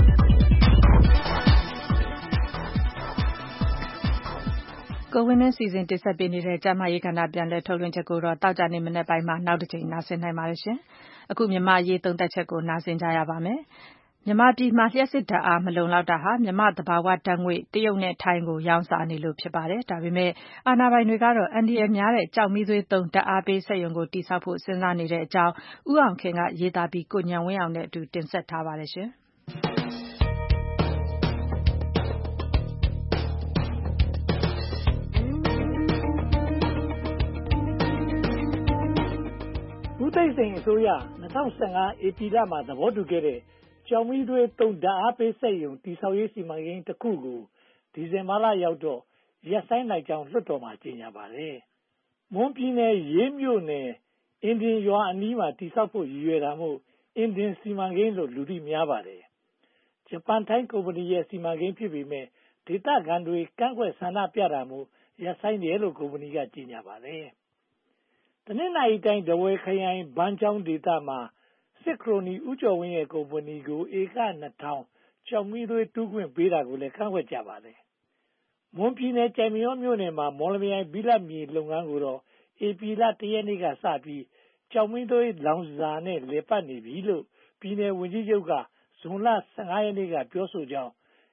ကိုဝင်းမင်းစီစဉ်တင်ဆက်ပေးနေတဲ့ကျမရေးကဏ္ဍပြန်လည်ထုတ်လွှင့်ချက်ကိုတော့တောက်ကြနေမနေ့ပိုင်းမှာနောက်တစ်ချိန်နားဆင်နိုင်ပါတယ်ရှင်။အခုမြန်မာရေးသုံးသက်ချက်ကိုနားဆင်ကြရပါမယ်။မြန်မာပြည်မှာလျှက်စစ်ဓာတ်အားမလုံလောက်တာဟာမြန်မာသဘာဝဓာတ်ငွေ့တရုတ်နဲ့ထိုင်းကိုရောင်းစားနေလို့ဖြစ်ပါတယ်။ဒါပေမဲ့အာဏာပိုင်တွေကတော့အန်ဒီရများတဲ့ကြောက်မီးသွေးသုံးဓာတ်အားပေးစက်ရုံကိုတည်ဆောက်ဖို့စဉ်းစားနေတဲ့အကြောင်းဦးအောင်ခင်ကရေးသားပြီးကိုညံဝင်းအောင်နဲ့အတူတင်ဆက်ထားပါတယ်ရှင်။ဦးသိန်းစိန်အစိုးရ၂၀၁၅ဧပြီလမှာသဘောတူခဲ့တဲ့ကျောက်မီးသွေးသုံးဓာတ်အားပေးစက်ရုံတည်ဆောက်ရေးစီမံကိန်းတစ်ခုကိုဒီဇင်ဘာလရောက်တော့ရပ်ဆိုင်းလိုက်ကြောင်းလွှတ်တော်မှာကြေညာပါတယ်။မွန်ပြည်နယ်ရေးမြို့နယ်အင်ဒင်ရွာအနီးမှာတည်ဆောက်ဖို့ရည်ရွယ်တာမို့အင်ဒင်စီမံကိန်းလို့လူသိများပါတယ်။ဂျပန်ထိုင်းကုမ္ပဏီရဲ့စီမံကိန်းဖြစ်ပေမဲ့ဒေသခံတွေကန့်ကွက်ဆန္ဒပြတာမို့ရပ်ဆိုင်းတယ်လို့ကုမ္ပဏီကကြေညာပါတယ်။တနင်္သာရီတိုင်းထားဝယ်ခရိုင်ဘန်းချောင်းဒေသမှာစစ်ခရိုနီဦးကျော်ဝင်းရဲ့ကုမ္ပဏီကိုဧကနှစ်ထောင်ကျောက်မီးသွေးတူးခွင့်ပေးတာကိုလည်းကန့်ကွက်ကြပါတယ်။မွန်ပြည်နယ်ကြိုင်မရောမြို့နယ်မှာမော်လမြိုင်ဘိလပ်မြေလုပ်ငန်းကိုတော့ဧပြီလတစ်ရက်နေ့ကစပြီးကျောက်မီးသွေးလောင်စာနဲ့လည်ပတ်နေပြီလို့ပြည်နယ်ဝန်ကြီးချုပ်ကဇွန်လ၁၅ရက်နေ့ကပြောဆိုကြောင်း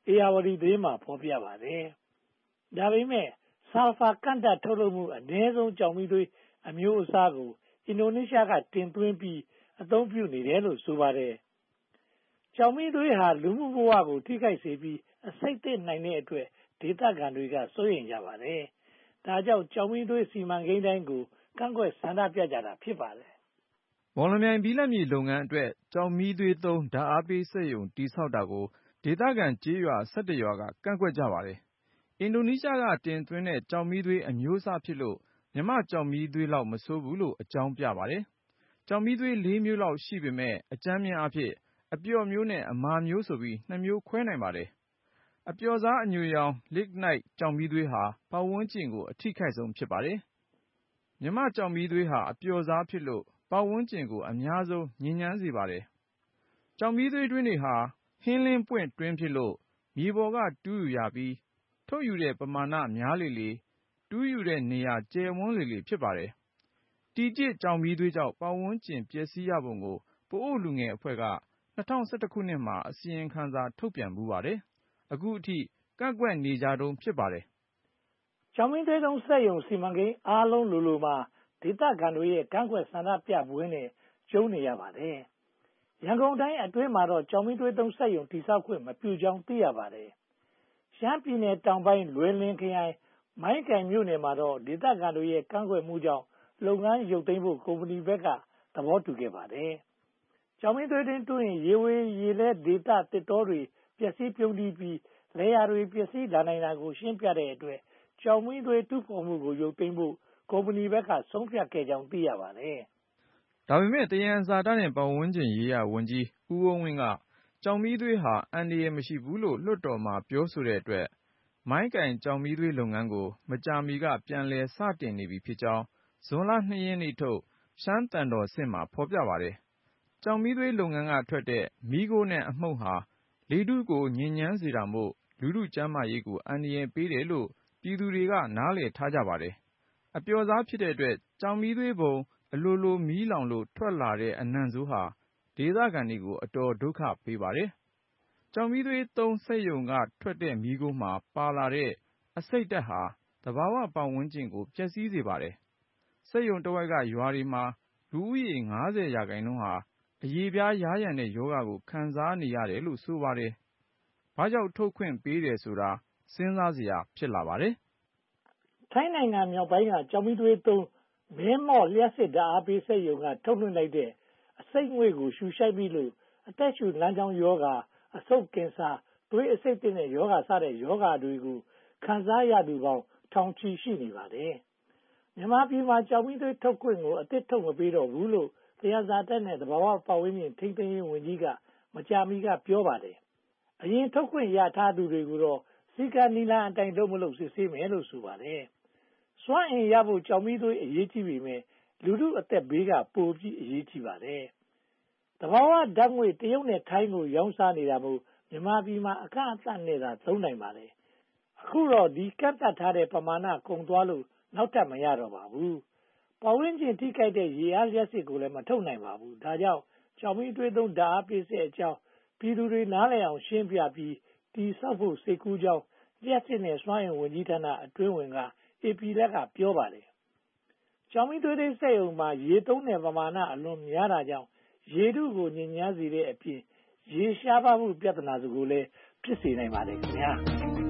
ဧရာဝတီသတင်းမှာဖော်ပြပါတယ်။ဒါပေမဲ့ဆာလဖာကန့်ဓါတ်ထုတ်လုပ်မှုအနည်းဆုံးကျောက်မီးသွေးအမျိုးအစားကိုအင်ဒိုနီးရှားကတင်သွင်းပြီးအသုံးပြုနေတယ်လို့ဆိုပါတယ်။ကျောက်မီးသွေးဟာလူမှုဘဝကိုထိခိုက်စေပြီးအဆိပ်သင့်နိုင်တဲ့အတွက်ဒေသခံတွေကစိုးရိမ်ကြပါတယ်။ဒါကြောင့်ကျောက်မီးသွေးစီမံကိန်းတိုင်းကိုကန့်ကွက်ဆန္ဒပြကြတာဖြစ်ပါတယ်။မော်လမြိုင်ဘိလပ်မြေလုပ်ငန်းအတွက်ကျောက်မီးသွေးသုံးဓါတ်အားပေးစက်ရုံတည်ဆောက်တာကိုဒေသခံကျေးရွာ ၁၁ ရွာကကန့်ကွက်ကြပါတယ်။အင်ဒိုနီးရှားကတင်သွင်းတဲ့ကျောက်မီးသွေးအမျိုးအစားဖြစ်လို့မြန်မာ့ကျောက်မီးသွေးလောက်မဆိုးဘူးလို့အကြောင်းပြပါတယ်။ကျောက်မီးသွေးလေးမျိုးလောက်ရှိပေမဲ့အကြမ်းမျဉ်းအားဖြင့်အပျော့မျိုးနဲ့အမာမျိုးဆိုပြီးနှစ်မျိုးခွဲနိုင်ပါတယ်။အပျော့စားအညိုရောင် Lignite ကျောက်မီးသွေးဟာပတ်ဝန်းကျင်ကိုအထိခိုက်ဆုံးဖြစ်ပါတယ်။မြန်မာ့ကျောက်မီးသွေးဟာအပျော့စားဖြစ်လို့ပတ်ဝန်းကျင်ကိုအများဆုံးညစ်ညမ်းစေပါတယ်။ကျောက်မီးသွေးတွင်းတွေဟာဟင်းလင်းပွင့်တွင်းဖြစ်လို့မြေပေါ်ကတူးယူရပြီးထုတ်ယူတဲ့ပမာဏများလေလေတူးယူတဲ့နေရာကျယ်ဝန်းလေလေဖြစ်ပါတယ်။တီကျစ်ကျောက်မီးသွေးကြောင့်ပတ်ဝန်းကျင်ပျက်စီးရပုံကိုပအို့လူငယ်အဖွဲ့က၂၀၁၁ ခုနှစ်မှာအစီရင်ခံစာထုတ်ပြန်ဖူးပါတယ်။အခုအထိကန့်ကွက်နေကြတုန်းဖြစ်ပါတယ်။ကျောက်မီးသွေးသုံးစက်ရုံစီမံကိန်းအားလုံးလိုလိုမှာဒေသခံတွေရဲ့ကန့်ကွက်ဆန္ဒပြပွဲနဲ့ကြုံနေရပါတယ်။ရန်ကုန်တိုင်းအတွင်းမှာတော့ကျောက်မီးသွေးသုံးစက်ရုံတည်ဆောက်ခွင့်မပြုကြောင်းသိရပါတယ်။ရှမ်းပြည်နယ်တောင်ပိုင်းလွယ်လင်ခရိုင်မိုင်းကိုင်မြို့နယ်မှာတော့ဒေသခံတွေရဲ့ကန့်ကွက်မှုကြောင့်လုပ်ငန်းရုပ်သိမ်းဖို့ကုမ္ပဏီဘက်ကသဘောတူခဲ့ပါတယ်။ကျောက်မီးသွေးတွင်းတွင်းရေဝေးရေလဲဒေသတစ်တောတွေပျက်စီးပြုန်းတီးပြီးလယ်ယာတွေပျက်စီးလာနိုင်တာကိုရှင်းပြတဲ့အတွက်ကျောက်မီးသွေးတူးဖော်မှုကိုရုပ်သိမ်းဖို့ကုမ္ပဏီဘက်ကဆုံးဖြတ်ခဲ့ကြောင်းသိရပါတယ်။ဒါပေမဲ့သယံဇာတနဲ့ပတ်ဝန်းကျင်ရေးရာဝန်ကြီးဦးဝင်းဝင်းကကျောက်မီးသွေးဟာအန္တရာယ်မရှိဘူးလို့လွှတ်တော်မှာပြောဆိုတဲ့အတွက်မိုင်းကိုင်ကျောက်မီးသွေးလုပ်ငန်းကိုမကြာမီကပြန်လည်စတင်နေပြီဖြစ်ကြောင်းဇွန်လ ၂ ရက်နေ့ထုတ်ရှမ်းသံတော်ဆင့်မှာဖော်ပြပါတယ်။ကျောက်မီးသွေးလုပ်ငန်းကထွက်တဲ့မီးခိုးနဲ့အမှုန့်ဟာလေထုကိုညစ်ညမ်းစေတာမို့လူထုကျန်းမာရေးကိုအန္တရာယ်ပေးတယ်လို့ပြည်သူတွေကနားလည်ထားကြပါတယ်။အပျော့စားဖြစ်တဲ့အတွက်ကျောက်မီးသွေးပုံအလိုလိုမီးလောင်လို့ထွက်လာတဲ့အနံ့ဆိုးဟာဒေသခံတွေကိုအတော်ဒုက္ခပေးပါတယ်။ကျောက်မီးသွေးသုံးစက်ရုံကထွက်တဲ့မီးခိုးမှာပါလာတဲ့အဆိပ်ဓါတ်ဟာသဘာဝပတ်ဝန်းကျင်ကိုပျက်စီးစေပါတယ်။စက်ရုံတဝိုက်ကရွာတွေမှာလူဦးရေ ၅၀ ရာခိုင်နှုန်းဟာအရေပြားယားယံတဲ့ရောဂါကိုခံစားနေရတယ်လို့ဆိုပါတယ်။ဘာကြောင့်ထုတ်ခွင့်ပေးတယ်ဆိုတာစဉ်းစားစရာဖြစ်လာပါတယ်။ထိုင်းနိုင်ငံမြောက်ပိုင်းကကျောက်မီးသွေးသုံးမဲမော့လျှပ်စစ်ဓါတ်အားပေးစက်ရုံကထုတ်လွှင့်လိုက်တဲ့အဆိပ်ငွေ့ကိုရှုရှိုက်ပြီးလို့အသက်ရှူလမ်းကြောင်းရောဂါအဆုတ်ကင်ဆာသွေးအဆိပ်သင့်တဲ့ရောဂါစတဲ့ရောဂါတွေကိုခံစားရသူပေါင်းထောင်ချီရှိနေပါတယ်။မြန်မာပြည်မှာကျောက်မီးသွေးထုတ်ခွင့်ကိုအသစ်ထုတ်မပေးတော့ဘူးလို့သယံဇာတနဲ့သဘာဝပတ်ဝန်းကျင်ထိန်းသိမ်းရေးဝန်ကြီးကမကြာမီကပြောပါတယ်။အရင်ထုတ်ခွင့်ရထားသူတွေကိုတော့စည်းကမ်းနည်းလမ်းအတိုင်းလုပ်မလုပ်စစ်ဆေးမယ်လို့ဆိုပါတယ်။စွမ်းအင်ရဖို့ကျောက်မီးသွေးအရေးကြီးပေမဲ့လူထုအသက်ဘေးကပိုပြီးအရေးကြီးပါတယ်။သဘာဝဓါတ်ငွေ့တရုတ်နဲ့ထိုင်းကိုရောင်းစားနေတာမို့မြန်မာပြည်မှာအခက်အခဲနဲ့သာသုံးနိုင်ပါတယ်။အခုတော့ဒီကန့်သတ်ထားတဲ့ပမာဏကုန်သွားလို့နောက်ထပ်မရတော့ပါဘူး။ပတ်ဝန်းကျင်ထိခိုက်တဲ့ရေအားလျှပ်စစ်ကိုလည်းမထုတ်နိုင်ပါဘူး။ဒါကြောင့်ကျောက်မီးသွေးသုံးဓါတ်အားပေးစက်အကြောင်းပြည်သူတွေနားလည်အောင်ရှင်းပြပြီးတည်ဆောက်ဖို့စိတ်ကူးကြောင်းလျှပ်စစ်နဲ့စွမ်းအင်ဝန်ကြီးဌာနအတွင်းဝင်ကဧပြီလကပြောပါတယ်။ကျောက်မီးသွေးစက်ရုံမှာရေသုံးတဲ့ပမာဏအလွန်များတာကြောင့်ရေထုကိုညစ်ညမ်းစေတဲ့အပြင်ရေရှားပါးမှုပြဿနာကိုလည်းဖြစ်စေနိုင်ပါတယ်ခင်ဗျာ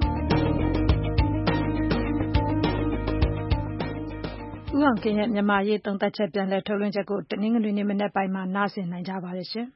ဦးအောင်ကင်ရဲ့မြန်မာရေးသုံးသပ်ချက်ပြန်လည်ထုတ်လွှင့်ချက်ကိုတနင်္ဂနွေနေ့မနက်ပိုင်းမှာနားဆင်နိုင်ကြပါတယ်ရှင်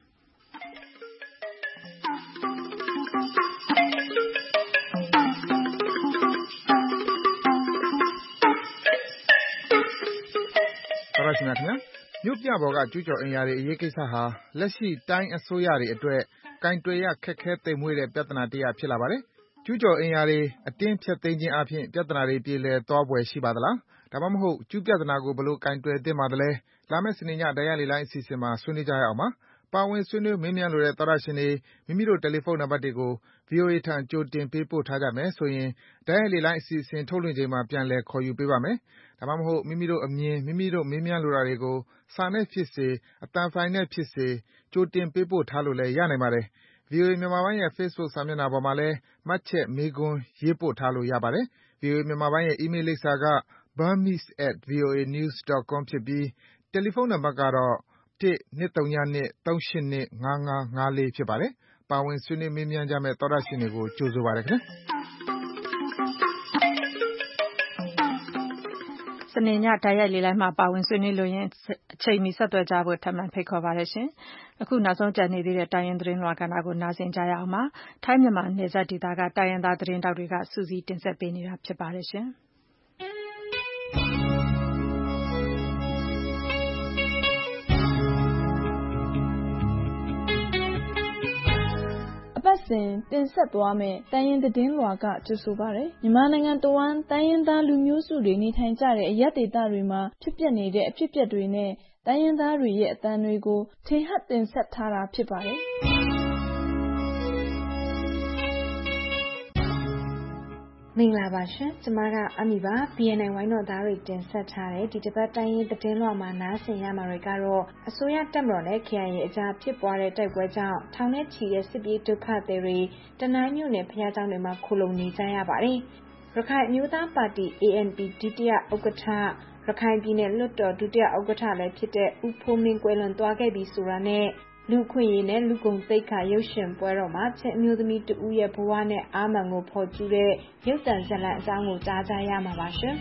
တော်ရရှိမြခင်ဗျာမြို့ပြပေါ်ကကျူးကျော်အင်အားတွေအရေးကိစ္စဟာလက်ရှိတိုင်းအစိုးရတွေအတွက်ကင်တွယ်ရခက်ခဲသိမ်မွေ့တဲ့ပြဿနာတစ်ရပ်ဖြစ်လာပါတယ်ကျူးကျော်အင်အားတွေအတင်းဖျက်သိမ်းခြင်းအပြင်ပြဿနာတွေပြေလည်သွားဖွယ်ရှိပါသလားဒါမှမဟုတ်ကျူးပြဿနာကိုဘယ်လိုကင်တွယ်သင့်ပါသလဲလာမယ့်စနေညတရားလေလိုင်းအစီအစဉ်မှာဆွေးနွေးကြရအောင်ပါပါဝင်ဆွေးနွေးမေးမြန်းလိုတဲ့သောရရှင်တွေမိမိတို့တယ်လီဖုန်းနံပါတ်တွေကို ဗွီအိုအေ ထံကြိုတင်ပေးပို့ထားကြမယ်ဆိုရင်တရားလေလိုင်းအစီအစဉ်ထုတ်လွှင့်ချိန်မှာပြန်လည်ခေါ်ယူပေးပါမယ်ဒါမှမဟုတ်မိမိတို့အမြင်မိမိတို့မေးမြန်းလိုတာတွေကိုစာနဲ့ဖြစ်စေအသံဖိုင်နဲ့ဖြစ်စေကြိုတင်ပေးပို့ထားလို့လည်းရနိုင်ပါတယ်ဗွီအိုအေမြန်မာပိုင်းရဲ့ Facebook စာမျက်နှာပေါ်မှာလည်းမှတ်ချက်မေးခွန်းရေးပို့ထားလို့ရပါတယ်။ ဗွီအိုအေမြန်မာပိုင်းရဲ့ အီးမေးလ်လိပ်စာက burmese at voanews dot com ဖြစ်ပြီးတယ်လီဖုန်းနံပါတ်ကတော့ one two zero two three eight two five five four ဖြစ်ပါတယ်။ပါဝင်ဆွေးနွေးမေးမြန်းကြမယ့်သောတရှင်တွေကိုကြိုဆိုပါရစေ။စနေညတိုက်ရိုက်လေးလိုက်မှာပါဝင်ဆွေးနွေးလို့ရင်အချိန်မီဆက်သွယ်ကြဖို့ထပ်မံဖိတ်ခေါ်ပါရရှင်။အခုနောက်ဆုံးကြံနေသေးတဲ့တိုင်းရင်းသတင်းလွှာကဏ္ဍကိုနားဆင်ကြရအောင်ပါ။ထိုင်းမြန်မာနယ်စပ်ဒေသကတိုင်းရင်းသားသတင်းတောက်တွေကစူးစီးတင်ဆက်ပေးနေတာဖြစ်ပါတယ်ရှင်။ပတ်စဉ်တင်ဆက်သွားမယ့်တိုင်းရင်းသတင်းလွှာကကြိုဆိုပါရယ်မြန်မာနိုင်ငံတဝန်းတိုင်းရင်းသားလူမျိုးစုတွေနေထိုင်ကြတဲ့အရပ်ဒေသတွေမှာဖြစ်ပျက်နေတဲ့အဖြစ်အပျက်တွေနဲ့တိုင်းရင်းသားတွေရဲ့အသံတွေကိုထင်ဟပ်တင်ဆက်ထားတာဖြစ်ပါတယ်မင်္ဂလာပါရှင်ကျမကအမီပါ B N I ဝိုင်းတော်သားတွေတင်ဆက်ထားတဲ့ဒီတစ်ပတ်တိုင်းရင်းသတင်းလွှာမှာနားဆင်ရမှာတွေကတော့အစိုးရတပ်မတော်နဲ့ K I A အကြားဖြစ်ပွားတဲ့တိုက်ပွဲကြောင့်ထောင်နဲ့ချီတဲ့စစ်ပြေးဒုက္ခသည်တွေတနိုင်းမြို့နယ်ဖျားကျောင်းတွေမှာခိုလုံနေကြရပါတယ်ရခိုင်မျိုးသားပါတီ A N P ဒုတိယဥက္ကဋ္ဌရခိုင်ပြည်နယ်လွှတ်တော်ဒုတိယဥက္ကဋ္ဌလည်းဖြစ်တဲ့ဦးဖိုးမင်းကွယ်လွန်သွားခဲ့ပြီဆိုတာနဲ့လူခွင့်ရေးနဲ့လူကုန်သိက္ခာရုပ်ရှင်ပွဲတော်မှာချက်အမျိုးသမီးတဦးရဲ့ဘဝနဲ့အာမန်ကိုဖော်ကျူးတဲ့ရုပ်သံဇာတ်လမ်းအကြောင်းကိုကြားကြရမှာပါရှင်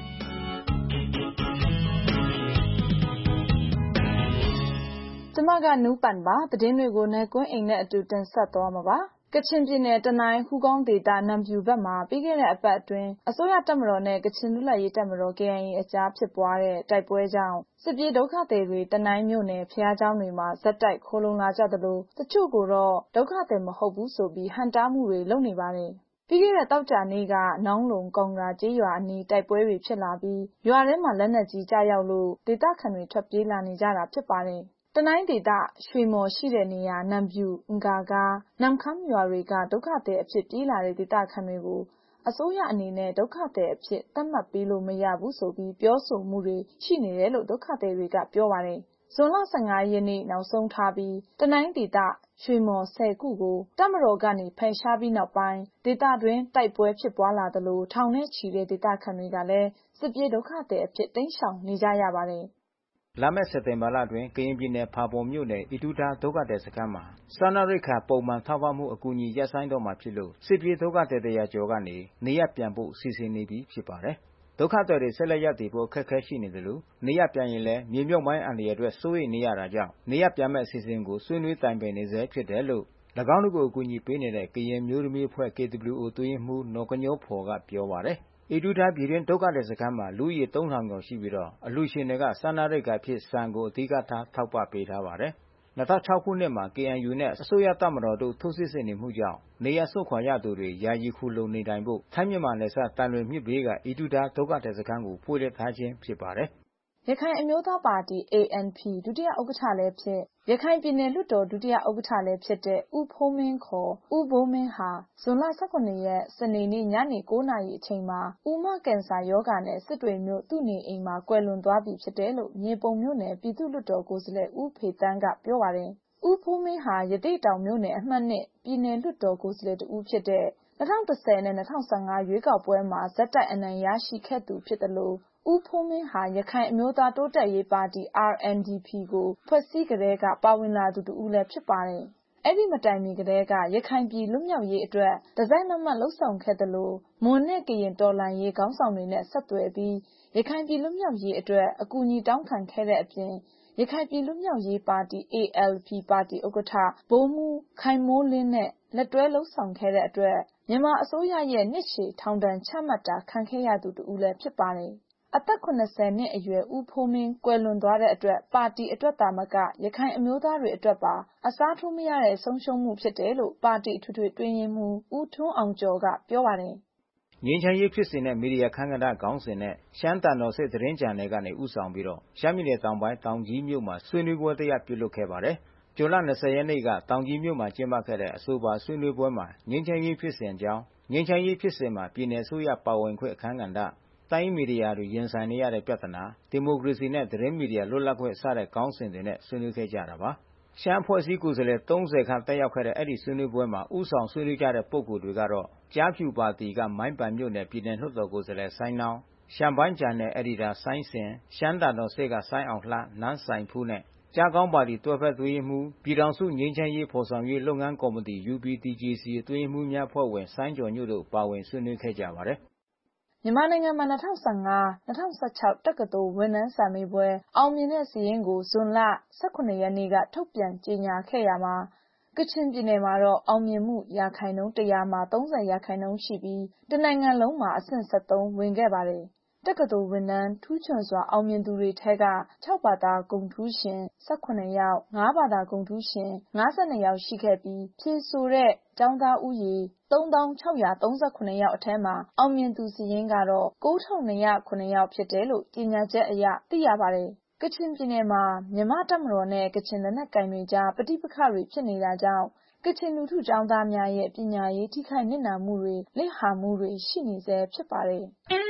ကျမကနူးပန်ပါသတင်းတွေကိုနဲ့ကွင်းအိမ်နဲ့အတူတင်ဆက်သွားမှာပါကချင်ပြည်နယ်တနိုင်းဟူကောင်းဒေသနံပြူဘက်မှာပြီးခဲ့တဲ့အပတ်အတွင်းအစိုးရတပ်မတော်နဲ့ကချင်လူ့လက်ရေးတပ်မတော် K I A အကြားဖြစ်ပွားတဲ့တိုက်ပွဲကြောင့်စစ်ပြေးဒုက္ခသည်တွေတနိုင်းမြို့နယ်ဖျားကျောင်းတွေမှာဇက်တိုက်ခိုးလုံလာကြသလိုတချို့ကိုတော့ဒုက္ခသည်မဟုတ်ဘူးဆိုပြီးဟန်တားမှုတွေလုပ်နေပါတယ်ပြီးခဲ့တဲ့တောက်ကြနေ့ကနောင်းလုံကောင်ရာကျေးရွာအနီးတိုက်ပွဲတွေဖြစ်လာပြီးရွာထဲမှာလက်နက်ကြီးကြားရောက်လို့ဒေသခံတွေထွက်ပြေးလာနေကြတာဖြစ်ပါတယ်တနိုင်းဒေသရွှေမော်ရှိတဲ့နေရာနံပြူအင်္ဂါကားနမ်ခမ်းရွာတွေကဒုက္ခသည်အဖြစ်ပြေးလာတဲ့ဒေသခံတွေကိုအစိုးရအနေနဲ့ဒုက္ခသည်အဖြစ်သတ်မှတ်ပေးလို့မရဘူးဆိုပြီးပြောဆိုမှုတွေရှိနေတယ်လို့ဒုက္ခသည်တွေကပြောပါတယ်ဇွန်လ၁၅ရက်နေ့နောက်ဆုံးထားပြီးတနိုင်းဒေသရွှေမော်၁၀ခုကိုတပ်မတော်ကနေဖယ်ရှားပြီးနောက်ပိုင်းဒေသတွင်းတိုက်ပွဲဖြစ်ပွားလာသလိုထောင်နဲ့ချီတဲ့ဒေသခံတွေကလည်းစစ်ပြေးဒုက္ခသည်အဖြစ်တိမ်းရှောင်နေကြရပါတယ်လာမယ့်စက်တင်ဘာလအတွင်းကရင်ပြည်နယ်ဖာပွန်မြို့နယ်အီတူတာဒုက္ခသည်စခန်းမှာစားနပ်ရိက္ခာပုံမှန်ထောက်ပံ့မှုအကူအညီရပ်ဆိုင်းတော့မှာဖြစ်လို့စစ်ပြေးဒုက္ခသည်တရာကျော်ကနေနေရပ်ပြန်ဖို့စီစဉ်နေပြီဖြစ်ပါတယ်။ဒုက္ခသည်တွေဆက်လက်ရပ်တည်ဖို့အခက်အခဲရှိနေတယ်လို့နေရပ်ပြန်ရင်လည်းမြေမြုပ်မိုင်းအန္တရာယ်အတွက်စိုးရိမ်နေရတာကြောင့်နေရပ်ပြန်မဲ့အစီအစဉ်ကိုဆွေးနွေးတိုင်ပင်နေဆဲဖြစ်တယ်လို့၎င်းတို့ကိုအကူအညီပေးနေတဲ့ကရင်မျိုးသမီးအဖွဲ့ K W O တွင်းမှုနော်ကညောဖော်ကပြောပါတယ်။အီတူတာပြည်တွင်ဒုက္ခသည်စခန်းမှာလူဦးရေသုံးထောင်ကျော်ရှိပြီးတော့အလူရှင်တွေကစားနပ်ရိက္ခာဖြစ်ဆန်ကိုအဓိကထားထောက်ပံ့ပေးထားပါတယ်။၂၀၀၆ခုနှစ်မှာ K N U နဲ့အစိုးရတပ်မတော်တို့ထိုးစစ်ဆင်နေမှုကြောင့်နေရစွန့်ခွာရသူတွေယာယီခုလုံနေတိုင်ဖို့ထိုင်းမြန်မာနယ်စပ်တန်လွင်မြစ်ဘေးကအီတူတာဒုက္ခသည်စခန်းကိုဖွင့်လှစ်ထားခြင်းဖြစ်ပါတယ်။ရခိုင်အမျိုးသားပါတီ A N P ဒုတိယဥက္ကဋ္ဌလည်းဖြစ်ရခိုင်ပြည်နယ်လွှတ်တော်ဒုတိယဥက္ကဋ္ဌလည်းဖြစ်တဲ့ဦးဖိုးမင်းခေါ်ဦးဘိုးမင်းဟာဇွန်လ၁၇ရက်စနေနေ့ညနေ၉နာရီအချိန်မှာဦးမကင်ဆာရောဂါနဲ့စစ်တွေမြို့သူ့နေအိမ်မှာကွယ်လွန်သွားပြီဖြစ်တယ်လို့မြေပုံမြို့နယ်ပြည်သူ့လွှတ်တော်ကိုယ်စားလှယ်ဦးဖေတန်းကပြောပါတယ်။ဦးဖိုးမင်းဟာရသေ့တောင်မြို့နယ်အမှတ်၂ပြည်နယ်လွှတ်တော်ကိုယ်စားလှယ်တဦးဖြစ်တဲ့၂၀၁၀နဲ့၂၀၁၅ရွေးကောက်ပွဲမှာဇက်တိုက်အနိုင်ရရှိခဲ့သူဖြစ်တယ်လို့ဦးဖိုးမင်းဟာရခိုင်အမျိုးသားတိုးတက်ရေးပါတီ R N D P ကိုဖွဲ့စည်းကြတဲ့ကပါဝင်လာသူတူဦးလည်းဖြစ်ပါတယ်။အဲ့ဒီမတိုင်မီကတည်းကရခိုင်ပြည်လွတ်မြောက်ရေးအတွက်တစိုက်မမတ်လှုပ်ဆောင်ခဲ့တယ်လို့မွန်နဲ့ကရင်တော်လှန်ရေးခေါင်းဆောင်တွေနဲ့ဆက်သွယ်ပြီးရခိုင်ပြည်လွတ်မြောက်ရေးအတွက်အကူအညီတောင်းခံခဲ့တဲ့အပြင်ရခိုင်ပြည်လွတ်မြောက်ရေးပါတီ A L P ပါတီဥက္ကဋ္ဌဗိုလ်မှူးခိုင်မိုးလင်းနဲ့လက်တွဲလှုပ်ဆောင်ခဲ့တဲ့အတွက်မြန်မာအစိုးရရဲ့နှစ်ရှည်ထောင်ဒဏ်ချမှတ်တာခံခဲ့ရသူတူဦးလည်းဖြစ်ပါတယ်။အသက်၇၀နှစ်အရွယ်ဦးဖိုးမင်းကွယ်လွန်သွားတဲ့အတွက်ပါတီအတွက်သာမကရခိုင်အမျိုးသားတွေအတွက်ပါအစားထိုးမရတဲ့ဆုံးရှုံးမှုဖြစ်တယ်လို့ပါတီထွေထွေတွင်းရေးမှူးဦးထွန်းအောင်ကျော်ကပြောပါတယ်ငြိမ်းချမ်းရေးဖြစ်စဉ်နဲ့မီဒီယာခမ်းကဏ္ဍခေါင်းစဉ်နဲ့ရှမ်းတန်တော်စစ်သတင်းဂျာနယ်ကနေဥဆောင်ပြီးတော့ရှမ်းပြည်နယ်တောင်ပိုင်းတောင်ကြီးမြို့မှာဆွေးနွေးပွဲတရားပြုလုပ်ခဲ့ပါတယ်။ဇွန်လ၂၀ရက်နေ့ကတောင်ကြီးမြို့မှာကျင်းပခဲ့တဲ့အဆိုပါဆွေးနွေးပွဲမှာငြိမ်းချမ်းရေးဖြစ်စဉ်အကြောင်းငြိမ်းချမ်းရေးဖြစ်စဉ်မှာပြည်နယ်အစိုးရပါဝင်ခွင့်အခမ်းကဏ္ဍတိုင်းမီဒီယာတွေရင်ဆိုင်နေရတဲ့ပြဿနာဒီမိုကရေစီနဲ့သတင်းမီဒီယာလွတ်လပ်ခွင့်စတဲ့ခေါင်းစဉ်တွေနဲ့ဆွေးနွေးခဲ့ကြတာပါ။ရှမ်းအဖွဲ့အစည်းကိုယ်စားလှယ်သုံးဆယ်ခန့်တက်ရောက်ခဲ့တဲ့အဲဒီဆွေးနွေးပွဲမှာဦးဆောင်ဆွေးနွေးကြတဲ့ပုဂ္ဂိုလ်တွေကတော့ကျားဖြူပါတီကမိုင်းပန်မြို့နယ်ပြည်နယ်လွှတ်တော်ကိုယ်စားလှယ်ဆိုင်းနောင်းရှမ်းပိုင်းဂျန်နယ်အက်ဒီတာဆိုင်းစင်ရှမ်းတန်တော်စစ်ကဆိုင်းအောင်လှနန်းဆိုင်ဖူးနဲ့ကျားကောင်းပါတီတွဲဖက်သွေးရေးမှူးပြည်ထောင်စုငြိမ်းချမ်းရေးဖော်ဆောင်ရေးလုပ်ငန်းကော်မတီ U P D J C အတွင်းရေးမှူးများအဖွဲ့ဝင်စိုင်းကျော်ညွန့်တို့ပါဝင်ဆွေးနွေးခဲ့ကြပါတယ်မြန်မာနိုင်ငံမှာ၂၀၁၅-၂၀၁၆တက္ကသိုလ်ဝန်ထမ်းစာမေးပွဲအောင်မြင်တဲ့စာရင်းကိုဇွန်လ၁၇ရက်နေ့ကထုတ်ပြန်ကြေညာခဲ့ရမှာကချင်ပြည်နယ်မှာတော့အောင်မြင်မှုရာခိုင်နှုန်း၁၀၀မှာ၃၀ရာခိုင်နှုန်းရှိပြီးတနိုင်ငံလုံးမှာအဆင့်၁၃ဝင်ခဲ့ပါတယ်တက္ကသိုလ်ဝန်ထမ်းထူးချွန်စွာအောင်မြင်သူတွေထဲက၆ဘာသာဂုဏ်ထူးရှင်၁၇ယောက်၅ဘာသာဂုဏ်ထူးရှင်၅၂ယောက်ရှိခဲ့ပြီးဖြေဆိုတဲ့ကျောင်းသားဦးရေသုံးသောင်းခြောက်ရာသုံးဆယ်ခုနစ်ယောက်အထက်မှာအောင်မြင်သူစာရင်းကတော့ကိုးထောင်နှစ်ရာခုနစ်ယောက်ဖြစ်တယ်လို့ကြေညာချက်အရသိရပါတယ်ကချင်ပြည်နယ်မှာမြန်မာ့တပ်မတော်နဲ့ကချင်လက်နက်ကိုင်တွေကြားပဋိပက္ခတွေဖြစ်နေတာကြောင့်ကချင်လူထုကျောင်းသားများရဲ့ပညာရေးထိခိုက်နစ်နာမှုတွေလစ်ဟာမှုတွေရှိနေဆဲဖြစ်ပါတယ်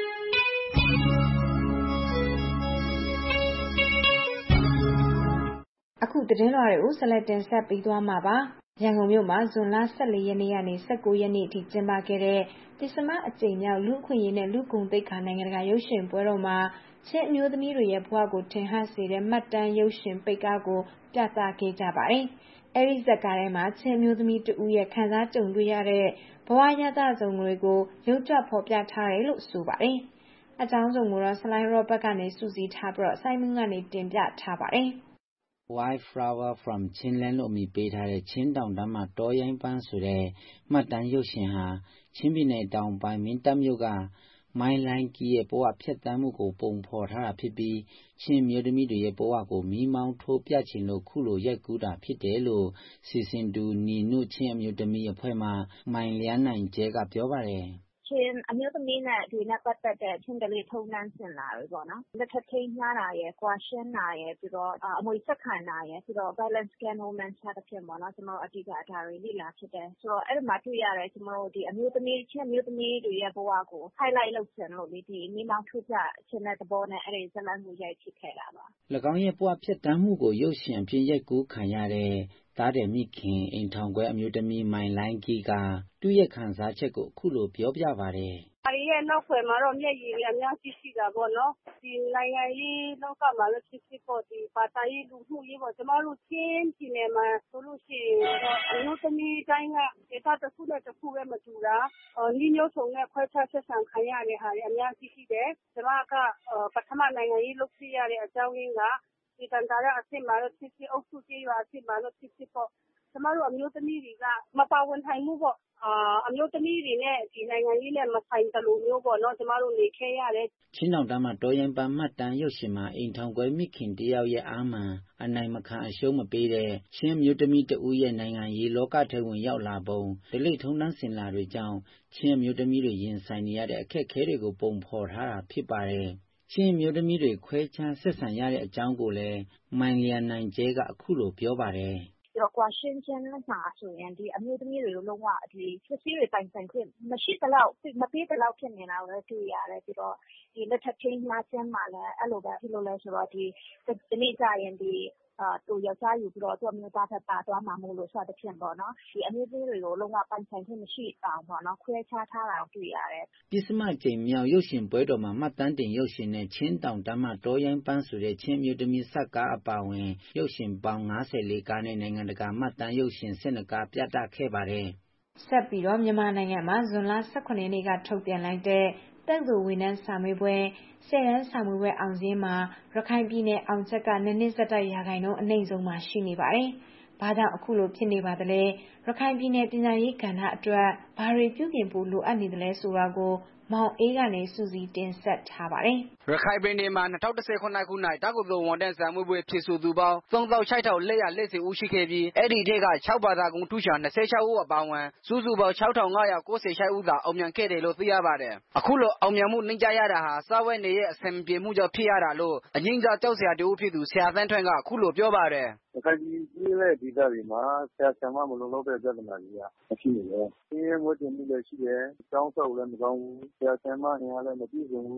အခုသတင်းလွှာတွေကိုဆက်လက်တင်ဆက်ပေးသွားမှာပါရန်ကုန်မြို့မှာဇွန်လ၁၄ရက်နေ့ကနေ၁၉ရက်နေ့အထိကျင်းပခဲ့တဲ့ပစ္စမအကြိမ်မြောက်လူအခွင့်အရေးနဲ့လူကုန်သိက္ခာနိုင်ငံတကာရုပ်ရှင်ပွဲတော်မှာချင်းအမျိုးသမီးတွေရဲ့ဘဝကိုထင်ဟပ်စေတဲ့မှတ်တမ်းရုပ်ရှင်ပိတ်ကားကိုပြသခဲ့ကြပါတယ်။အဲဒီဇာတ်ကားထဲမှာချင်းအမျိုးသမီးတဦးရဲ့ခံစားကြုံတွေ့ရတဲ့ဘဝရသစုံတွေကိုရုပ်ကြွဖော်ပြထားတယ်လို့ဆိုပါတယ်။အကြောင်းစုံကိုတော့ဆလိုင်းရောဘတ်ကနေစူးစီးထားပြီးတော့စိုင်းမင်းကနေတင်ပြထားပါတယ်။ White Flower from Chinland လို့အမည်ပေးထားတဲ့ချင်းတောင်တန်းမှာတောရိုင်းပန်းဆိုတဲ့မှတ်တမ်းရုပ်ရှင်ဟာချင်းပြည်နယ်တောင်ပိုင်းမင်းတပ်မြို့ကမိုင်းလိုင်းကီရဲ့ဘဝဖြတ်သန်းမှုကိုပုံဖော်ထားတာဖြစ်ပြီးချင်းမျိုးသမီးတွေရဲ့ဘဝကိုမီးမောင်းထိုးပြချင်လို့ခုလိုရိုက်ကူးတာဖြစ်တယ်လို့စီစဉ်သူနီနုချင်းအမျိုးသမီးအဖွဲ့မှမိုင်းလျန်းနိုင်ကျဲကပြောပါတယ်ချင်းအမျိုးသမီးနဲ့ဒီနဲ့ပတ်သက်တဲ့ချင်းကလေးထုံးတန်းစင်လာတွေပေါ့နော်လက်ထပ်ထိန်းထားတာရယ်ကွာရှင်းတာရယ်ပြီးတော့အမွေဆက်ခံတာရယ်ပြီးတော့ balance can woman စသဖြင့်ပေါ့နော်ကျွန်တော်အဓိကဒါတွေလေ့လာဖြစ်တယ်ဆိုတော့အဲ့ဒီမှာတွေ့ရတယ်ကျွန်တော်တို့ဒီအမျိုးသမီးချင်းအမျိုးသမီးတွေရဲ့ဘဝကို highlight လုပ်ချင်လို့ဒီမိမောင်းထုတ်ပြခြင်းတဲ့သဘောနဲ့အဲ့ဒီဇာတ်လမ်းကိုရိုက်ဖြစ်ခဲ့တာပါ၎င်းရဲ့ဘဝဖြတ်သန်းမှုကိုရုပ်ရှင်အဖြစ်ရိုက်ကူးခံရတဲ့သားတယ်မိခင်အိမ်ထောင်ခွဲအမျိုးသမီးမိုင်လိုင်းကီကသူ့ရဲ့ခံစားချက်ကိုအခုလိုပြောပြပါတယ်။အဲဒီရဲ့နောက်ွယ်မှာတော့မျက်ရည်တွေအများကြီးရှိတာပေါ့နော်။ဒီနိုင်ငံရေးလောကမှာလည်းဖြစ်ဖြစ်ပေါ့ဒီဘာသာရေးလူမှုရေးပေါ့ကျမတို့ချင်းပြည်နယ်မှာဆိုလို့ရှိရင်တော့အမျိုးသမီးတိုင်းကဒေသတစ်ခုနဲ့တစ်ခုပဲမတူတာ။ဒီမျိုးစုံနဲ့ခွဲခြားဆက်ဆံခံရတဲ့ဟာတွေအများကြီးရှိတယ်။ကျမကပထမနိုင်ငံရေးလုပ်ဖြစ်ရတဲ့အကြောင်းရင်းကဒီတန်တာရအစ်စ်မှာတော့ဖြစ်ဖြစ်အုပ်စုကြီးရွာအစ်စ်မှာတော့ဖြစ်ဖြစ်ပေါ့ကျမတို့အမျိုးသမီးတွေကမပါဝင်နိုင်မှုပေါ့အာအမျိုးသမီးတွေနဲ့ဒီနိုင်ငံရေးနဲ့မဆိုင်တလို့မျိုးပေါ့နော်ကျမတို့နေခဲ့ရတယ်ချင်းတောင်တန်းမှာတော်ရင်ပန်းမှတ်တမ်းရုပ်ရှင်မှာအိမ်ထောင်ကွဲမိခင်တယောက်ရဲ့အာမန်အနိုင်မခံအရှုံးမပေးတဲ့ချင်းမျိုးသမီးတဦးရဲ့နိုင်ငံရေးလောကထဲဝင်ရောက်လာပုံဒလိထုံးတန်းစင်လာတွေကြောင့်ချင်းမျိုးသမီးတွေရင်ဆိုင်နေရတဲ့အခက်အခဲတွေကိုပုံဖော်ထားတာဖြစ်ပါတယ်ချင်းမျိုးသမီးတွေခွဲခြားဆက်ဆံရတဲ့အကြောင်းကိုလည်းမိုင်လျံနိုင်ကျဲကအခုလိုပြောပါတယ်တော့ကွာရှင်းချင်းမှာဆိုရင်ဒီအမျိုးသမီးတွေလုံးဝဒီစစ်စီးတွေပိုင်ဆိုင်ခွင့်မရှိတလောက်မပေးတလောက်ဖြစ်နေတာကိုတွေ့ရတယ်ပြီးတော့ဒီလက်ထပ်ချင်းမှာကျင်းမှာလည်းအဲ့လိုပဲဖြစ်လို့လဲဆိုတော့ဒီဒီနေ့ကြရင်ဒီအာသူယောက်ျားယူပြီးတော့သူ့အမျိုးသားဖက်ပါသွားမှာမို့လို့ဆိုတဲ့ဖြစ်ပေါ့နော်ဒီအမျိုးသမီးတွေကိုလုံးဝပိုင်ဆိုင်ခွင့်မရှိအောင်ပေါ့နော်ခွဲခြားထားတာကိုတွေ့ရတယ်ပစ္စမကျိန်မြောက်ရုပ်ရှင်ပွဲတော်မှာမှတ်တမ်းတင်ရုပ်ရှင်နဲ့ချင်းတောင်တန်းမှာတော်ရိုင်းပန်းဆိုတဲ့ချင်းမျိုးသမီးဆက်ကားအပါဝင်ရုပ်ရှင်ပေါင်း၅၄ကားနဲ့နိုင်ငံတကာမှတ်တမ်းရုပ်ရှင်၁၂ကားပြသခဲ့ပါတယ်ဆက်ပြီးတော့မြန်မာနိုင်ငံမှာဇွန်လ၁၇ရက်နေ့ကထုတ်ပြန်လိုက်တဲ့တက္ကသိုလ်ဝန်ထမ်းစာမေးပွဲဆယ်တန်းစာမေးပွဲအောင်စာရင်းမှာရခိုင်ပြည်နယ်အောင်ချက်ကနှစ်နှစ်ဆက်တိုက်ရာခိုင်နှုန်းအနိမ့်ဆုံးမှာရှိနေပါတယ်။ဘာကြောင့်အခုလိုဖြစ်နေပါသလဲ။ရခိုင်ပြည်နယ်ပညာရေးကဏ္ဍအတွက်ဘာတွေပြုပြင်ဖို့လိုအပ်နေသလဲဆိုတာကိုမောင်အေးကနေစူးစီးတင်ဆက်ထားပါတယ်။ရခိုင်ပြည်နယ်မှာ၂၀၁၈ခုနှစ်ခု၌တက္ကသိုလ်ဝန်ထမ်းစာမေးပွဲဖြေဆိုသူပေါင်းသုံးသောင်းခြောက်ထောင်လေးရာလေးဆယ်ဦးရှိခဲ့ပြီးအဲ့ဒီထဲက၆ဘာသာကုန်ထူးချွန်၂၆ဦးအပါအဝင်စုစုပေါင်း၆ထောင်ငါးရာကိုးဆယ်၆ဦးသာအောင်မြင်ခဲ့တယ်လို့သိရပါတယ်။အခုလိုအောင်မြင်မှုနှိမ့်ကျရတာဟာစာဝတ်နေရဲ့အဆင်ပြေမှုကြောင့်ဖြစ်ရတာလို့အငိမ့်စားကြောက်စရာတူဖြစ်သူဆရာသန်းထွန်းကအခုလိုပြောပါတယ်ရခိုင်ပြည်ရဲ့ဒေသတွေမှာဆရာဆရာမမလုံလောက်တဲ့ပြဿနာတွေကမရှိနေတယ်။ဒီငွေတင်မှုလည်းရှိတယ်။ကျောင်းဆောက်လည်းမကောင်းဘူး။ဆရာဆရာမအင်အားလည်းမပြည့်စုံဘူး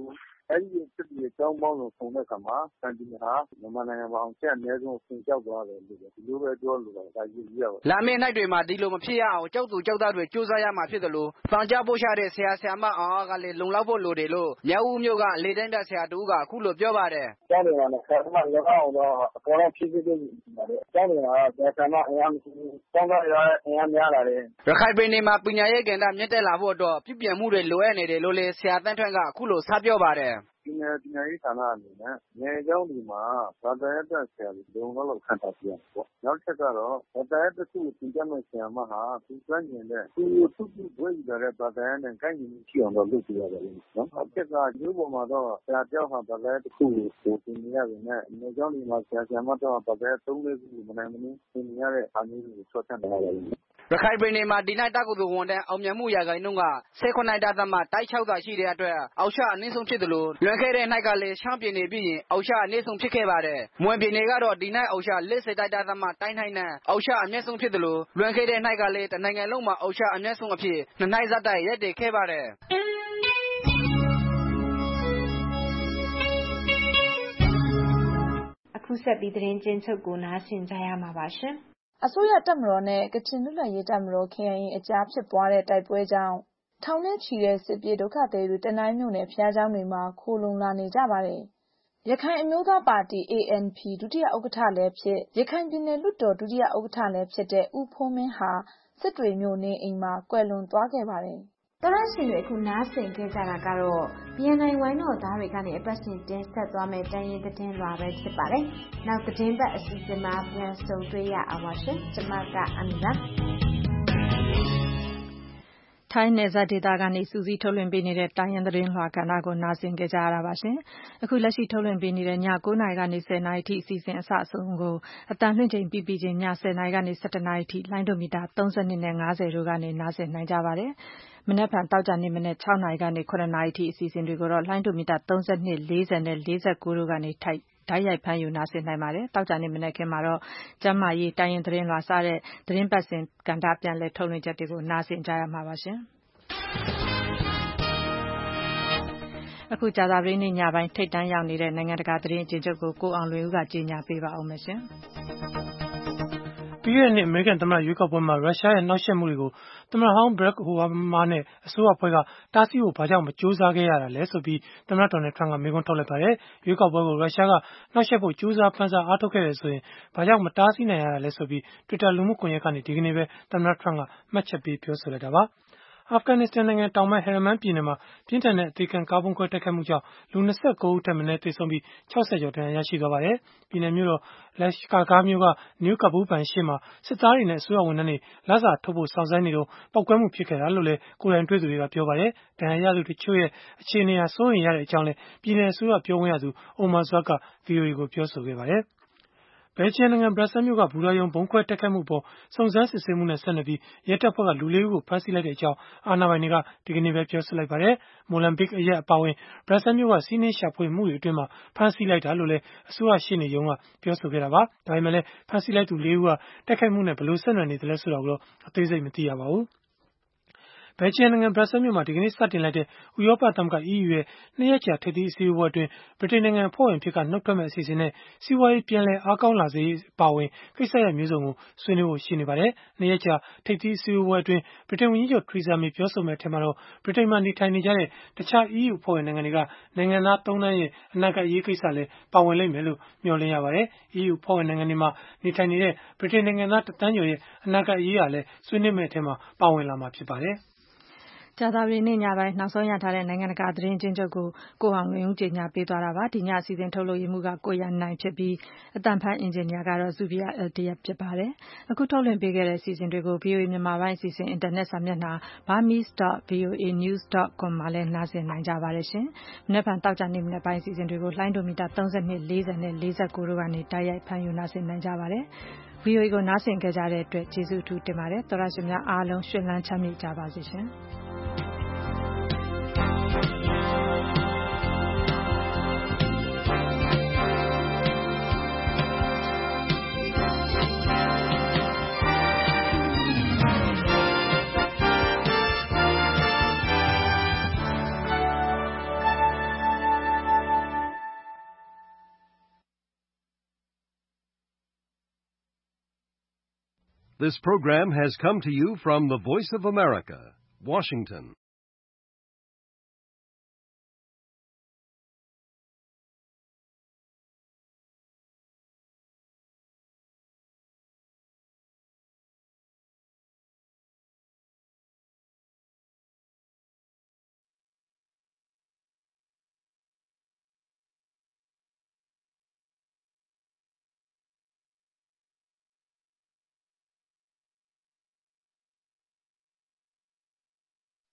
အဲဒီဖြစ်ပြီးအကြောင်းပေါင်းလို့ဆုံတဲ့အခါမှာကံဒီဟာမြန်မာနိုင်ငံမှာအောင်ချက်အနည်းဆုံးဆင်ကြောက်သွားတယ်လို့ဒီလိုပဲပြောလို့ဒါရည်ရည်ရပါလာမယ့်နိုင်တွေမှာဒီလိုမဖြစ်ရအောင်ကြောက်သူကြောက်သားတွေစူးစမ်းရမှာဖြစ်တယ်လို့တန်ကြပို့ချတဲ့ဆရာဆရာမအောင်အားကလည်းလုံလောက်ဖို့လိုတယ်လို့မြောက်ဦးမြို့ကလေတိုင်းပြဆရာတူကအခုလိုပြောပါတယ်ကျောင်းတွေကလည်းဆရာမလည်းအောင်တော့အပေါ်တော့ဖြည်းဖြည်းချင်းပါတယ်ကျောင်းတွေကဆရာမအများကြီးကျောင်းသားတွေအများများလာတယ်ရခိုင်ပြည်နယ်မှာပညာရေးကဏ္ဍမြင့်တက်လာဖို့အတွက်ပြုပြင်မှုတွေလိုအပ်နေတယ်လို့လည်းဆရာတန်းထွန်းကအခုလိုစပြောပါတယ်ဒီနေ့ပညာရေးဌာနအနေနဲ့ငယ်ကျောင်းဒီမှာဘာသာရေးတက်ဆရာတွေလုံလောက်ခန့်ထားပြရပေါ့နောက်ချက်ကတော့ဘာသာရေးတစ်ခုသင်ကြားမဲ့ဆရာမဟာသူကျွမ်းကျင်တဲ့သူသူ့ဘွဲ့ရတဲ့ဘာသာရေးနဲ့ကိုင်းညီရှိအောင်တော့လုပ်ပြရတယ်နော်အချက်ကမျိုးပေါ်မှာတော့ဆရာပြောင်းဟာဘာသာရေးတစ်ခုကိုသင်နေရတယ်နဲ့ငယ်ကျောင်းဒီမှာဆရာဆရာမတော့ဘာသာရေးသုံးလေးခုမနိုင်မနေသင်နေရတဲ့အားမျိုးကိုချောချမ်းနေရတယ်ရခိုင်ပြည်နယ်မှာဒီနေ့တက္ကသိုလ်ဝန်ထမ်းအောင်မြင်မှုရာခိုင်နှုန်းကဆယ်ခုနှစ်တာသမတိုက်၆သာရှိတဲ့အတွက်အောက်ရှအနည်းဆုံးဖြစ်တယ်လို့လွန်ခဲ့တဲ့နှစ်ကလည်းရှမ်းပြည်နယ်ပြည်ရင်အောက်ရှအနည်းဆုံးဖြစ်ခဲ့ပါတယ်။မွန်ပြည်နယ်ကတော့ဒီနေ့အောက်ရှ၄၀တိုက်တာသမတိုင်းနိုင်နဲ့အောက်ရှအမြင့်ဆုံးဖြစ်တယ်လို့လွန်ခဲ့တဲ့နှစ်ကလည်းတနိုင်ငံလုံးမှာအောက်ရှအမြင့်ဆုံးအဖြစ်နှစ်နိုင်ဇက်တိုက်ရက်တည်ခဲ့ပါတယ်။အခုဆက်ပြီးသတင်းကျဉ်းချုပ်ကိုနားဆင်ကြရမှာပါရှင်။အစိုးရတပ်မတော်နဲ့ကချင်လွတ်လပ်ရေးတပ်မတော် K I A အကြားဖြစ်ပွားတဲ့တိုက်ပွဲကြောင့်ထောင်နဲ့ချီတဲ့စစ်ပြေးဒုက္ခသည်တွေတနိုင်းမြို့နယ်ဘုရားကျောင်းတွေမှာခိုလုံလာနေကြပါတယ်။ရခိုင်အမျိုးသားပါတီ A N P ဒုတိယဥက္ကဋ္ဌလည်းဖြစ်ရခိုင်ပြည်နယ်လွှတ်တော်ဒုတိယဥက္ကဋ္ဌလည်းဖြစ်တဲ့ဦးဖိုးမင်းဟာစစ်တွေမြို့နေအိမ်မှာကွယ်လွန်သွားခဲ့ပါတယ်။တော်ရရှင်တွေအခုနားဆင်ခဲ့ကြတာကတော့ B N I ဝိုင်းတော်သားတွေကနေအပတ်စဉ်တင်ဆက်သွားမယ့်တိုင်းရင်းသတင်းလွှာပဲဖြစ်ပါတယ်။နောက်သတင်းပတ်အစီအစဉ်မှာပြန်ဆုံတွေ့ရအောင်ပါရှင်။ကျွန်မကအမီပါထိုင်းနယ်စပ်ဒေသကနေစူးစီးထုတ်လွှင့်ပေးနေတဲ့တိုင်းရင်းသတင်းလွှာကဏ္ဍကိုနားဆင်ကြရတာပါရှင်။အခုလက်ရှိထုတ်လွှင့်ပေးနေတဲ့ည၉နာရီကနေ၁၀နာရီအထိအစီအစဉ်အစအဆုံးကိုအတန်လွှင့်ချိန်ပြီးပြီးချင်းည၁၀နာရီကနေ၁၁နာရီအထိလိုင်းဒိုမီတာ၃၂နဲ့၅၀တို့ကနေနားဆင်နိုင်ကြပါတယ်။မနက်ဖြန်တောက်ကြနေ့မနက်၆နာရီကနေ၇နာရီအထိအစီအစဉ်တွေကိုတော့လိုင်းဒိုမီတာ၃၂ ၄၀နဲ့၄၉တို့ကနေထိုက်တိုက်ရိုက်ဖမ်းယူနားဆင်နိုင်ပါတယ်။တောက်ကြနေ့မနက်ခင်းမှာတော့ကျမ်းမာရေးတိုင်းရင်းသတင်းလွှာစတဲ့သတင်းပတ်စဉ်ကဏ္ဍပြန်လည်ထုတ်လွှင့်ချက်တွေကိုနားဆင်ကြရမှာပါရှင်။အခုကြာသပတေးနေ့ညပိုင်းထိပ်တန်းရောက်နေတဲ့နိုင်ငံတကာသတင်းအကျဉ်းချုပ်ကိုကိုအောင်လွင်ဦးကကြေညာပေးပါဦးမယ်ရှင်။ပြီးခဲ့တဲ့နှစ်အမေရိကန်သမ္မတရွေးကောက်ပွဲမှာရုရှားရဲ့နှောက်ယှက်မှုတွေကိုသမ္မတဟောင်းဘရက်အိုဘားမားနဲ့အစိုးရအဖွဲ့ကတားဆီးဖို့ဘာကြောင့်မကြိုးစားခဲ့ရတာလဲဆိုပြီးသမ္မတဒေါ်နယ်ထရန့်ကမေးခွန်းထုတ်လိုက်ပါတယ်။ရွေးကောက်ပွဲကိုရုရှားကနှောက်ယှက်ဖို့ကြိုးစားဖန်ဆာအားထုတ်ခဲ့တယ်ဆိုရင်ဘာကြောင့်မတားဆီးနိုင်ရတာလဲဆိုပြီး Twitter လူမှုကွန်ရက်ကနေဒီကနေ့ပဲသမ္မတထရန့်ကမှတ်ချက်ပေးပြောဆိုလိုက်တာပါ။အာဖဂန်နစ္စတန်နိုင်ငံတောင်ပိုင်းဟယ်ရမန်ပြည်နယ်မှာပြင်းထန်တဲ့အသေခံကားဗုံးခွဲတိုက်ခိုက်မှုကြောင့်လူ၂၉ဦးထက်မနည်းသေဆုံးပြီး၆၀ကျော်ဒဏ်ရာရရှိသွားပါတယ်။ပြည်နယ်မြို့တော်လက်ရှ်ကာဂါမြို့ကနယူးကာဘူးဘဏ်ရှေ့မှာစစ်သားတွေနဲ့အစိုးရဝန်ထမ်းတွေလစာထုတ်ဖို့စောင့်ဆိုင်းနေတော့ပောက်ကွဲမှုဖြစ်ခဲ့တာလို့လည်းကိုယ်တိုင်တွေ့သူတွေကပြောပါတယ်။ဒဏ်ရာရသူတချို့ရဲ့အခြေအနေဟာစိုးရိမ်ရတဲ့အကြောင်းလည်းပြည်နယ်အစိုးရပြောခွင့်ရသူအိုမာဇွတ်က ဗွီအိုအေကိုပြောဆိုခဲ့ပါတယ်။ဘယ်လ်ဂျီယံနိုင်ငံဘရပ်ဆဲလ်မြို့ကဘူတာရုံဗုံးခွဲတိုက်ခိုက်မှုအပေါ်စုံစမ်းစစ်ဆေးမှုနဲ့ဆက်နွယ်ပြီးရဲတပ်ဖွဲ့ကလူလေးဦးကိုဖမ်းဆီးလိုက်တဲ့အကြောင်းအာဏာပိုင်တွေကဒီကနေ့ပဲပြောဆိုလိုက်ပါတယ်။မိုလန်ဘစ်အရက်အပါအဝင်ဘရပ်ဆဲလ်မြို့ကစီးနင်းရှာဖွေမှုတွေအတွင်းမှာဖမ်းဆီးလိုက်တာလို့လည်းအစိုးရရှေ့နေရုံးကပြောဆိုခဲ့တာပါ။ဒါပေမဲ့လည်းဖမ်းဆီးလိုက်သူလေးဦးကတိုက်ခိုက်မှုနဲ့ဘယ်လိုဆက်နွယ်နေသလဲဆိုတာကိုတော့အသေးစိတ်မသိရပါဘူး။ဘယ်လ်ဂျီယံနိုင်ငံဘရပ်ဆဲလ်မြို့မှာဒီကနေ့စတင်လိုက်တဲ့ဥရောပသမဂ္ဂ E U ရဲ့နှစ်ရက်ကြာထိပ်သီးအစည်းအဝေးအတွင်းဗြိတိန်နိုင်ငံအဖွဲ့ဝင်ဖြစ်ကနှုတ်ထွက်မဲ့အစီအစဉ်နဲ့စီးပွားရေးပြန်လည်အားကောင်းလာစေရေးအပါအဝင်ကိစ္စရပ်မျိုးစုံကိုဆွေးနွေးဖို့ရှိနေပါတယ်။နှစ်ရက်ကြာထိပ်သီးအစည်းအဝေးအတွင်းဗြိတိန်ဝန်ကြီးချုပ်ထရီဆာမေပြောဆိုမယ့်အထက်မှာတော့ဗြိတိန်မှာနေထိုင်နေကြတဲ့တခြား E U အဖွဲ့ဝင်နိုင်ငံတွေကနိုင်ငံသားသုံးသန်းရဲ့အနာဂတ်အရေးကိစ္စလည်းပါဝင်လိမ့်မယ်လို့မျှော်လင့်ရပါတယ်။ E U အဖွဲ့ဝင်နိုင်ငံတွေမှာနေထိုင်နေတဲ့ဗြိတိန်နိုင်ငံသားတစ်သန်းကျော်ရဲ့အနာဂတ်အရေးဟာလည်းဆွေးနွေးမယ့်အထက်မှာပါဝင်လာမှာဖြစ်ပါတယ်။ကြာသပတေးနေ့ညပိုင်းနောက်ဆုံးရထားတဲ့နိုင်ငံတကာသတင်းကျဉ်းချုပ်ကိုကိုအောင်လွင်ဦးကြေညာပေးသွားတာပါဒီညအစီအစဉ်ထုတ်လုပ်ရေးမှူးကကိုရနိုင်ဖြစ်ပြီးအတန်ဖန်အင်ဂျင်နီယာကတော့ဇူဘီယာအယ်ဒီယပ်ဖြစ်ပါတယ်အခုထုတ်လွှင့်ပေးခဲ့တဲ့အစီအစဉ်တွေကို ဗွီအိုအေ မြန်မာပိုင်းအစီအစဉ်အင်တာနက်စာမျက်နှာ burmese dot v o a news dot com မှာလည်းနားဆင်နိုင်ကြပါတယ်ရှင်မနေ့ကတောက်ကြနေ့မနေ့ပိုင်းအစီအစဉ်တွေကိုလိုင်းဒိုမီတာ၃၂ ၄၀နဲ့၄၉တို့ကနေတိုက်ရိုက်ဖမ်းယူနားဆင်နိုင်ကြပါတယ်ဗွီအိုအေကိုနားဆင်ကြတဲ့အတွက်ကျေးဇူးအထူးတင်ပါတယ်သောရရှင်များအားလုံးရှင်လန်းချမ်းမြေ့ကြပါစေရှင် This program has come to you from the Voice of America, Washington.